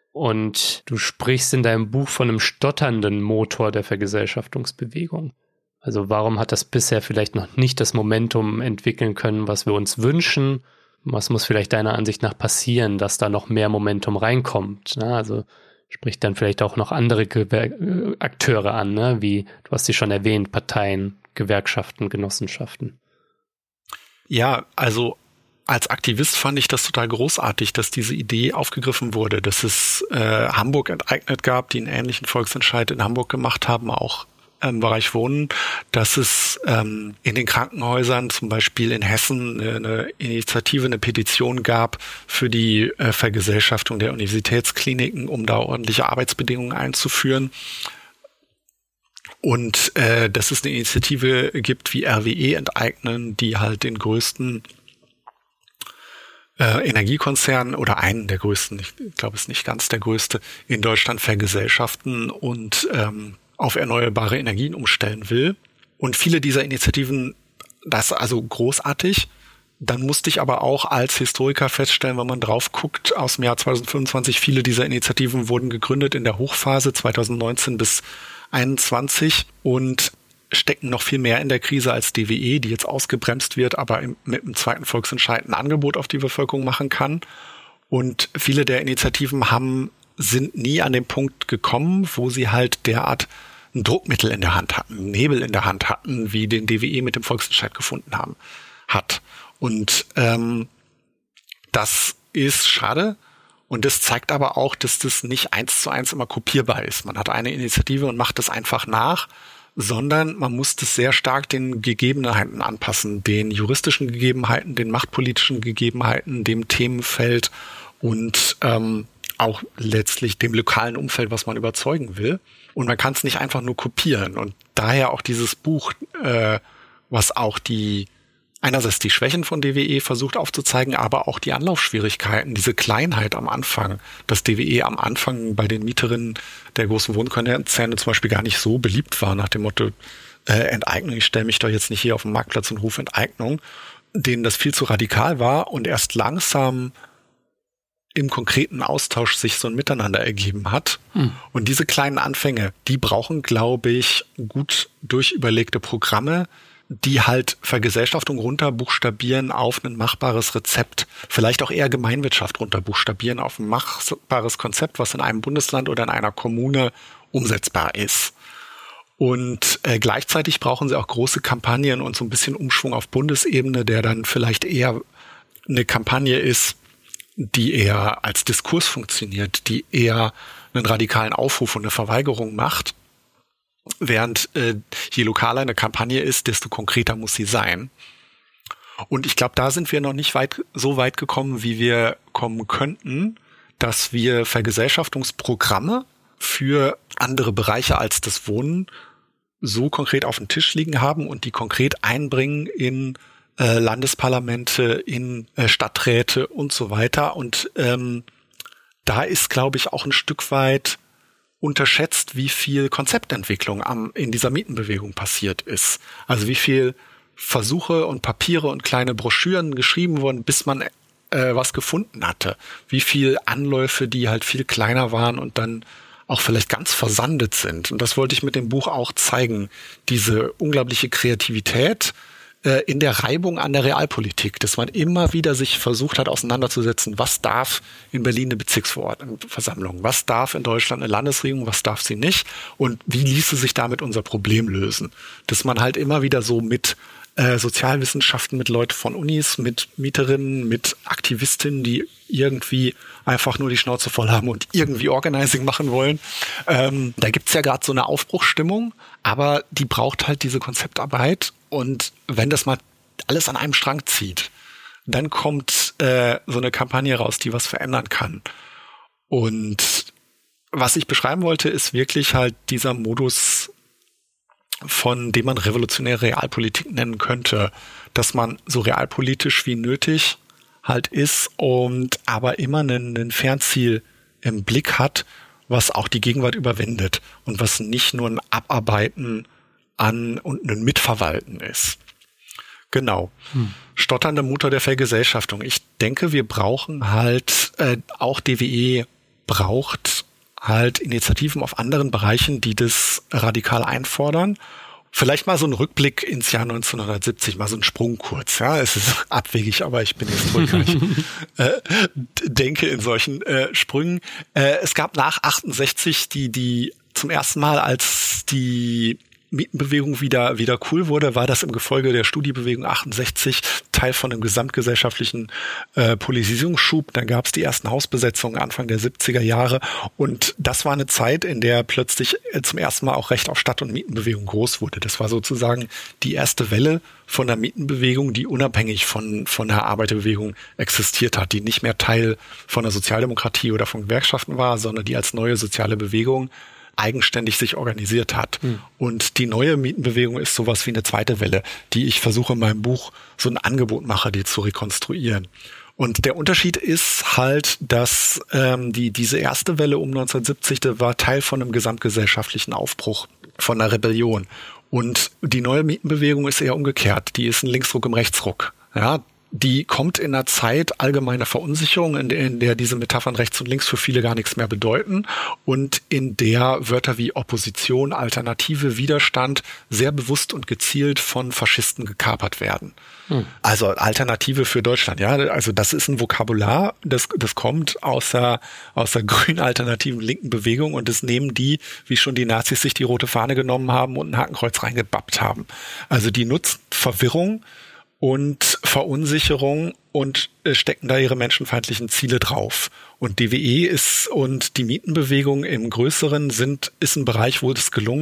Und du sprichst in deinem Buch von einem stotternden Motor der Vergesellschaftungsbewegung. Also warum hat das bisher vielleicht noch nicht das Momentum entwickeln können, was wir uns wünschen? Was muss vielleicht deiner Ansicht nach passieren, dass da noch mehr Momentum reinkommt? Ne? Also spricht dann vielleicht auch noch andere Gewer- Akteure an, ne? Wie, du hast sie schon erwähnt, Parteien, Gewerkschaften, Genossenschaften. Ja, also als Aktivist fand ich das total großartig, dass diese Idee aufgegriffen wurde, dass es äh, Hamburg enteignet gab, die einen ähnlichen Volksentscheid in Hamburg gemacht haben, auch im Bereich Wohnen, dass es ähm, in den Krankenhäusern, zum Beispiel in Hessen, eine Initiative, eine Petition gab für die äh, Vergesellschaftung der Universitätskliniken, um da ordentliche Arbeitsbedingungen einzuführen. Und äh, dass es eine Initiative gibt wie R W E enteignen, die halt den größten äh, Energiekonzern oder einen der größten, ich glaube es ist nicht ganz der größte, in Deutschland vergesellschaften und ähm, auf erneuerbare Energien umstellen will. Und viele dieser Initiativen, das ist also großartig. Dann musste ich aber auch als Historiker feststellen, wenn man drauf guckt, aus dem Jahr zwanzig fünfundzwanzig, viele dieser Initiativen wurden gegründet in der Hochphase zwanzig neunzehn bis einundzwanzig und stecken noch viel mehr in der Krise als D W E, die jetzt ausgebremst wird, aber im, mit dem zweiten Volksentscheid ein Angebot auf die Bevölkerung machen kann. Und viele der Initiativen haben sind nie an den Punkt gekommen, wo sie halt derart ein Druckmittel in der Hand hatten, einen Nebel in der Hand hatten, wie den D W E mit dem Volksentscheid gefunden haben, hat. Und ähm, das ist schade. Und das zeigt aber auch, dass das nicht eins zu eins immer kopierbar ist. Man hat eine Initiative und macht das einfach nach, sondern man muss das sehr stark den Gegebenheiten anpassen, den juristischen Gegebenheiten, den machtpolitischen Gegebenheiten, dem Themenfeld und ähm, auch letztlich dem lokalen Umfeld, was man überzeugen will. Und man kann es nicht einfach nur kopieren. Und daher auch dieses Buch, äh, was auch die einerseits die Schwächen von D W E versucht aufzuzeigen, aber auch die Anlaufschwierigkeiten, diese Kleinheit am Anfang, dass D W E am Anfang bei den Mieterinnen der großen Wohnkonzerne zum Beispiel gar nicht so beliebt war, nach dem Motto äh, Enteignung, ich stelle mich doch jetzt nicht hier auf den Marktplatz und rufe Enteignung, denen das viel zu radikal war und erst langsam im konkreten Austausch sich so ein Miteinander ergeben hat. Hm. Und diese kleinen Anfänge, die brauchen, glaube ich, gut durchüberlegte Programme, die halt Vergesellschaftung runterbuchstabieren auf ein machbares Rezept, vielleicht auch eher Gemeinwirtschaft runterbuchstabieren auf ein machbares Konzept, was in einem Bundesland oder in einer Kommune umsetzbar ist. Und äh, gleichzeitig brauchen sie auch große Kampagnen und so ein bisschen Umschwung auf Bundesebene, der dann vielleicht eher eine Kampagne ist, die eher als Diskurs funktioniert, die eher einen radikalen Aufruf und eine Verweigerung macht. Während äh, je lokaler eine Kampagne ist, desto konkreter muss sie sein. Und ich glaube, da sind wir noch nicht weit so weit gekommen, wie wir kommen könnten, dass wir Vergesellschaftungsprogramme für andere Bereiche als das Wohnen so konkret auf dem Tisch liegen haben und die konkret einbringen in äh, Landesparlamente, in äh, Stadträte und so weiter. Und ähm, da ist, glaube ich, auch ein Stück weit unterschätzt, wie viel Konzeptentwicklung am, in dieser Mietenbewegung passiert ist. Also wie viel Versuche und Papiere und kleine Broschüren geschrieben wurden, bis man äh, was gefunden hatte. Wie viel Anläufe, die halt viel kleiner waren und dann auch vielleicht ganz versandet sind. Und das wollte ich mit dem Buch auch zeigen. Diese unglaubliche Kreativität äh, in der Reibung an der Realpolitik, dass man immer wieder sich versucht hat auseinanderzusetzen, was darf in Berlin eine Bezirksversammlung, was darf in Deutschland eine Landesregierung, was darf sie nicht und wie ließe sich damit unser Problem lösen. Dass man halt immer wieder so mit äh, Sozialwissenschaften, mit Leuten von Unis, mit Mieterinnen, mit Aktivistinnen, die irgendwie einfach nur die Schnauze voll haben und irgendwie Organizing machen wollen. Ähm, da gibt's ja gerade so eine Aufbruchsstimmung, aber die braucht halt diese Konzeptarbeit. Und wenn das mal alles an einem Strang zieht, dann kommt äh, so eine Kampagne raus, die was verändern kann. Und was ich beschreiben wollte, ist wirklich halt dieser Modus, von dem man revolutionäre Realpolitik nennen könnte, dass man so realpolitisch wie nötig halt ist und aber immer ein, ein Fernziel im Blick hat, was auch die Gegenwart überwindet und was nicht nur ein Abarbeiten an und ein Mitverwalten ist. Genau. Hm. Stotternde Mutter der Vergesellschaftung. Ich denke, wir brauchen halt, äh, auch D W E braucht halt Initiativen auf anderen Bereichen, die das radikal einfordern. Vielleicht mal so ein Rückblick ins Jahr neunzehnhundertsiebzig, mal so ein Sprung kurz. Ja, es ist abwegig, aber ich bin Historiker. Ich äh, denke in solchen äh, Sprüngen. Äh, es gab nach achtundsechzig die, die zum ersten Mal, als die Mietenbewegung wieder wieder cool wurde, war das im Gefolge der Studiebewegung achtundsechzig Teil von einem gesamtgesellschaftlichen äh, Politisierungsschub. Dann gab es die ersten Hausbesetzungen Anfang der siebziger Jahre und das war eine Zeit, in der plötzlich äh, zum ersten Mal auch Recht auf Stadt- und Mietenbewegung groß wurde. Das war sozusagen die erste Welle von der Mietenbewegung, die unabhängig von von der Arbeiterbewegung existiert hat, die nicht mehr Teil von der Sozialdemokratie oder von Gewerkschaften war, sondern die als neue soziale Bewegung eigenständig sich organisiert hat. Hm. Und die neue Mietenbewegung ist sowas wie eine zweite Welle, die ich versuche in meinem Buch so ein Angebot mache, die zu rekonstruieren. Und der Unterschied ist halt, dass ähm, die diese erste Welle um neunzehnhundertsiebzig, das war Teil von einem gesamtgesellschaftlichen Aufbruch, von einer Rebellion. Und die neue Mietenbewegung ist eher umgekehrt. Die ist ein Linksruck im Rechtsruck. Ja, die kommt in einer Zeit allgemeiner Verunsicherung, in der, in der diese Metaphern rechts und links für viele gar nichts mehr bedeuten und in der Wörter wie Opposition, Alternative, Widerstand sehr bewusst und gezielt von Faschisten gekapert werden. Hm. Also Alternative für Deutschland, ja, also das ist ein Vokabular, das das kommt aus der aus der grün alternativen linken Bewegung und das nehmen die, wie schon die Nazis sich die rote Fahne genommen haben und ein Hakenkreuz reingebappt haben. Also die nutzen Verwirrung und Verunsicherung und äh, stecken da ihre menschenfeindlichen Ziele drauf. Und D W E ist und die Mietenbewegung im Größeren sind ist ein Bereich, wo es gelungen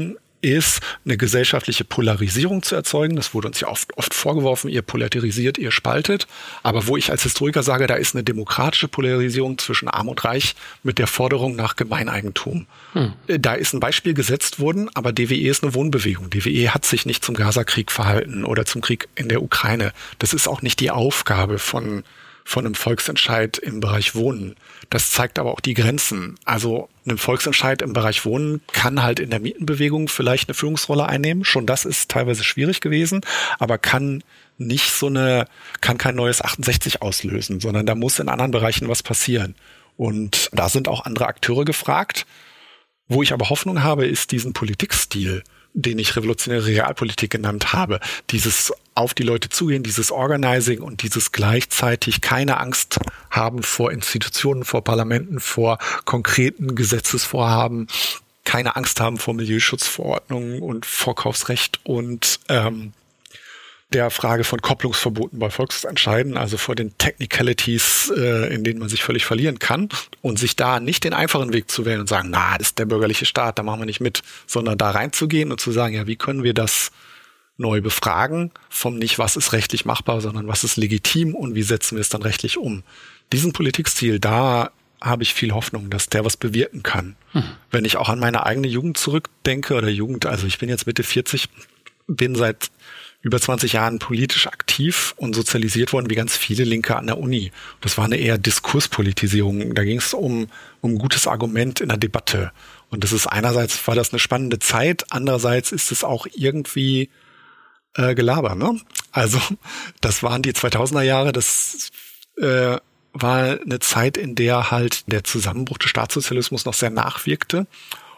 ist, eine gesellschaftliche Polarisierung zu erzeugen. Das wurde uns ja oft, oft vorgeworfen, ihr polarisiert, ihr spaltet. Aber wo ich als Historiker sage, da ist eine demokratische Polarisierung zwischen Arm und Reich mit der Forderung nach Gemeineigentum. Hm. Da ist ein Beispiel gesetzt worden, aber D W E ist eine Wohnbewegung. D W E hat sich nicht zum Gaza-Krieg verhalten oder zum Krieg in der Ukraine. Das ist auch nicht die Aufgabe von von einem Volksentscheid im Bereich Wohnen. Das zeigt aber auch die Grenzen. Also ein Volksentscheid im Bereich Wohnen kann halt in der Mietenbewegung vielleicht eine Führungsrolle einnehmen. Schon das ist teilweise schwierig gewesen, aber kann nicht so eine, kann kein neues achtundsechzig auslösen, sondern da muss in anderen Bereichen was passieren. Und da sind auch andere Akteure gefragt. Wo ich aber Hoffnung habe, ist diesen Politikstil, den ich revolutionäre Realpolitik genannt habe. Dieses auf die Leute zugehen, dieses Organizing und dieses gleichzeitig keine Angst haben vor Institutionen, vor Parlamenten, vor konkreten Gesetzesvorhaben, keine Angst haben vor Milieuschutzverordnungen und Vorkaufsrecht und ähm, der Frage von Kopplungsverboten bei Volksentscheiden, also vor den Technicalities, äh, in denen man sich völlig verlieren kann und sich da nicht den einfachen Weg zu wählen und sagen, na, das ist der bürgerliche Staat, da machen wir nicht mit, sondern da reinzugehen und zu sagen, ja, wie können wir das neu befragen, vom nicht, was ist rechtlich machbar, sondern was ist legitim und wie setzen wir es dann rechtlich um. Diesen Politikstil, da habe ich viel Hoffnung, dass der was bewirken kann. Hm. Wenn ich auch an meine eigene Jugend zurückdenke oder Jugend, also ich bin jetzt Mitte vierzig, bin seit über zwanzig Jahren politisch aktiv und sozialisiert worden wie ganz viele Linke an der Uni. Das war eine eher Diskurspolitisierung. Da ging es um um gutes Argument in der Debatte. Und das ist einerseits war das eine spannende Zeit, andererseits ist es auch irgendwie äh, Gelaber, ne? Also das waren die zweitausender Jahre. Das äh, war eine Zeit, in der halt der Zusammenbruch des Staatssozialismus noch sehr nachwirkte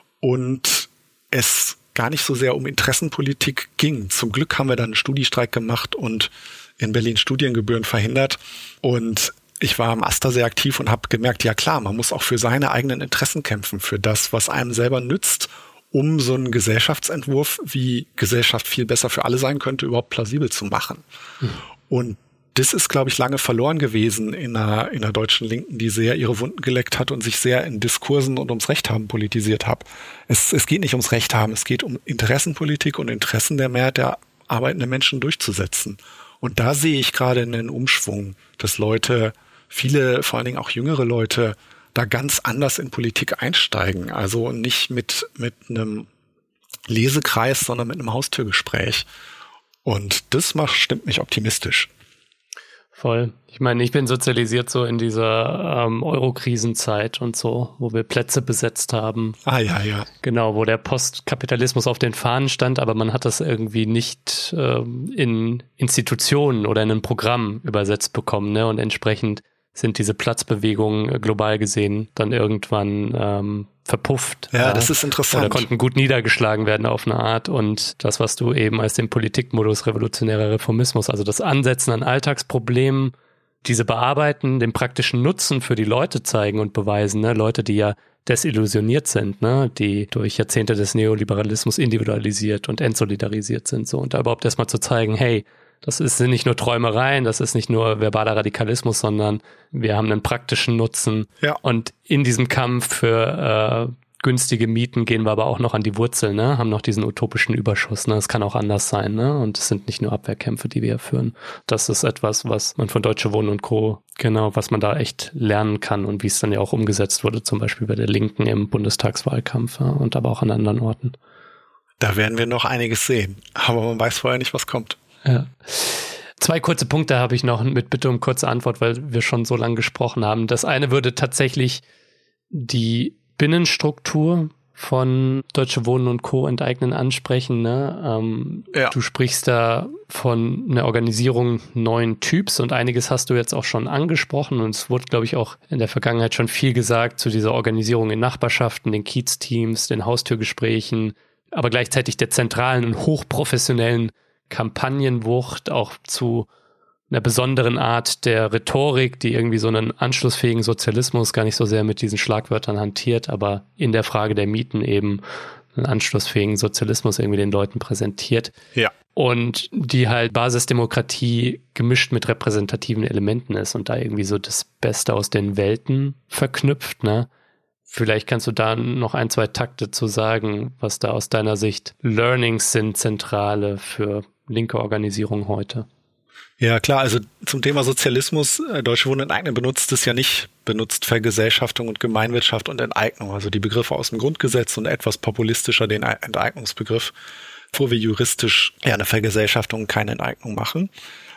und es gar nicht so sehr um Interessenpolitik ging. Zum Glück haben wir dann einen Studiestreik gemacht und in Berlin Studiengebühren verhindert. Und ich war am AStA sehr aktiv und habe gemerkt, ja klar, man muss auch für seine eigenen Interessen kämpfen, für das, was einem selber nützt, um so einen Gesellschaftsentwurf, wie Gesellschaft viel besser für alle sein könnte, überhaupt plausibel zu machen. Mhm. Und das ist, glaube ich, lange verloren gewesen in einer, in einer deutschen Linken, die sehr ihre Wunden geleckt hat und sich sehr in Diskursen und ums Recht haben politisiert hat. Es, es geht nicht ums Recht haben, es geht um Interessenpolitik und Interessen der Mehrheit der arbeitenden Menschen durchzusetzen. Und da sehe ich gerade einen Umschwung, dass Leute, viele, vor allen Dingen auch jüngere Leute, da ganz anders in Politik einsteigen. Also nicht mit, mit einem Lesekreis, sondern mit einem Haustürgespräch. Und das macht, stimmt mich optimistisch. Voll. Ich meine, ich bin sozialisiert so in dieser ähm, Euro-Krisenzeit und so, wo wir Plätze besetzt haben. Ah, ja, ja. Genau, wo der Postkapitalismus auf den Fahnen stand, aber man hat das irgendwie nicht ähm, in Institutionen oder in ein Programm übersetzt bekommen, ne? Und entsprechend sind diese Platzbewegungen global gesehen dann irgendwann ähm, verpufft. Ja, ja, das ist interessant. Oder konnten gut niedergeschlagen werden auf eine Art. Und das, was du eben als den Politikmodus revolutionärer Reformismus, also das Ansetzen an Alltagsproblemen, diese bearbeiten, den praktischen Nutzen für die Leute zeigen und beweisen, ne? Leute, die ja desillusioniert sind, ne? Die durch Jahrzehnte des Neoliberalismus individualisiert und entsolidarisiert sind. So. Und da überhaupt erstmal zu zeigen, hey, das ist, sind nicht nur Träumereien, das ist nicht nur verbaler Radikalismus, sondern wir haben einen praktischen Nutzen. Ja. Und in diesem Kampf für äh, günstige Mieten gehen wir aber auch noch an die Wurzel, ne? Haben noch diesen utopischen Überschuss. Ne? Es kann auch anders sein, ne? Und es sind nicht nur Abwehrkämpfe, die wir hier führen. Das ist etwas, was man von Deutsche Wohnen und Co., genau, was man da echt lernen kann und wie es dann ja auch umgesetzt wurde, zum Beispiel bei der Linken im Bundestagswahlkampf, ja? Und aber auch an anderen Orten. Da werden wir noch einiges sehen. Aber man weiß vorher nicht, was kommt. Ja. Zwei kurze Punkte habe ich noch mit Bitte um kurze Antwort, weil wir schon so lange gesprochen haben. Das eine würde tatsächlich die Binnenstruktur von Deutsche Wohnen und Co. enteignen ansprechen. Ne? Ähm, ja. Du sprichst da von einer Organisierung neuen Typs und einiges hast du jetzt auch schon angesprochen und es wurde, glaube ich, auch in der Vergangenheit schon viel gesagt zu dieser Organisierung in Nachbarschaften, den Kiezteams, den Haustürgesprächen, aber gleichzeitig der zentralen und hochprofessionellen Kampagnenwucht, auch zu einer besonderen Art der Rhetorik, die irgendwie so einen anschlussfähigen Sozialismus gar nicht so sehr mit diesen Schlagwörtern hantiert, aber in der Frage der Mieten eben einen anschlussfähigen Sozialismus irgendwie den Leuten präsentiert. Ja. Und die halt Basisdemokratie gemischt mit repräsentativen Elementen ist und da irgendwie so das Beste aus den Welten verknüpft, ne? Vielleicht kannst du da noch ein, zwei Takte zu sagen, was da aus deiner Sicht Learnings sind, zentrale für linke Organisierung heute. Ja, klar, also zum Thema Sozialismus, äh, Deutsche Wohnen enteignen benutzt es ja nicht, benutzt Vergesellschaftung und Gemeinwirtschaft und Enteignung, also die Begriffe aus dem Grundgesetz und etwas populistischer den Enteignungsbegriff, bevor wir juristisch ja eine Vergesellschaftung und keine Enteignung machen.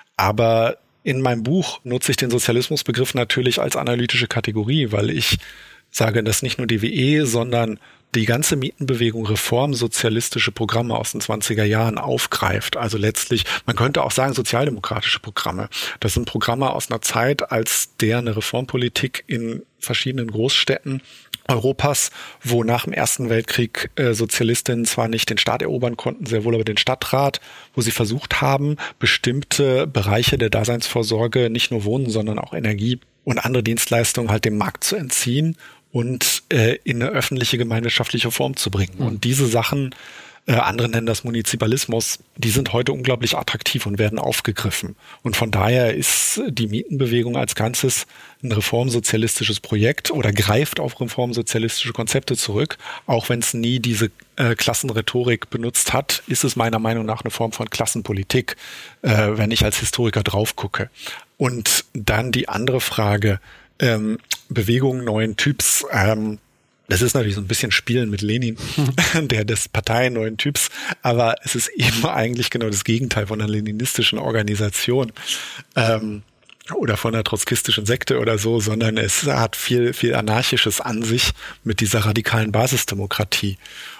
Aber in meinem Buch nutze ich den Sozialismusbegriff natürlich als analytische Kategorie, weil ich sage, dass nicht nur die W E, sondern die ganze Mietenbewegung reformsozialistische Programme aus den zwanziger Jahren aufgreift. Also letztlich, man könnte auch sagen, sozialdemokratische Programme. Das sind Programme aus einer Zeit, als der eine Reformpolitik in verschiedenen Großstädten Europas, wo nach dem Ersten Weltkrieg äh, Sozialistinnen zwar nicht den Staat erobern konnten, sehr wohl aber den Stadtrat, wo sie versucht haben, bestimmte Bereiche der Daseinsvorsorge, nicht nur Wohnen, sondern auch Energie und andere Dienstleistungen halt dem Markt zu entziehen und äh, in eine öffentliche gemeinwirtschaftliche Form zu bringen. Mhm. Und diese Sachen, äh, andere nennen das Munizipalismus, die sind heute unglaublich attraktiv und werden aufgegriffen. Und von daher ist die Mietenbewegung als Ganzes ein reformsozialistisches Projekt oder greift auf reformsozialistische Konzepte zurück. Auch wenn es nie diese äh, Klassenrhetorik benutzt hat, ist es meiner Meinung nach eine Form von Klassenpolitik, äh, wenn ich als Historiker drauf gucke. Und dann die andere Frage, ähm, Bewegungen neuen Typs, ähm, das ist natürlich so ein bisschen Spielen mit Lenin, mhm. der des Parteien neuen Typs, aber es ist eben eigentlich genau das Gegenteil von einer leninistischen Organisation ähm, oder von einer trotzkistischen Sekte oder so, sondern es hat viel, viel Anarchisches an sich mit dieser radikalen Basisdemokratie.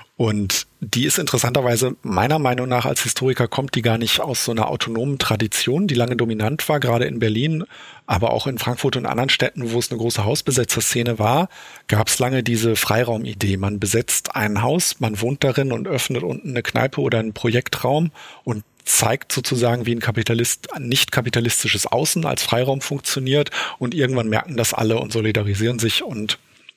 Und die ist interessanterweise, meiner Meinung nach als Historiker, kommt die gar nicht aus so einer autonomen Tradition, die lange dominant war, gerade in Berlin, aber auch in Frankfurt und anderen Städten, wo es eine große Hausbesetzerszene war, gab es lange diese Freiraumidee. Man besetzt ein Haus, man wohnt darin und öffnet unten eine Kneipe oder einen Projektraum und zeigt sozusagen, wie ein Kapitalist, ein nicht kapitalistisches Außen als Freiraum funktioniert, und irgendwann merken das alle und solidarisieren sich, und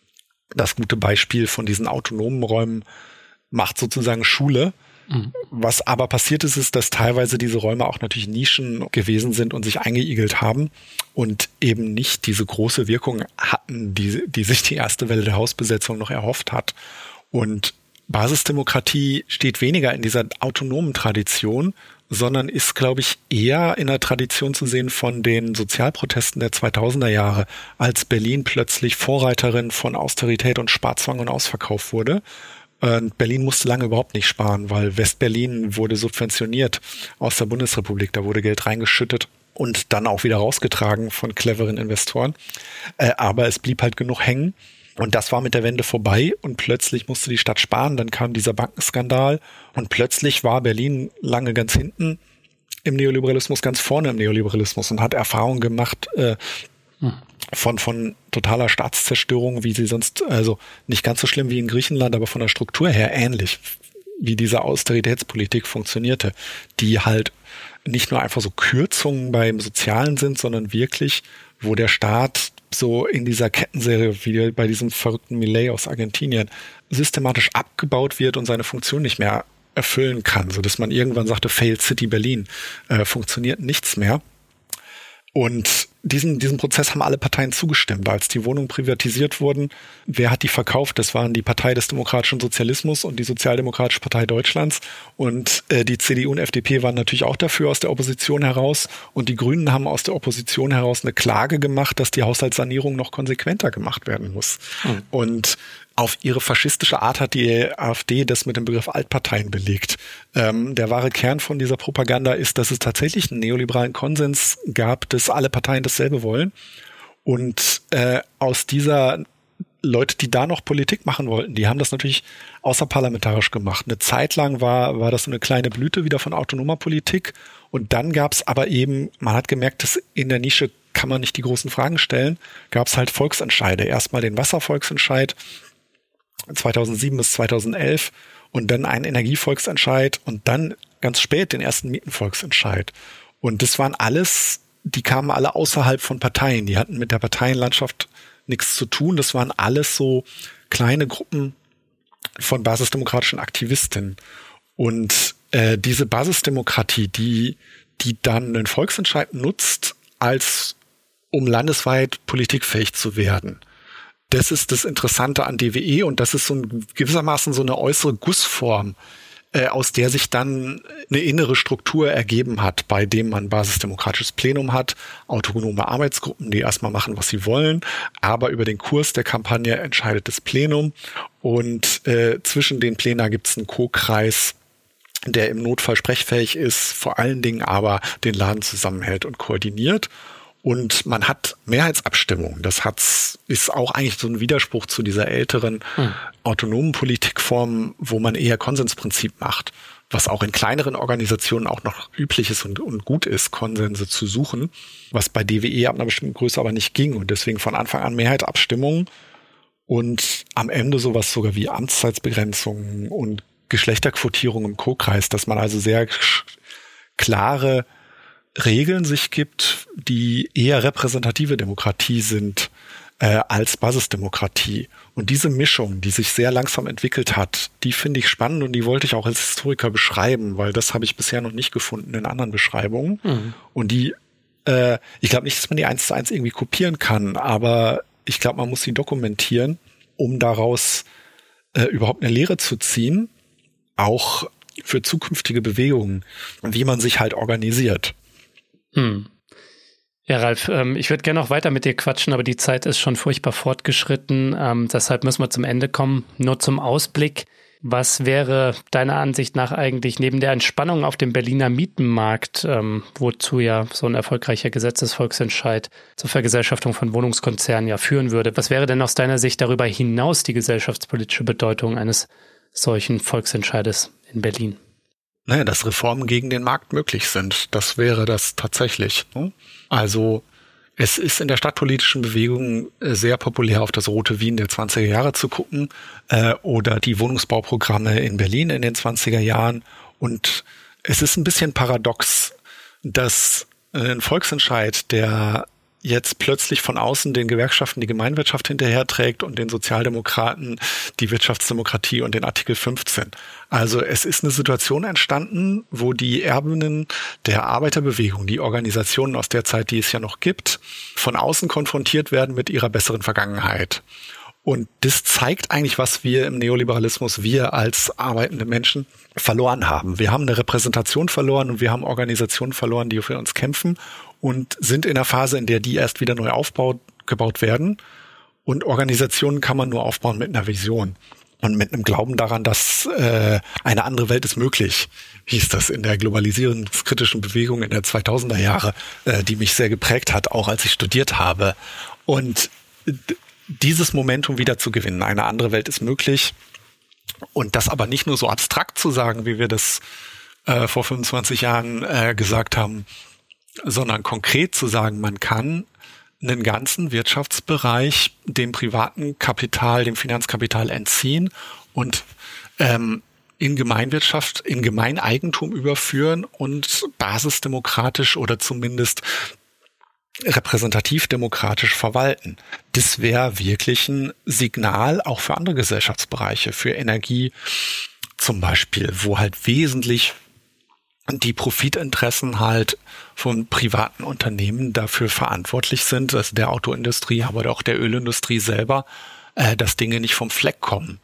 das gute Beispiel von diesen autonomen Räumen macht sozusagen Schule. Mhm. Was aber passiert ist, ist, dass teilweise diese Räume auch natürlich Nischen gewesen sind und sich eingeigelt haben und eben nicht diese große Wirkung hatten, die, die sich die erste Welle der Hausbesetzung noch erhofft hat. Und Basisdemokratie steht weniger in dieser autonomen Tradition, sondern ist, glaube ich, eher in der Tradition zu sehen von den Sozialprotesten der zweitausender Jahre, als Berlin plötzlich Vorreiterin von Austerität und Sparzwang und Ausverkauf wurde. Und Berlin musste lange überhaupt nicht sparen, weil Westberlin wurde subventioniert aus der Bundesrepublik. Da wurde Geld reingeschüttet und dann auch wieder rausgetragen von cleveren Investoren. Äh, aber es blieb halt genug hängen. Und das war mit der Wende vorbei und plötzlich musste die Stadt sparen. Dann kam dieser Bankenskandal und plötzlich war Berlin lange ganz hinten im Neoliberalismus, ganz vorne im Neoliberalismus und hat Erfahrungen gemacht äh, hm. von von totaler Staatszerstörung, wie sie sonst, also nicht ganz so schlimm wie in Griechenland, aber von der Struktur her ähnlich, wie diese Austeritätspolitik funktionierte, die halt nicht nur einfach so Kürzungen beim Sozialen sind, sondern wirklich, wo der Staat so in dieser Kettenserie, wie bei diesem verrückten Milei aus Argentinien, systematisch abgebaut wird und seine Funktion nicht mehr erfüllen kann, so dass man irgendwann sagte, Failed City Berlin, äh, funktioniert nichts mehr. Und diesen, diesen Prozess haben alle Parteien zugestimmt. Als die Wohnungen privatisiert wurden, wer hat die verkauft? Das waren die Partei des demokratischen Sozialismus und die Sozialdemokratische Partei Deutschlands. Und äh, die C D U und F D P waren natürlich auch dafür aus der Opposition heraus. Und die Grünen haben aus der Opposition heraus eine Klage gemacht, dass die Haushaltssanierung noch konsequenter gemacht werden muss. Mhm. Und auf ihre faschistische Art hat die AfD das mit dem Begriff Altparteien belegt. Ähm, der wahre Kern von dieser Propaganda ist, dass es tatsächlich einen neoliberalen Konsens gab, dass alle Parteien dasselbe wollen. Und äh, aus dieser Leute, die da noch Politik machen wollten, die haben das natürlich außerparlamentarisch gemacht. Eine Zeit lang war war das so eine kleine Blüte wieder von autonomer Politik. Und dann gab es aber eben, man hat gemerkt, dass in der Nische kann man nicht die großen Fragen stellen, gab es halt Volksentscheide. Erstmal den Wasservolksentscheid zweitausendsieben bis zweitausendelf und dann einen Energievolksentscheid und dann ganz spät den ersten Mietenvolksentscheid. Und das waren alles, die kamen alle außerhalb von Parteien. Die hatten mit der Parteienlandschaft nichts zu tun. Das waren alles so kleine Gruppen von basisdemokratischen Aktivistinnen. Und äh, diese Basisdemokratie, die, die dann einen Volksentscheid nutzt, als um landesweit politikfähig zu werden, das ist das Interessante an D W E und das ist so ein, gewissermaßen so eine äußere Gussform, äh, aus der sich dann eine innere Struktur ergeben hat, bei dem man basisdemokratisches Plenum hat, autonome Arbeitsgruppen, die erstmal machen, was sie wollen, aber über den Kurs der Kampagne entscheidet das Plenum und äh, zwischen den Plena gibt es einen Co-Kreis, der im Notfall sprechfähig ist, vor allen Dingen aber den Laden zusammenhält und koordiniert. Und man hat Mehrheitsabstimmungen. Das hat's, ist auch eigentlich so ein Widerspruch zu dieser älteren hm. autonomen Politikform, wo man eher Konsensprinzip macht, was auch in kleineren Organisationen auch noch üblich ist und, und gut ist, Konsense zu suchen, was bei D W E ab einer bestimmten Größe aber nicht ging. Und deswegen von Anfang an Mehrheitsabstimmungen und am Ende sowas sogar wie Amtszeitsbegrenzungen und Geschlechterquotierung im Co-Kreis, dass man also sehr klare Regeln sich gibt, die eher repräsentative Demokratie sind äh, als Basisdemokratie. Und diese Mischung, die sich sehr langsam entwickelt hat, die finde ich spannend und die wollte ich auch als Historiker beschreiben, weil das habe ich bisher noch nicht gefunden in anderen Beschreibungen. Mhm. Und die, äh, ich glaube nicht, dass man die eins zu eins irgendwie kopieren kann, aber ich glaube, man muss sie dokumentieren, um daraus äh, überhaupt eine Lehre zu ziehen, auch für zukünftige Bewegungen, wie man sich halt organisiert. Hm. Ja, Ralf, ähm, ich würde gerne noch weiter mit dir quatschen, aber die Zeit ist schon furchtbar fortgeschritten. Ähm, deshalb müssen wir zum Ende kommen. Nur zum Ausblick. Was wäre deiner Ansicht nach eigentlich neben der Entspannung auf dem Berliner Mietenmarkt, ähm, wozu ja so ein erfolgreicher Gesetzesvolksentscheid zur Vergesellschaftung von Wohnungskonzernen ja führen würde, was wäre denn aus deiner Sicht darüber hinaus die gesellschaftspolitische Bedeutung eines solchen Volksentscheides in Berlin? Naja, dass Reformen gegen den Markt möglich sind. Das wäre das tatsächlich. Ne? Also es ist in der stadtpolitischen Bewegung sehr populär, auf das rote Wien der zwanziger Jahre zu gucken äh, oder die Wohnungsbauprogramme in Berlin in den zwanziger Jahren. Und es ist ein bisschen paradox, dass ein Volksentscheid, der jetzt plötzlich von außen den Gewerkschaften die Gemeinwirtschaft hinterherträgt und den Sozialdemokraten die Wirtschaftsdemokratie und den Artikel fünfzehn. Also es ist eine Situation entstanden, wo die Erbinnen der Arbeiterbewegung, die Organisationen aus der Zeit, die es ja noch gibt, von außen konfrontiert werden mit ihrer besseren Vergangenheit. Und das zeigt eigentlich, was wir im Neoliberalismus, wir als arbeitende Menschen verloren haben. Wir haben eine Repräsentation verloren und wir haben Organisationen verloren, die für uns kämpfen und sind in einer Phase, in der die erst wieder neu aufgebaut werden. Und Organisationen kann man nur aufbauen mit einer Vision und mit einem Glauben daran, dass äh, eine andere Welt ist möglich, hieß das in der globalisierungskritischen Bewegung in der zweitausender Jahre, äh, die mich sehr geprägt hat, auch als ich studiert habe. Und d- dieses Momentum wieder zu gewinnen, eine andere Welt ist möglich und das aber nicht nur so abstrakt zu sagen, wie wir das äh, vor fünfundzwanzig Jahren äh, gesagt haben, sondern konkret zu sagen, man kann einen ganzen Wirtschaftsbereich dem privaten Kapital, dem Finanzkapital entziehen und ähm, in Gemeinwirtschaft, in Gemeineigentum überführen und basisdemokratisch oder zumindest repräsentativ demokratisch verwalten. Das wäre wirklich ein Signal auch für andere Gesellschaftsbereiche, für Energie zum Beispiel, wo halt wesentlich die Profitinteressen halt von privaten Unternehmen dafür verantwortlich sind, also der Autoindustrie, aber auch der Ölindustrie selber, äh, dass Dinge nicht vom Fleck kommen.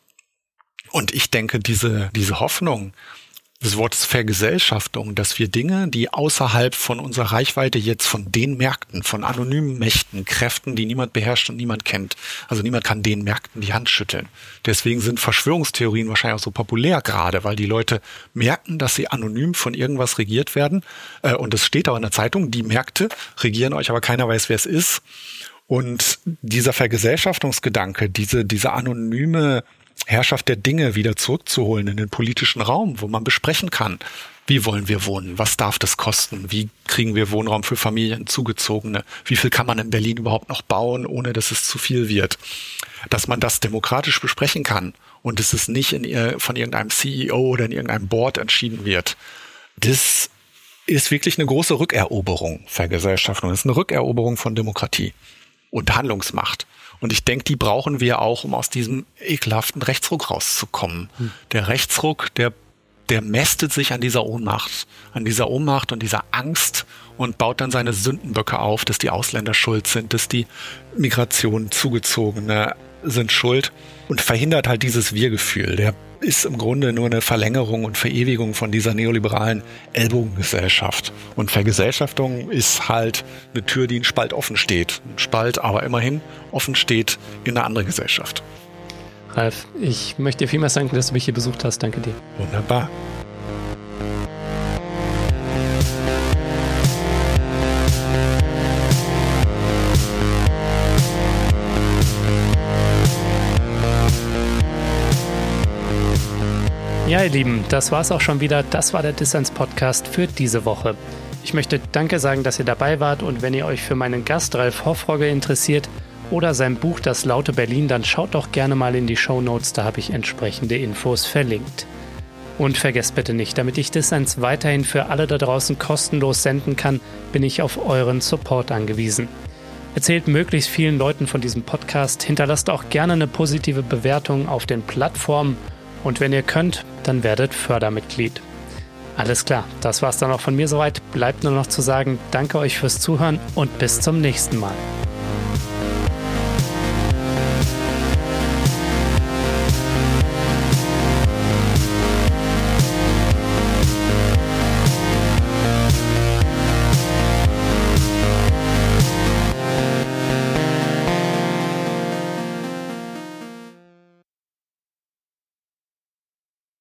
Und ich denke, diese, diese Hoffnung, das Wort ist Vergesellschaftung, dass wir Dinge, die außerhalb von unserer Reichweite jetzt von den Märkten, von anonymen Mächten, Kräften, die niemand beherrscht und niemand kennt, also niemand kann den Märkten die Hand schütteln. Deswegen sind Verschwörungstheorien wahrscheinlich auch so populär gerade, weil die Leute merken, dass sie anonym von irgendwas regiert werden. Und es steht auch in der Zeitung, die Märkte regieren euch, aber keiner weiß, wer es ist. Und dieser Vergesellschaftungsgedanke, diese, diese anonyme Herrschaft der Dinge wieder zurückzuholen in den politischen Raum, wo man besprechen kann, wie wollen wir wohnen, was darf das kosten, wie kriegen wir Wohnraum für Familien, Zugezogene, wie viel kann man in Berlin überhaupt noch bauen, ohne dass es zu viel wird. Dass man das demokratisch besprechen kann und dass es nicht in, von irgendeinem C E O oder in irgendeinem Board entschieden wird. Das ist wirklich eine große Rückeroberung, Vergesellschaftung. Das ist eine Rückeroberung von Demokratie und Handlungsmacht. Und ich denke, die brauchen wir auch, um aus diesem ekelhaften Rechtsruck rauszukommen. Hm. Der Rechtsruck, der der mästet sich an dieser Ohnmacht, an dieser Ohnmacht und dieser Angst und baut dann seine Sündenböcke auf, dass die Ausländer schuld sind, dass die Migration zugezogene sind schuld und verhindert halt dieses Wir-Gefühl. Der ist im Grunde nur eine Verlängerung und Verewigung von dieser neoliberalen Ellbogengesellschaft. Und Vergesellschaftung ist halt eine Tür, die einen Spalt offen steht. Ein Spalt, aber immerhin offen steht in eine andere Gesellschaft. Ralf, ich möchte dir vielmals danken, dass du mich hier besucht hast. Danke dir. Wunderbar. Ja, ihr Lieben, das war's auch schon wieder. Das war der Dissens-Podcast für diese Woche. Ich möchte Danke sagen, dass ihr dabei wart und wenn ihr euch für meinen Gast Ralf Hoffrogge interessiert oder sein Buch Das laute Berlin, dann schaut doch gerne mal in die Shownotes, da habe ich entsprechende Infos verlinkt. Und vergesst bitte nicht, damit ich Dissens weiterhin für alle da draußen kostenlos senden kann, bin ich auf euren Support angewiesen. Erzählt möglichst vielen Leuten von diesem Podcast, hinterlasst auch gerne eine positive Bewertung auf den Plattformen und wenn ihr könnt, dann werdet Fördermitglied. Alles klar, das war's dann auch von mir soweit. Bleibt nur noch zu sagen, danke euch fürs Zuhören und bis zum nächsten Mal.